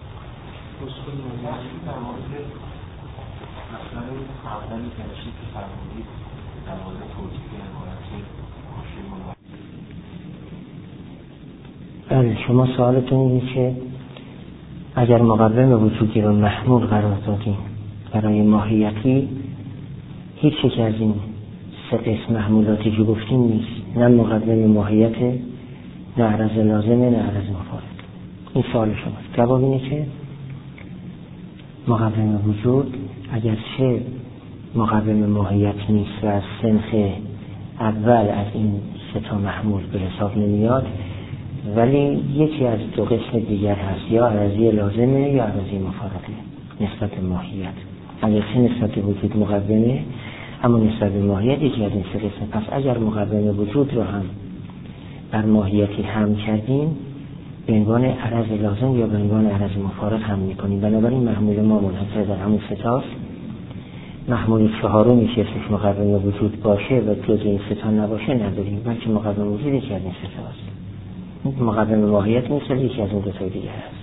بله، شما سوالتون اینه که اگر مقوم وجودی رو محمول قرار دادیم برای ماهیتی، هیچ یک از این سه قسم محمولاتی که گفتیم نیست، نه مقوم ماهیت، نه عرض لازمه، نه عرض مفارق. این سوال شماست. جواب اینه که مقوم وجود اگرچه مقوم ماهیت نیست و از صنف اول از این سه تا محمول به حساب نمیاد، ولی یکی از دو قسم دیگر هست، یا عرضی لازمه یا عرضی مفارقه نسبت به ماهیت. اگرچه نسبت به وجود مقومه، اما نسبت به ماهیت یکی از این سه قسم. پس اگر مقوم وجود رو هم بر ماهیتی هم کردیم، به عنوان عرض لازم یا به عنوان عرض مفارق هم میکنیم. بنابراین محمول ما منحصر در همون سه تاست. محمول چهارمی که اسمش مقوم وجود باشه و جز این سه تا نباشه نداریم، بلکه مقوم وجود یکی از این سه تاست. مقوم ماهیت نیست، یکی از اون دو تا دیگه هست.